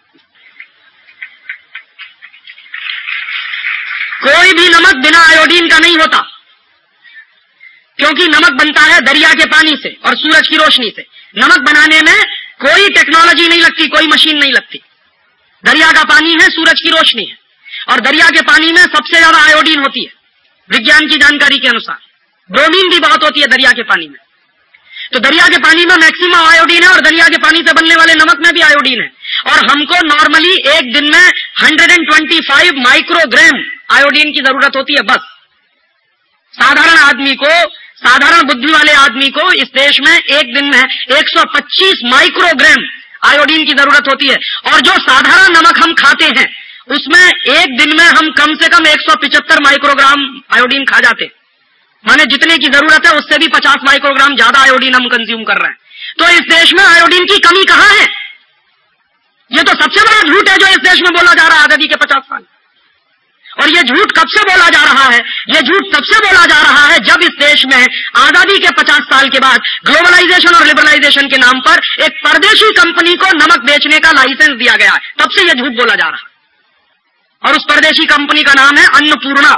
कोई भी नमक बिना आयोडीन का नहीं होता, क्योंकि नमक बनता है दरिया के पानी से और सूरज की रोशनी से। नमक बनाने में कोई टेक्नोलॉजी नहीं लगती, कोई मशीन नहीं लगती। दरिया का पानी है, सूरज की रोशनी है, और दरिया के पानी में सबसे ज्यादा आयोडीन होती है विज्ञान की जानकारी के अनुसार। ब्रोमीन भी बहुत होती है दरिया के पानी में। तो दरिया के पानी में मैक्सिमम आयोडीन है और दरिया के पानी से बनने वाले नमक में भी आयोडीन है। और हमको नॉर्मली एक दिन में 125 माइक्रोग्राम आयोडीन की जरूरत होती है बस। साधारण आदमी को, साधारण बुद्धि वाले आदमी को इस देश में एक दिन में 125 माइक्रोग्राम आयोडीन की जरूरत होती है। और जो साधारण नमक हम खाते हैं उसमें एक दिन में हम कम से कम 175 माइक्रोग्राम आयोडीन खा जाते हैं, माने जितने की जरूरत है उससे भी 50 माइक्रोग्राम ज्यादा आयोडीन हम कंज्यूम कर रहे हैं। तो इस देश में आयोडीन की कमी कहां है? ये तो सबसे बड़ा झूठ है जो इस देश में बोला जा रहा है आजादी के 50 साल। और ये झूठ कब से बोला जा रहा है? ये झूठ तब से बोला जा रहा है जब इस देश में आजादी के 50 साल के बाद ग्लोबलाइजेशन और लिबरलाइजेशन के नाम पर एक परदेशी कंपनी को नमक बेचने का लाइसेंस दिया गया है। तब से ये झूठ बोला जा रहा है। और उस परदेशी कंपनी का नाम है अन्नपूर्णा।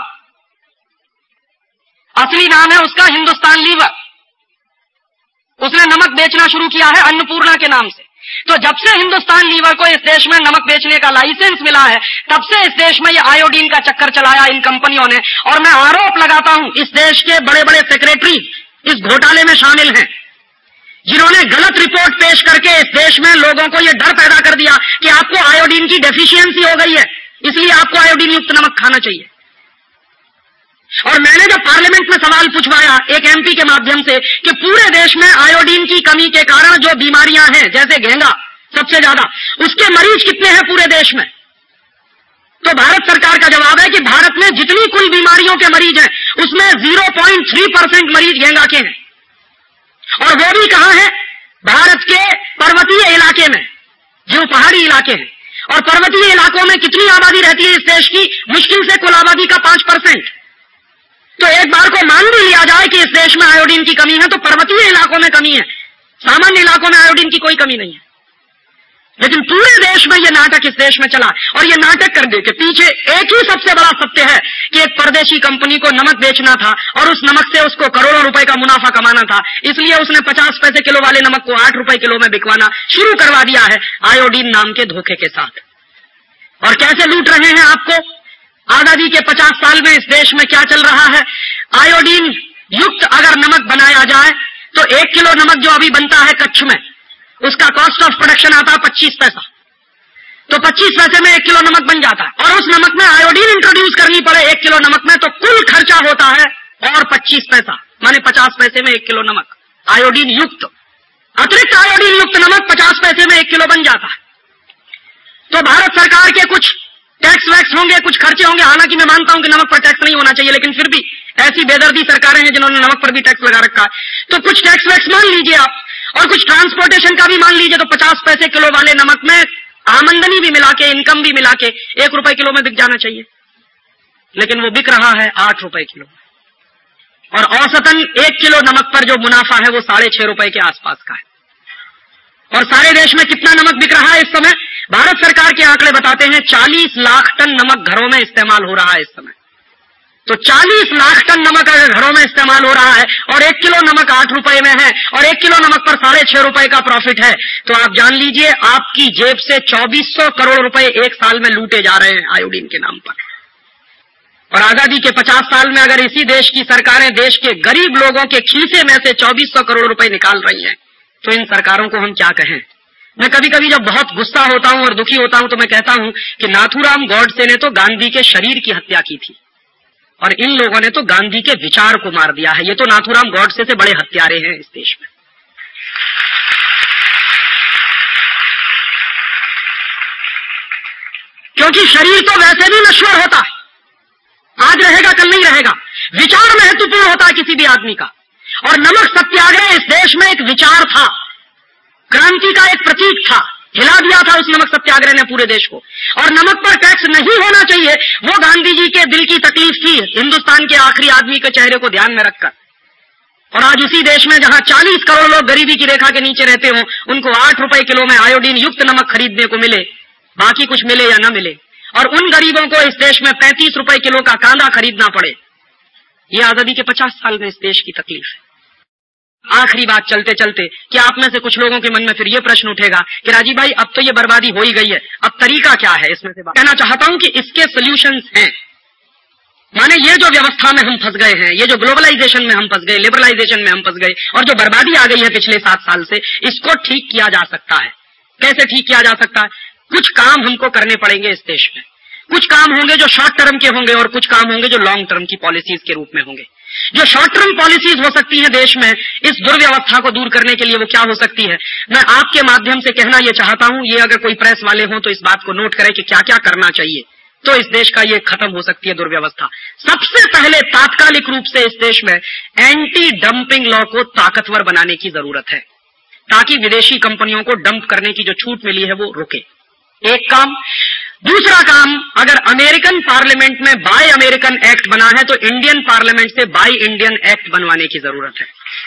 असली नाम है उसका हिंदुस्तान लीवर। उसने नमक बेचना शुरू किया है अन्नपूर्णा के नाम से। तो जब से हिंदुस्तान लीवर को इस देश में नमक बेचने का लाइसेंस मिला है, तब से इस देश में ये आयोडीन का चक्कर चलाया इन कंपनियों ने। और मैं आरोप लगाता हूं इस देश के बड़े बड़े सेक्रेटरी इस घोटाले में शामिल हैं, जिन्होंने गलत रिपोर्ट पेश करके इस देश में लोगों को यह डर पैदा कर दिया कि आपको आयोडीन की डेफिशिएंसी हो गई है, इसलिए आपको आयोडीन युक्त नमक खाना चाहिए। और मैंने जब पार्लियामेंट में सवाल पूछवाया एक एमपी के माध्यम से कि पूरे देश में आयोडीन की कमी के कारण जो बीमारियां हैं, जैसे घेंगा सबसे ज्यादा, उसके मरीज कितने हैं पूरे देश में, तो भारत सरकार का जवाब है कि भारत में जितनी कुल बीमारियों के मरीज हैं उसमें 0.3% मरीज घेंगा के हैं, और वो भी कहां है, भारत के पर्वतीय इलाके में, जो पहाड़ी इलाके हैं। और पर्वतीय इलाकों में कितनी आबादी रहती है इस देश की, मुश्किल से कुल आबादी का 5%। तो एक बार को मान भी लिया जाए कि इस देश में आयोडीन की कमी है, तो पर्वतीय इलाकों में कमी है, सामान्य इलाकों में आयोडीन की कोई कमी नहीं है। लेकिन पूरे देश में यह नाटक इस देश में चला, और यह नाटक करने के पीछे एक ही सबसे बड़ा सत्य है कि एक परदेशी कंपनी को नमक बेचना था और उस नमक से उसको करोड़ों रुपए का मुनाफा कमाना था, इसलिए उसने 50 पैसे किलो वाले नमक को 8 रुपए किलो में बिकवाना शुरू करवा दिया है आयोडीन नाम के धोखे के साथ। और कैसे लूट रहे हैं आपको, आजादी के 50 साल में इस देश में क्या चल रहा है, आयोडीन युक्त अगर नमक बनाया जाए तो 1 किलो नमक जो अभी बनता है कच्छ में, उसका कॉस्ट ऑफ प्रोडक्शन आता है 25 पैसा, तो 25 पैसे में 1 किलो नमक बन जाता है। और उस नमक में आयोडीन इंट्रोड्यूस करनी पड़े 1 किलो नमक में, तो कुल खर्चा होता है और 25 पैसा, माने 50 पैसे में 1 किलो नमक आयोडीन युक्त, अतिरिक्त आयोडीन युक्त नमक 50 पैसे में 1 किलो बन जाता है। तो भारत सरकार के कुछ टैक्स वैक्स होंगे, कुछ खर्चे होंगे, हालांकि मैं मानता हूं कि नमक पर टैक्स नहीं होना चाहिए, लेकिन फिर भी ऐसी बेदर्दी सरकारें हैं जिन्होंने नमक पर भी टैक्स लगा रखा है, तो कुछ टैक्स वैक्स मान लीजिए आप, और कुछ ट्रांसपोर्टेशन का भी मान लीजिए, तो 50 पैसे किलो वाले नमक में आमदनी भी मिला के, इनकम भी मिला के 1 रुपए किलो में बिक जाना चाहिए, लेकिन वो बिक रहा है 8 रुपए किलो, और औसतन 1 किलो नमक पर जो मुनाफा है वो 6.5 रुपए के आसपास का है। और सारे देश में कितना नमक बिक रहा है इस समय, भारत सरकार के आंकड़े बताते हैं 40 लाख टन नमक घरों में इस्तेमाल हो रहा है इस समय। तो 40 लाख टन नमक अगर घरों में इस्तेमाल हो रहा है और 1 किलो नमक 8 रुपए में है और 1 किलो नमक पर 6.5 रुपए का प्रॉफिट है, तो आप जान लीजिए आपकी जेब से 2400 करोड़ रुपए एक साल में लूटे जा रहे हैं आयोडीन के नाम पर। और आजादी के 50 साल में अगर इसी देश की सरकारें देश के गरीब लोगों के खीसे में से 2400 करोड़ रुपए निकाल रही हैं, तो इन सरकारों को हम क्या कहें। मैं कभी कभी जब बहुत गुस्सा होता हूं और दुखी होता हूं तो मैं कहता हूं कि नाथूराम गॉडसे ने तो गांधी के शरीर की हत्या की थी और इन लोगों ने तो गांधी के विचार को मार दिया है। ये तो नाथूराम गॉडसे से बड़े हत्यारे हैं इस देश में। क्योंकि शरीर तो वैसे भी नश्वर होता है, आज रहेगा कल नहीं रहेगा, विचार महत्वपूर्ण होता है किसी भी आदमी का। और नमक सत्याग्रह इस देश में एक विचार था, क्रांति का एक प्रतीक था, हिला दिया था उस नमक सत्याग्रह ने पूरे देश को। और नमक पर टैक्स नहीं होना चाहिए, वो गांधी जी के दिल की तकलीफ थी, हिंदुस्तान के आखिरी आदमी के चेहरे को ध्यान में रखकर। और आज उसी देश में जहां 40 करोड़ लोग गरीबी की रेखा के नीचे रहते हो, उनको 8 रुपए किलो में आयोडीन युक्त नमक खरीदने को मिले, बाकी कुछ मिले या न मिले, और उन गरीबों को इस देश में 35 रुपए किलो का कांदा खरीदना पड़े, ये आजादी के 50 साल में इस देश की तकलीफ है। आखिरी बात चलते चलते कि आप में से कुछ लोगों के मन में फिर ये प्रश्न उठेगा कि राजीव भाई अब तो ये बर्बादी हो ही गई है, अब तरीका क्या है इसमें से। कहना चाहता हूं कि इसके सॉल्यूशंस हैं। माने ये जो व्यवस्था में हम फंस गए हैं, ये जो ग्लोबलाइजेशन में हम फंस गए, लिबरलाइजेशन में हम फंस गए, और जो बर्बादी आ गई है पिछले 7 साल से, इसको ठीक किया जा सकता है। कैसे ठीक किया जा सकता है? कुछ काम हमको करने पड़ेंगे इस देश में। कुछ काम होंगे जो शॉर्ट टर्म के होंगे और कुछ काम होंगे जो लॉन्ग टर्म की पॉलिसीज के रूप में होंगे। जो शॉर्ट टर्म पॉलिसीज हो सकती है देश में इस दुर्व्यवस्था को दूर करने के लिए, वो क्या हो सकती है, मैं आपके माध्यम से कहना यह चाहता हूं। ये अगर कोई प्रेस वाले हों तो इस बात को नोट करें कि क्या क्या करना चाहिए, तो इस देश का ये खत्म हो सकती है दुर्व्यवस्था। सबसे पहले तात्कालिक रूप से इस देश में एंटी डंपिंग लॉ को ताकतवर बनाने की जरूरत है, ताकि विदेशी कंपनियों को डंप करने की जो छूट मिली है वो रुके। एक काम। दूसरा काम, अगर अमेरिकन पार्लियामेंट में बाय अमेरिकन एक्ट बना है तो इंडियन पार्लियामेंट से बाय इंडियन एक्ट बनवाने की जरूरत है।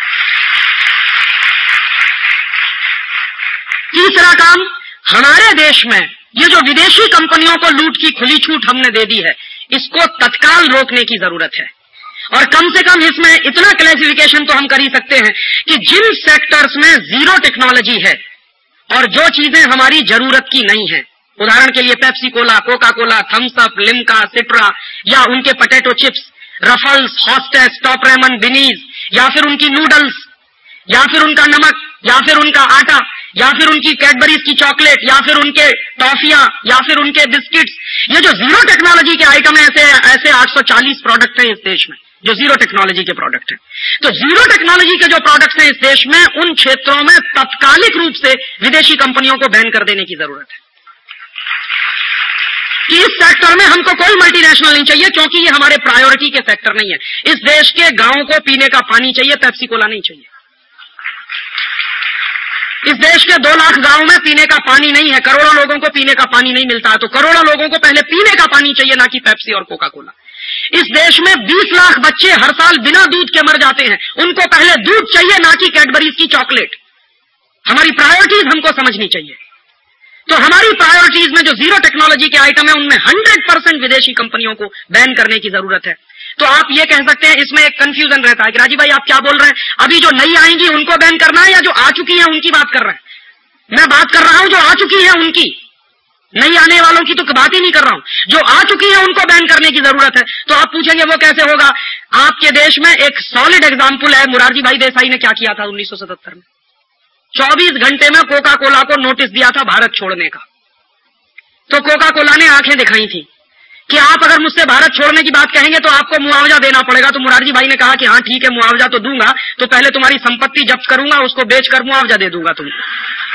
तीसरा काम, हमारे देश में ये जो विदेशी कंपनियों को लूट की खुली छूट हमने दे दी है, इसको तत्काल रोकने की जरूरत है। और कम से कम इसमें इतना क्लासिफिकेशन तो हम कर ही सकते हैं कि जिन सेक्टर्स में जीरो टेक्नोलॉजी है और जो चीजें हमारी जरूरत की नहीं है, उदाहरण के लिए Pepsi Cola, Coca Cola, Thums Up, Limca, Citra, या उनके potato chips, Ruffles, Hostess, Top Ramen, बिनीज, या फिर उनकी नूडल्स, या फिर उनका नमक, या फिर उनका आटा, या फिर उनकी कैडबरीज की चॉकलेट, या फिर उनके टॉफियां, या फिर उनके बिस्किट्स, ये जो जीरो टेक्नोलॉजी के आइटम है, ऐसे 840 प्रोडक्ट हैं इस देश में जो जीरो टेक्नोलॉजी के प्रोडक्ट हैं। तो जीरो टेक्नोलॉजी के जो प्रोडक्ट्स हैं इस देश में, उन क्षेत्रों में तात्कालिक रूप से विदेशी कंपनियों को बैन कर देने की जरूरत है कि इस सेक्टर में हमको कोई मल्टीनेशनल नहीं चाहिए, क्योंकि ये हमारे प्रायोरिटी के सेक्टर नहीं है। इस देश के गांवों को पीने का पानी चाहिए, पेप्सी कोला नहीं चाहिए। इस देश के 2 लाख गांवों में पीने का पानी नहीं है, करोड़ों लोगों को पीने का पानी नहीं मिलता है, तो करोड़ों लोगों को पहले पीने का पानी चाहिए, ना कि पेप्सी और कोका कोला। इस देश में 20 लाख बच्चे हर साल बिना दूध के मर जाते हैं, उनको पहले दूध चाहिए, ना कि कैडबरीज की चॉकलेट। हमारी प्रायोरिटीज हमको समझनी चाहिए। तो हमारी प्रायोरिटीज में जो जीरो टेक्नोलॉजी के आइटम है, उनमें 100% विदेशी कंपनियों को बैन करने की जरूरत है। तो आप ये कह सकते हैं, इसमें एक कंफ्यूजन रहता है कि राजीव भाई आप क्या बोल रहे हैं, अभी जो नई आएंगी उनको बैन करना है या जो आ चुकी है उनकी बात कर रहे हैं? मैं बात कर रहा हूं जो आ चुकी है उनकी, नई आने वालों की तो बात ही नहीं कर रहा हूं। जो आ चुकी है उनको बैन करने की जरूरत है। तो आप पूछेंगे वो कैसे होगा? आपके देश में एक सॉलिड एग्जाम्पल है, मुरारजी भाई देसाई ने क्या किया था 1977 में। 24 घंटे में कोका कोला को नोटिस दिया था भारत छोड़ने का। तो कोका कोला ने आंखें दिखाई थी कि आप अगर मुझसे भारत छोड़ने की बात कहेंगे तो आपको मुआवजा देना पड़ेगा। तो मुरारजी भाई ने कहा कि हाँ ठीक है, मुआवजा तो दूंगा, तो पहले तुम्हारी संपत्ति जब्त करूंगा, उसको बेचकर मुआवजा दे दूंगा तुमको।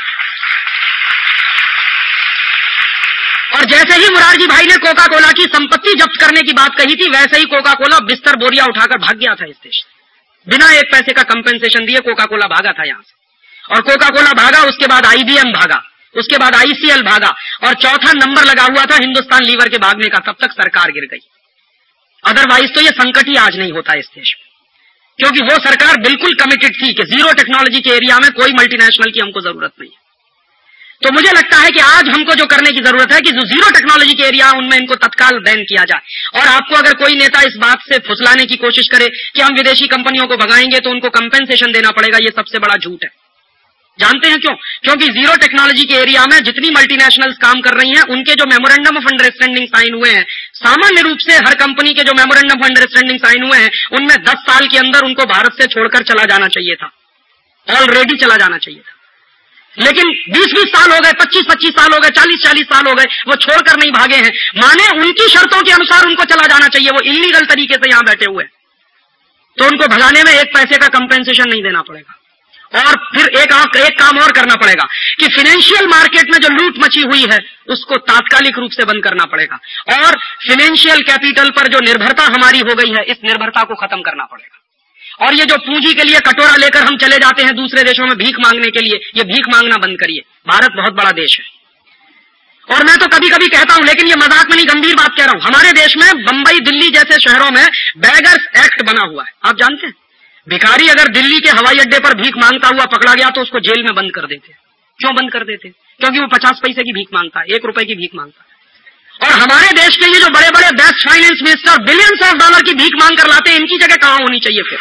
और जैसे ही मुरारजी भाई ने कोका कोला की संपत्ति जब्त करने की बात कही थी, वैसे ही कोका कोला बिस्तर बोरिया उठाकर भाग गया था इस देश से। बिना एक पैसे का कंपेंसेशन दिए कोका कोला भागा था यहां से। और कोका कोला भागा, उसके बाद IBM भागा, उसके बाद ICL भागा, और चौथा नंबर लगा हुआ था हिंदुस्तान लीवर के भागने का। तब तक सरकार गिर गई। अदरवाइज तो ये संकट ही आज नहीं होता इस देश में, क्योंकि वो सरकार बिल्कुल कमिटेड थी कि जीरो टेक्नोलॉजी के एरिया में कोई मल्टीनेशनल की हमको जरूरत नहीं है। तो मुझे लगता है कि आज हमको जो करने की जरूरत है कि जो जीरो टेक्नोलॉजी के एरिया उनमें इनको तत्काल बैन किया जाए। और आपको अगर कोई नेता इस बात से फुसलाने की कोशिश करे कि हम विदेशी कंपनियों को भगाएंगे तो उनको कंपेंसेशन देना पड़ेगा, ये सबसे बड़ा झूठ है। जानते हैं क्यों? क्योंकि जीरो टेक्नोलॉजी के एरिया में जितनी मल्टीनेशनल्स काम कर रही हैं, उनके जो मेमोरेंडम ऑफ अंडरस्टैंडिंग साइन हुए हैं, सामान्य रूप से हर कंपनी के जो मेमोरेंडम ऑफ अंडरस्टैंडिंग साइन हुए हैं, उनमें 10 साल के अंदर उनको भारत से छोड़कर चला जाना चाहिए था, ऑलरेडी चला जाना चाहिए था। लेकिन 20-20 साल हो गए, 25-25 साल हो गए, 40-40 साल हो गए, वो छोड़कर नहीं भागे हैं। माने उनकी शर्तों के अनुसार उनको चला जाना चाहिए, वो इलीगल तरीके से यहां बैठे हुए, तो उनको भगाने में एक पैसे का कंपेंसेशन नहीं देना पड़ेगा। और फिर एक काम और करना पड़ेगा कि फाइनेंशियल मार्केट में जो लूट मची हुई है उसको तात्कालिक रूप से बंद करना पड़ेगा, और फाइनेंशियल कैपिटल पर जो निर्भरता हमारी हो गई है, इस निर्भरता को खत्म करना पड़ेगा। और ये जो पूंजी के लिए कटोरा लेकर हम चले जाते हैं दूसरे देशों में भीख मांगने के लिए, ये भीख मांगना बंद करिए। भारत बहुत बड़ा देश है। और मैं तो कभी कभी कहता हूं, लेकिन ये मजाक में नहीं, गंभीर बात कह रहा हूं, हमारे देश में बंबई, दिल्ली जैसे शहरों में बेगर्स एक्ट बना हुआ है। आप जानते हैं, भिखारी अगर दिल्ली के हवाई अड्डे पर भीख मांगता हुआ पकड़ा गया तो उसको जेल में बंद कर देते। क्यों बंद कर देते? क्योंकि वो 50 पैसे की भीख मांगता है, 1 रुपए की भीख मांगता है। और हमारे देश के ये जो बड़े बड़े best finance minister billions of dollar की भीख मांग कर लाते हैं, इनकी जगह कहां होनी चाहिए फिर?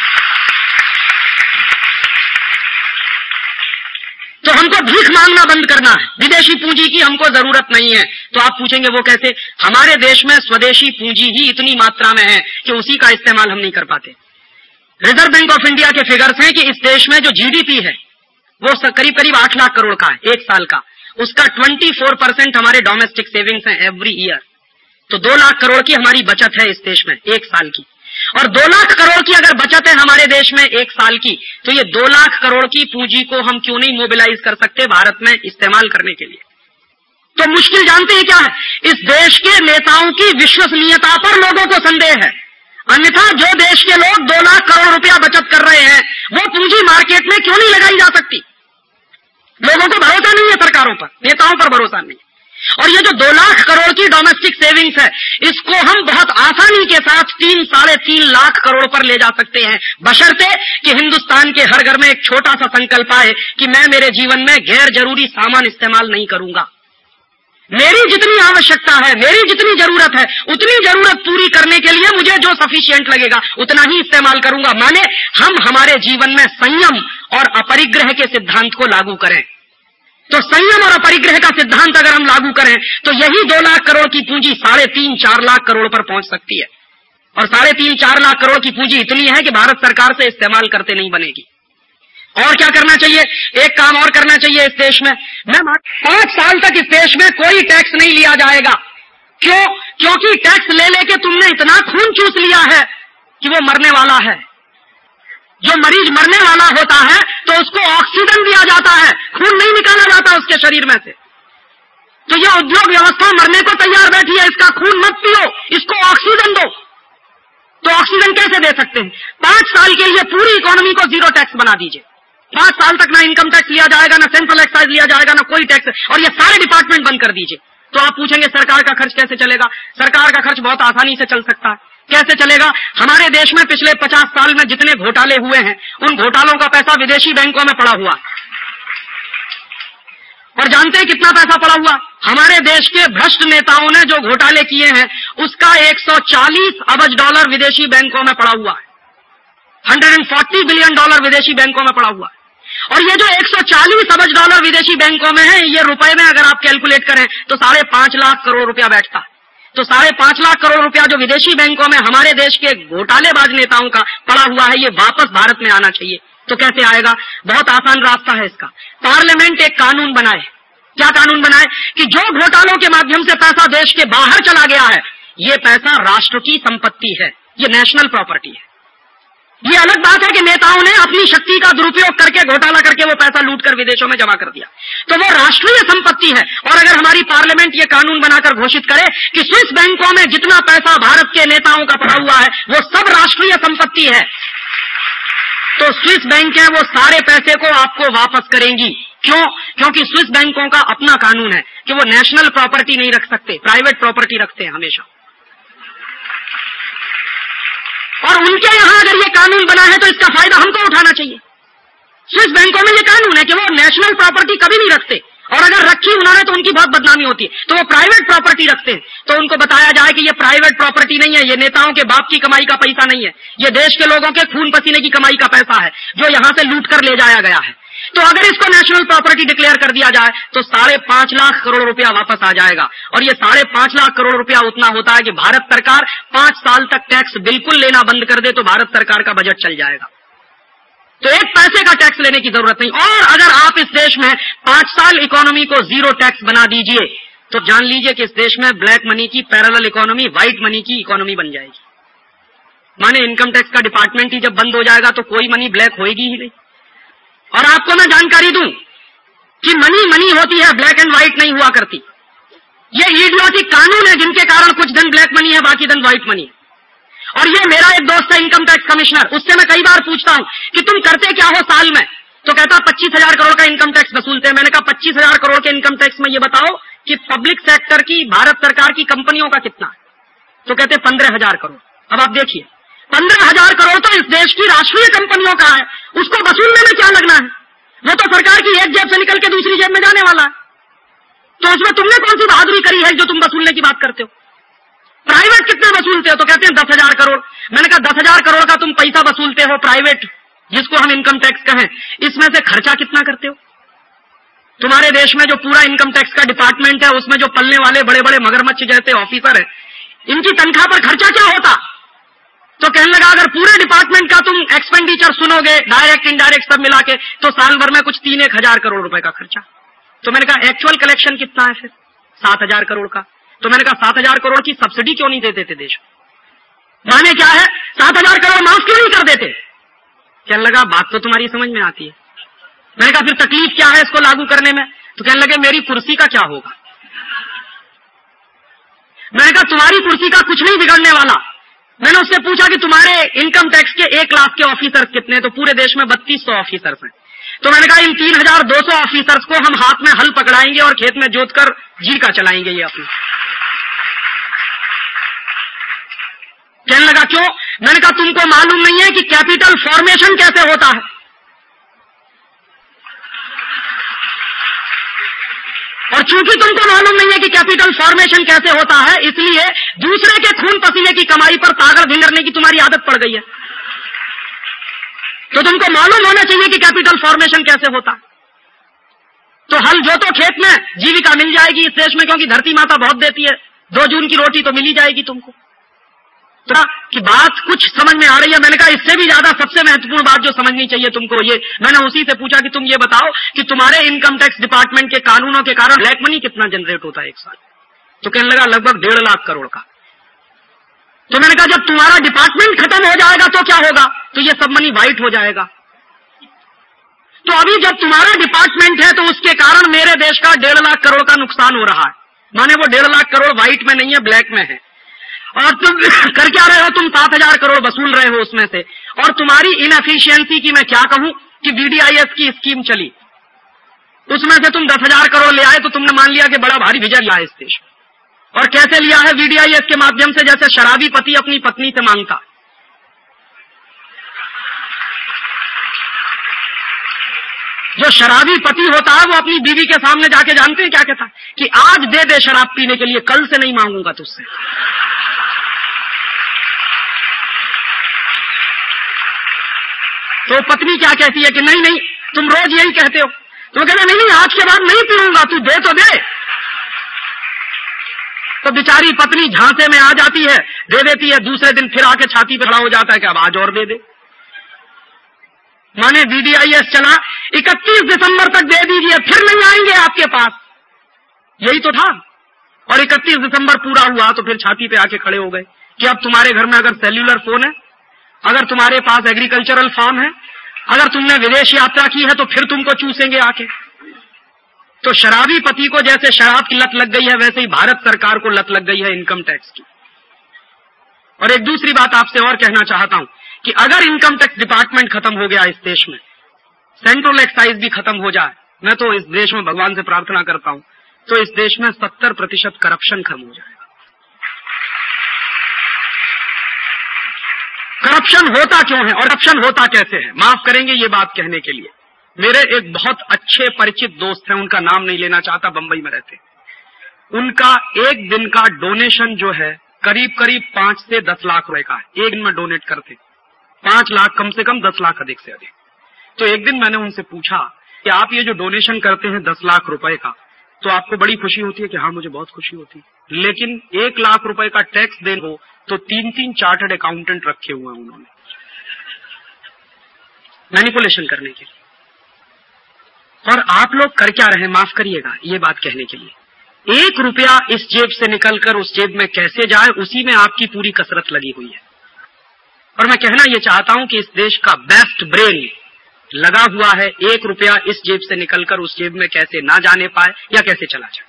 तो हमको भीख मांगना बंद करना है, विदेशी पूंजी की हमको जरूरत नहीं है। तो आप पूछेंगे वो कैसे? हमारे देश में स्वदेशी पूंजी ही इतनी मात्रा में है कि उसी का इस्तेमाल हम नहीं कर पाते। रिजर्व बैंक ऑफ इंडिया के फिगर्स हैं कि इस देश में जो GDP है वो करीब करीब 8 लाख करोड़ का है एक साल का, उसका 24% हमारे डोमेस्टिक सेविंग्स हैं एवरी ईयर। तो 2 लाख करोड़ की हमारी बचत है इस देश में एक साल की। और 2 लाख करोड़ की अगर बचत है हमारे देश में एक साल की, तो ये 2 लाख करोड़ की पूंजी को हम क्यों नहीं मोबिलाइज कर सकते भारत में इस्तेमाल करने के लिए? तो मुश्किल जानते हैं क्या है? इस देश के नेताओं की विश्वसनीयता पर लोगों को संदेह है। अन्यथा जो देश के लोग 2 लाख करोड़ रुपया बचत कर रहे हैं, वो पूंजी मार्केट में क्यों नहीं लगाई जा सकती? लोगों को भरोसा नहीं है सरकारों पर, नेताओं पर भरोसा नहीं। और ये जो 2 लाख करोड़ की डोमेस्टिक सेविंग्स है, इसको हम बहुत आसानी के साथ 3-3.5 लाख करोड़ पर ले जा सकते हैं, बशर्ते कि हिंदुस्तान के हर घर में एक छोटा सा संकल्प आए कि मैं मेरे जीवन में गैर जरूरी सामान इस्तेमाल नहीं करूंगा। मेरी जितनी आवश्यकता है, मेरी जितनी जरूरत है, उतनी जरूरत पूरी करने के लिए मुझे जो सफिशिएंट लगेगा उतना ही इस्तेमाल करूंगा। माने हम हमारे जीवन में संयम और अपरिग्रह के सिद्धांत को लागू करें। तो संयम और अपरिग्रह का सिद्धांत अगर हम लागू करें तो यही 2 लाख करोड़ की पूंजी 3.5-4 लाख करोड़ पर पहुंच सकती है। और 3.5-4 लाख करोड़ की पूंजी इतनी है कि भारत सरकार से इस्तेमाल करते नहीं बनेगी। और क्या करना चाहिए? एक काम और करना चाहिए इस देश में। मैं 5 साल तक इस देश में कोई टैक्स नहीं लिया जाएगा। क्यों? क्योंकि टैक्स ले लेके तुमने इतना खून चूस लिया है कि वो मरने वाला है। जो मरीज मरने वाला होता है तो उसको ऑक्सीजन दिया जाता है, खून नहीं निकाला जाता उसके शरीर में से। तो ये उद्योग व्यवस्था मरने को तैयार बैठी है, इसका खून मत पियो, इसको ऑक्सीजन दो। तो ऑक्सीजन कैसे दे सकते हैं? 5 साल के लिए पूरी इकोनॉमी को जीरो टैक्स बना दीजिए। 5 साल तक ना इनकम टैक्स लिया जाएगा, ना सेंट्रल एक्साइज लिया जाएगा, ना कोई टैक्स, और ये सारे डिपार्टमेंट बंद कर दीजिए। तो आप पूछेंगे सरकार का खर्च कैसे चलेगा? सरकार का खर्च बहुत आसानी से चल सकता है। कैसे चलेगा? हमारे देश में पिछले 50 साल में जितने घोटाले हुए हैं उन घोटालों का पैसा विदेशी बैंकों में पड़ा हुआ। और जानते हैं कितना पैसा पड़ा हुआ? हमारे देश के भ्रष्ट नेताओं ने जो घोटाले किए हैं उसका 140 अरब डॉलर विदेशी बैंकों में पड़ा हुआ है। 140 बिलियन डॉलर विदेशी बैंकों में पड़ा हुआ है। और ये जो 140 अरब डॉलर विदेशी बैंकों में है, ये रुपए में अगर आप कैलकुलेट करें तो 5.5 लाख करोड़ रुपया बैठता है। तो 5.5 लाख करोड़ रुपया जो विदेशी बैंकों में हमारे देश के घोटालेबाज नेताओं का पड़ा हुआ है, ये वापस भारत में आना चाहिए। तो कैसे आएगा? बहुत आसान रास्ता है इसका। पार्लियामेंट एक कानून बनाए। क्या कानून बनाए? कि जो घोटालों के माध्यम से पैसा देश के बाहर चला गया है, ये पैसा राष्ट्र की संपत्ति है, ये नेशनल प्रॉपर्टी है। ये अलग बात है कि नेताओं ने अपनी शक्ति का दुरुपयोग करके घोटाला करके वो पैसा लूटकर विदेशों में जमा कर दिया, तो वो राष्ट्रीय संपत्ति है। और अगर हमारी पार्लियामेंट ये कानून बनाकर घोषित करे कि स्विस बैंकों में जितना पैसा भारत के नेताओं का पड़ा हुआ है वो सब राष्ट्रीय संपत्ति है, तो स्विस बैंकें वो सारे पैसे को आपको वापस करेंगी। क्यों? क्योंकि स्विस बैंकों का अपना कानून है कि वो नेशनल प्रॉपर्टी नहीं रख सकते, प्राइवेट प्रॉपर्टी रखते हैं हमेशा। और उनके यहां अगर ये कानून बना है तो इसका फायदा हमको उठाना चाहिए। स्विस बैंकों में ये कानून है कि वो नेशनल प्रॉपर्टी कभी नहीं रखते, और अगर रखी उन्होंने तो उनकी बहुत बदनामी होती है, तो वो प्राइवेट प्रॉपर्टी रखते हैं। तो उनको बताया जाए कि ये प्राइवेट प्रॉपर्टी नहीं है, ये नेताओं के बाप की कमाई का पैसा नहीं है, ये देश के लोगों के खून पसीने की कमाई का पैसा है जो यहां से लूट कर ले जाया गया है। तो अगर इसको नेशनल प्रॉपर्टी डिक्लेयर कर दिया जाए तो 5.5 लाख करोड़ रुपया वापस आ जाएगा। और ये 5.5 लाख करोड़ रुपया उतना होता है कि भारत सरकार 5 साल तक टैक्स बिल्कुल लेना बंद कर दे तो भारत सरकार का बजट चल जाएगा। तो एक पैसे का टैक्स लेने की जरूरत नहीं। और अगर आप इस देश में 5 साल इकोनॉमी को जीरो टैक्स बना दीजिए तो जान लीजिए कि इस देश में ब्लैक मनी की पैरेलल इकोनॉमी, व्हाइट मनी की इकोनॉमी बन जाएगी। माने इनकम टैक्स का डिपार्टमेंट ही जब बंद हो जाएगा तो कोई मनी ब्लैक होएगी ही नहीं। और आपको मैं जानकारी दूं कि मनी मनी होती है, ब्लैक एंड व्हाइट नहीं हुआ करती। ये इडियोटिक कानून है जिनके कारण कुछ दिन ब्लैक मनी है, बाकी दिन व्हाइट मनी है। और ये मेरा एक दोस्त है इनकम टैक्स कमिश्नर, उससे मैं कई बार पूछता हूं कि तुम करते क्या हो साल में? तो कहता 25,000 करोड़ का इनकम टैक्स वसूलते हैं। मैंने कहा 25,000 करोड़ के इनकम टैक्स में ये बताओ कि पब्लिक सेक्टर की, भारत सरकार की कंपनियों का कितना है? तो कहते 15,000 करोड़। अब आप देखिए 15,000 करोड़ तो इस देश की राष्ट्रीय कंपनियों का है, उसको वसूलने में क्या लगना है? वो तो सरकार की एक जेब से निकल के दूसरी जेब में जाने वाला है। तो उसमें तुमने कौन सी बहादुरी करी है जो तुम वसूलने की बात करते हो? प्राइवेट कितने वसूलते हो? तो कहते हैं 10,000 करोड़। मैंने कहा 10,000 करोड़ का तुम पैसा वसूलते हो प्राइवेट, जिसको हम इनकम टैक्स कहें, इसमें से खर्चा कितना करते हो? तुम्हारे देश में जो पूरा इनकम टैक्स का डिपार्टमेंट है उसमें जो पलने वाले बड़े बड़े मगरमच्छ जैसे ऑफिसर है, इनकी तनख्वाह पर खर्चा क्या होता? तो कहने लगा अगर पूरे डिपार्टमेंट का तुम एक्सपेंडिचर सुनोगे, डायरेक्ट इनडायरेक्ट सब मिला के, तो साल भर में कुछ 3-1 हजार करोड़ रुपए का खर्चा। तो मैंने कहा एक्चुअल कलेक्शन कितना है फिर? 7,000 करोड़ का। तो मैंने कहा 7,000 करोड़ की सब्सिडी क्यों नहीं देते थे देश? माने क्या है? 7,000 करोड़ माफ क्यों नहीं कर देते? कहने लगा बात तो तुम्हारी समझ में आती है। मैंने कहा फिर तकलीफ क्या है इसको लागू करने में? तो कहने लगे मेरी कुर्सी का क्या होगा? मैंने कहा तुम्हारी कुर्सी का कुछ नहीं बिगड़ने वाला। मैंने उससे पूछा कि तुम्हारे इनकम टैक्स के 1 लाख के ऑफिसर्स कितने? तो पूरे देश में 3200 ऑफिसर्स हैं। तो मैंने कहा इन 3,200 ऑफिसर्स को हम हाथ में हल पकड़ाएंगे और खेत में जोतकर जीविका चलाएंगे ये अपनी। कहने लगा क्यों? मैंने कहा तुमको मालूम नहीं है कि कैपिटल फॉर्मेशन कैसे होता है? और चूंकि तुमको मालूम नहीं है कि कैपिटल फॉर्मेशन कैसे होता है, इसलिए दूसरे के खून पसीने की कमाई पर ताकत भिंगरने की तुम्हारी आदत पड़ गई है। तो तुमको मालूम होना चाहिए कि कैपिटल फॉर्मेशन कैसे होता है। तो हल जोतो खेत में, जीविका मिल जाएगी इस देश में, क्योंकि धरती माता बहुत देती है। 2 जून की रोटी तो मिल ही जाएगी तुमको। तो कि बात कुछ समझ में आ रही है। मैंने कहा इससे भी ज्यादा सबसे महत्वपूर्ण बात जो समझनी चाहिए तुमको ये, मैंने उसी से पूछा कि तुम ये बताओ कि तुम्हारे इनकम टैक्स डिपार्टमेंट के कानूनों के कारण ब्लैक मनी कितना जनरेट होता है एक साल? तो कहने लगा लगभग 1.5 लाख करोड़ का। तो मैंने कहा जब तुम्हारा डिपार्टमेंट खत्म हो जाएगा तो क्या होगा? तो ये सब मनी व्हाइट हो जाएगा। तो अभी जब तुम्हारा डिपार्टमेंट है तो उसके कारण मेरे देश का 1.5 लाख करोड़ का नुकसान हो रहा है। माने वो 1.5 लाख करोड़ व्हाइट में नहीं है, ब्लैक में है। और तुम कर क्या रहे हो? तुम 7,000 करोड़ वसूल रहे हो उसमें से। और तुम्हारी इनएफिशिएंसी की मैं क्या कहूं कि वीडीआईएस की स्कीम चली, उसमें से तुम 10,000 करोड़ ले आए तो तुमने मान लिया कि बड़ा भारी विजय लिया है इस देश में। और कैसे लिया है? वीडीआईएस के माध्यम से, जैसे शराबी पति अपनी पत्नी से मांगता। जो शराबी पति होता है वो अपनी बीवी के सामने जाके जानते हैं क्या कहता है कि आज दे दे शराब पीने के लिए, कल से नहीं मांगूंगा तुझसे। तो पत्नी क्या कहती है कि नहीं नहीं तुम रोज यही कहते हो। तो कहते नहीं नहीं आज के बाद नहीं पीऊंगा, तू दे तो दे। तो बेचारी पत्नी झांसे में आ जाती है, दे देती है। दूसरे दिन फिर आके छाती पे खड़ा हो जाता है कि अब आज और दे दे। माने वीडीआईएस चला, 31 दिसंबर तक दे दीजिए, फिर नहीं आएंगे आपके पास, यही तो था। और 31 दिसंबर पूरा हुआ तो फिर छाती पे आके खड़े हो गए कि अब तुम्हारे घर में अगर सेल्यूलर फोन है, अगर तुम्हारे पास एग्रीकल्चरल फार्म है, अगर तुमने विदेश यात्रा की है तो फिर तुमको चूसेंगे आके। तो शराबी पति को जैसे शराब की लत लग गई है, वैसे ही भारत सरकार को लत लग गई है इनकम टैक्स की। और एक दूसरी बात आपसे और कहना चाहता हूं कि अगर इनकम टैक्स डिपार्टमेंट खत्म हो गया इस देश में, सेंट्रल एक्साइज भी खत्म हो जाए, मैं तो इस देश में भगवान से प्रार्थना करता हूं, तो इस देश में 70% करप्शन खत्म हो जाएगा। करप्शन होता क्यों है और करप्शन होता कैसे है? माफ करेंगे ये बात कहने के लिए, मेरे एक बहुत अच्छे परिचित दोस्त हैं, उनका नाम नहीं लेना चाहता, बंबई में रहते। उनका एक दिन का डोनेशन जो है करीब करीब 5 से 10 लाख रुपए का है। एक दिन में डोनेट करते 5 लाख कम से कम, 10 लाख अधिक से अधिक। तो एक दिन मैंने उनसे पूछा कि आप ये जो डोनेशन करते हैं 10 लाख रुपए का, तो आपको बड़ी खुशी होती है? कि हाँ मुझे बहुत खुशी होती है। लेकिन 1 लाख रुपए का टैक्स देने हो तो 3-3 चार्टर्ड अकाउंटेंट रखे हुए हैं उन्होंने मैनिपुलेशन करने के लिए। और आप लोग कर क्या रहे? माफ करिएगा ये बात कहने के लिए, 1 रुपया इस जेब से निकलकर उस जेब में कैसे जाए, उसी में आपकी पूरी कसरत लगी हुई है। और मैं कहना यह चाहता हूं कि इस देश का बेस्ट ब्रेन लगा हुआ है 1 रुपया इस जेब से निकलकर उस जेब में कैसे ना जाने पाए या कैसे चला जाए।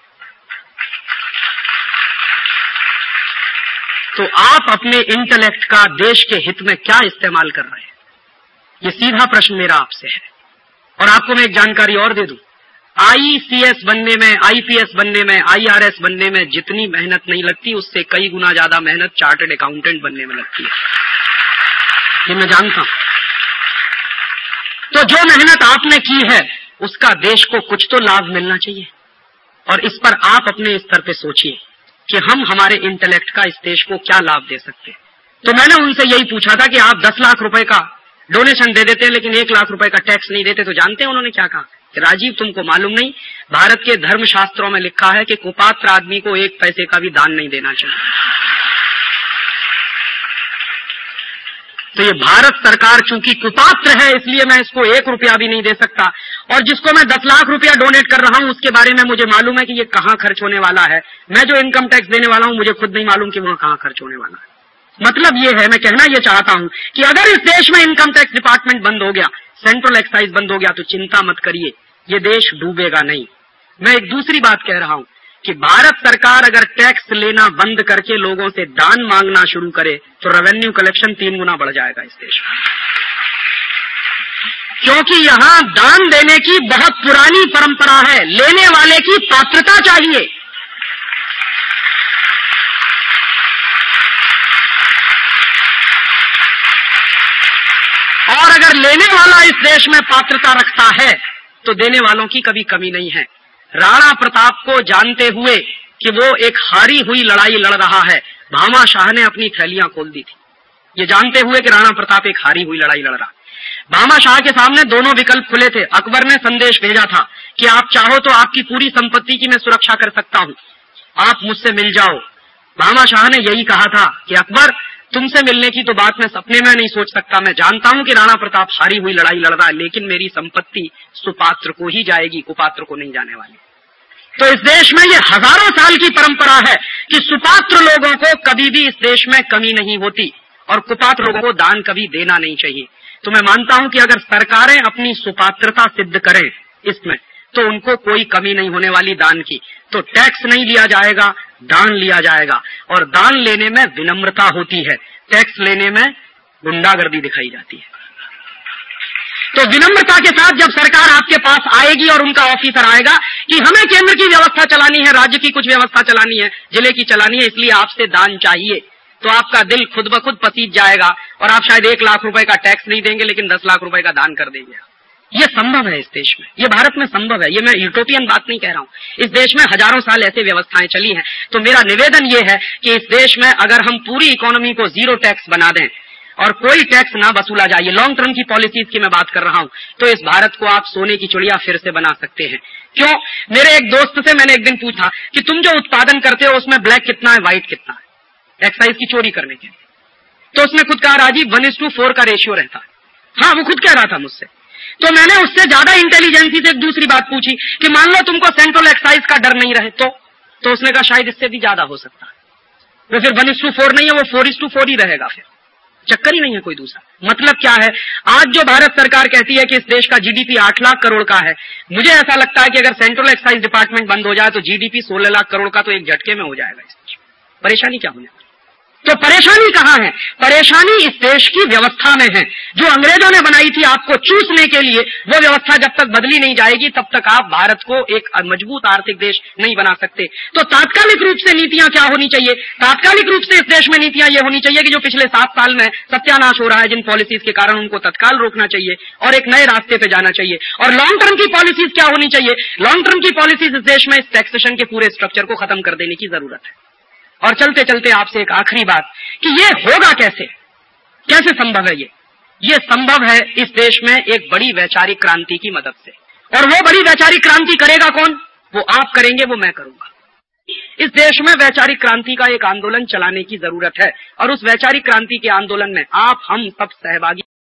तो आप अपने इंटेलेक्ट का देश के हित में क्या इस्तेमाल कर रहे हैं? ये सीधा प्रश्न मेरा आपसे है। और आपको मैं एक जानकारी और दे दूं, आईसीएस बनने में, आईपीएस बनने में, आईआरएस बनने में जितनी मेहनत नहीं लगती, उससे कई गुना ज्यादा मेहनत चार्टर्ड अकाउंटेंट बनने में लगती है, ये मैं जानता हूं। तो जो मेहनत आपने की है उसका देश को कुछ तो लाभ मिलना चाहिए। और इस पर आप अपने स्तर पे सोचिए कि हम हमारे इंटेलेक्ट का इस देश को क्या लाभ दे सकते हैं। तो मैंने उनसे यही पूछा था कि आप 10 लाख रुपए का डोनेशन दे देते हैं लेकिन 1 लाख रुपए का टैक्स नहीं देते। तो जानते हैं उन्होंने क्या कहा कि राजीव तुमको मालूम नहीं, भारत के धर्म शास्त्रों में लिखा है कि कुपात्र आदमी को 1 पैसे का भी दान नहीं देना चाहिए। तो ये भारत सरकार चूंकि कुपात्र है इसलिए मैं इसको 1 रुपया भी नहीं दे सकता। और जिसको मैं 10 लाख रुपया डोनेट कर रहा हूं उसके बारे में मुझे मालूम है कि ये कहां खर्च होने वाला है। मैं जो इनकम टैक्स देने वाला हूं मुझे खुद नहीं मालूम कि वहां कहां खर्च होने वाला है। मतलब ये है, मैं कहना ये चाहता हूं कि अगर इस देश में इनकम टैक्स डिपार्टमेंट बंद हो गया, सेंट्रल एक्साइज बंद हो गया, तो चिंता मत करिए, ये देश डूबेगा नहीं। मैं एक दूसरी बात कह रहा हूं कि भारत सरकार अगर टैक्स लेना बंद करके लोगों से दान मांगना शुरू करे तो रेवेन्यू कलेक्शन 3 गुना बढ़ जाएगा इस देश में। क्योंकि यहां दान देने की बहुत पुरानी परंपरा है, लेने वाले की पात्रता चाहिए। और अगर लेने वाला इस देश में पात्रता रखता है तो देने वालों की कभी कमी नहीं है। राणा प्रताप को जानते हुए कि वो एक हारी हुई लड़ाई लड़ रहा है, भामा शाह ने अपनी थैलियां खोल दी थी। ये जानते हुए कि राणा प्रताप एक हारी हुई लड़ाई लड़ रहा है, भामा शाह के सामने दोनों विकल्प खुले थे। अकबर ने संदेश भेजा था कि आप चाहो तो आपकी पूरी संपत्ति की मैं सुरक्षा कर सकता हूं, आप मुझसे मिल जाओ, भामा शाह ने यही कहा था कि अकबर, तुमसे मिलने की तो बात मैं सपने में नहीं सोच सकता। मैं जानता हूं कि राणा प्रताप हारी हुई लड़ाई लड़ रहा है, लेकिन मेरी संपत्ति सुपात्र को ही जाएगी, कुपात्र को नहीं जाने वाली। तो इस देश में ये हजारों साल की परंपरा है कि सुपात्र लोगों को कभी भी इस देश में कमी नहीं होती और कुपात्र लोगों को दान कभी देना नहीं चाहिए। तो मैं मानता हूं कि अगर सरकारें अपनी सुपात्रता सिद्ध करें इसमें, तो उनको कोई कमी नहीं होने वाली दान की। तो टैक्स नहीं लिया जाएगा, दान लिया जाएगा, और दान लेने में विनम्रता होती है, टैक्स लेने में गुंडागर्दी दिखाई जाती है। तो विनम्रता के साथ जब सरकार आपके पास आएगी और उनका ऑफिसर आएगा कि हमें केंद्र की व्यवस्था चलानी है, राज्य की कुछ व्यवस्था चलानी है, जिले की चलानी है, इसलिए आपसे दान चाहिए, तो आपका दिल खुद ब खुद पसीज जाएगा और आप शायद 1 लाख रुपए का टैक्स नहीं देंगे, लेकिन 10 लाख रुपए का दान कर देंगे। ये संभव है इस देश में, ये भारत में संभव है। ये मैं यूटोपियन बात नहीं कह रहा हूं। इस देश में हजारों साल ऐसे व्यवस्थाएं चली हैं। तो मेरा निवेदन ये है कि इस देश में अगर हम पूरी इकोनॉमी को 0 टैक्स बना दें और कोई टैक्स ना वसूला जाए, लॉन्ग टर्म की पॉलिसीज की मैं बात कर रहा हूं, तो इस भारत को आप सोने की चिड़िया फिर से बना सकते हैं। क्यों? मेरे एक दोस्त से मैंने एक दिन पूछा कि तुम जो उत्पादन करते हो उसमें ब्लैक कितना है, व्हाइट कितना है, एक्साइज की चोरी करने के लिए। तो उसने खुद कहा, राजीव 1:4 का रेशियो रहता है। हाँ, वो खुद कह रहा था मुझसे। तो मैंने उससे ज्यादा इंटेलिजेंसी से एक दूसरी बात पूछी कि मान लो तुमको सेंट्रल एक्साइज का डर नहीं रहे तो उसने कहा शायद इससे भी ज्यादा हो सकता है। तो फिर 1:4 नहीं है, वो 4:4 ही रहेगा, फिर चक्कर ही नहीं है कोई दूसरा। मतलब क्या है, आज जो भारत सरकार कहती है कि इस देश का जीडीपी 8 लाख करोड़ का है, मुझे ऐसा लगता है कि अगर सेंट्रल एक्साइज डिपार्टमेंट बंद हो जाए तो जीडीपी 16 लाख करोड़ का तो एक झटके में हो जाएगा इस देश। परेशानी क्या होने वाली? तो परेशानी कहां है? परेशानी इस देश की व्यवस्था में है, जो अंग्रेजों ने बनाई थी आपको चूसने के लिए। वो व्यवस्था जब तक बदली नहीं जाएगी तब तक आप भारत को एक मजबूत आर्थिक देश नहीं बना सकते। तो तात्कालिक रूप से नीतियां क्या होनी चाहिए? तात्कालिक रूप से इस देश में नीतियां ये होनी चाहिए कि जो पिछले 7 साल में सत्यानाश हो रहा है जिन पॉलिसीज के कारण, उनको तत्काल रोकना चाहिए और एक नए रास्ते पे जाना चाहिए। और लॉन्ग टर्म की पॉलिसीज क्या होनी चाहिए? लॉन्ग टर्म की पॉलिसीज इस देश में इस टैक्सेशन के पूरे स्ट्रक्चर को खत्म कर देने की जरूरत है। और चलते चलते आपसे एक आखिरी बात कि ये होगा कैसे, कैसे संभव है? ये संभव है इस देश में एक बड़ी वैचारिक क्रांति की मदद से। और वो बड़ी वैचारिक क्रांति करेगा कौन? वो आप करेंगे, वो मैं करूंगा। इस देश में वैचारिक क्रांति का एक आंदोलन चलाने की जरूरत है और उस वैचारिक क्रांति के आंदोलन में आप हम सब सहभागी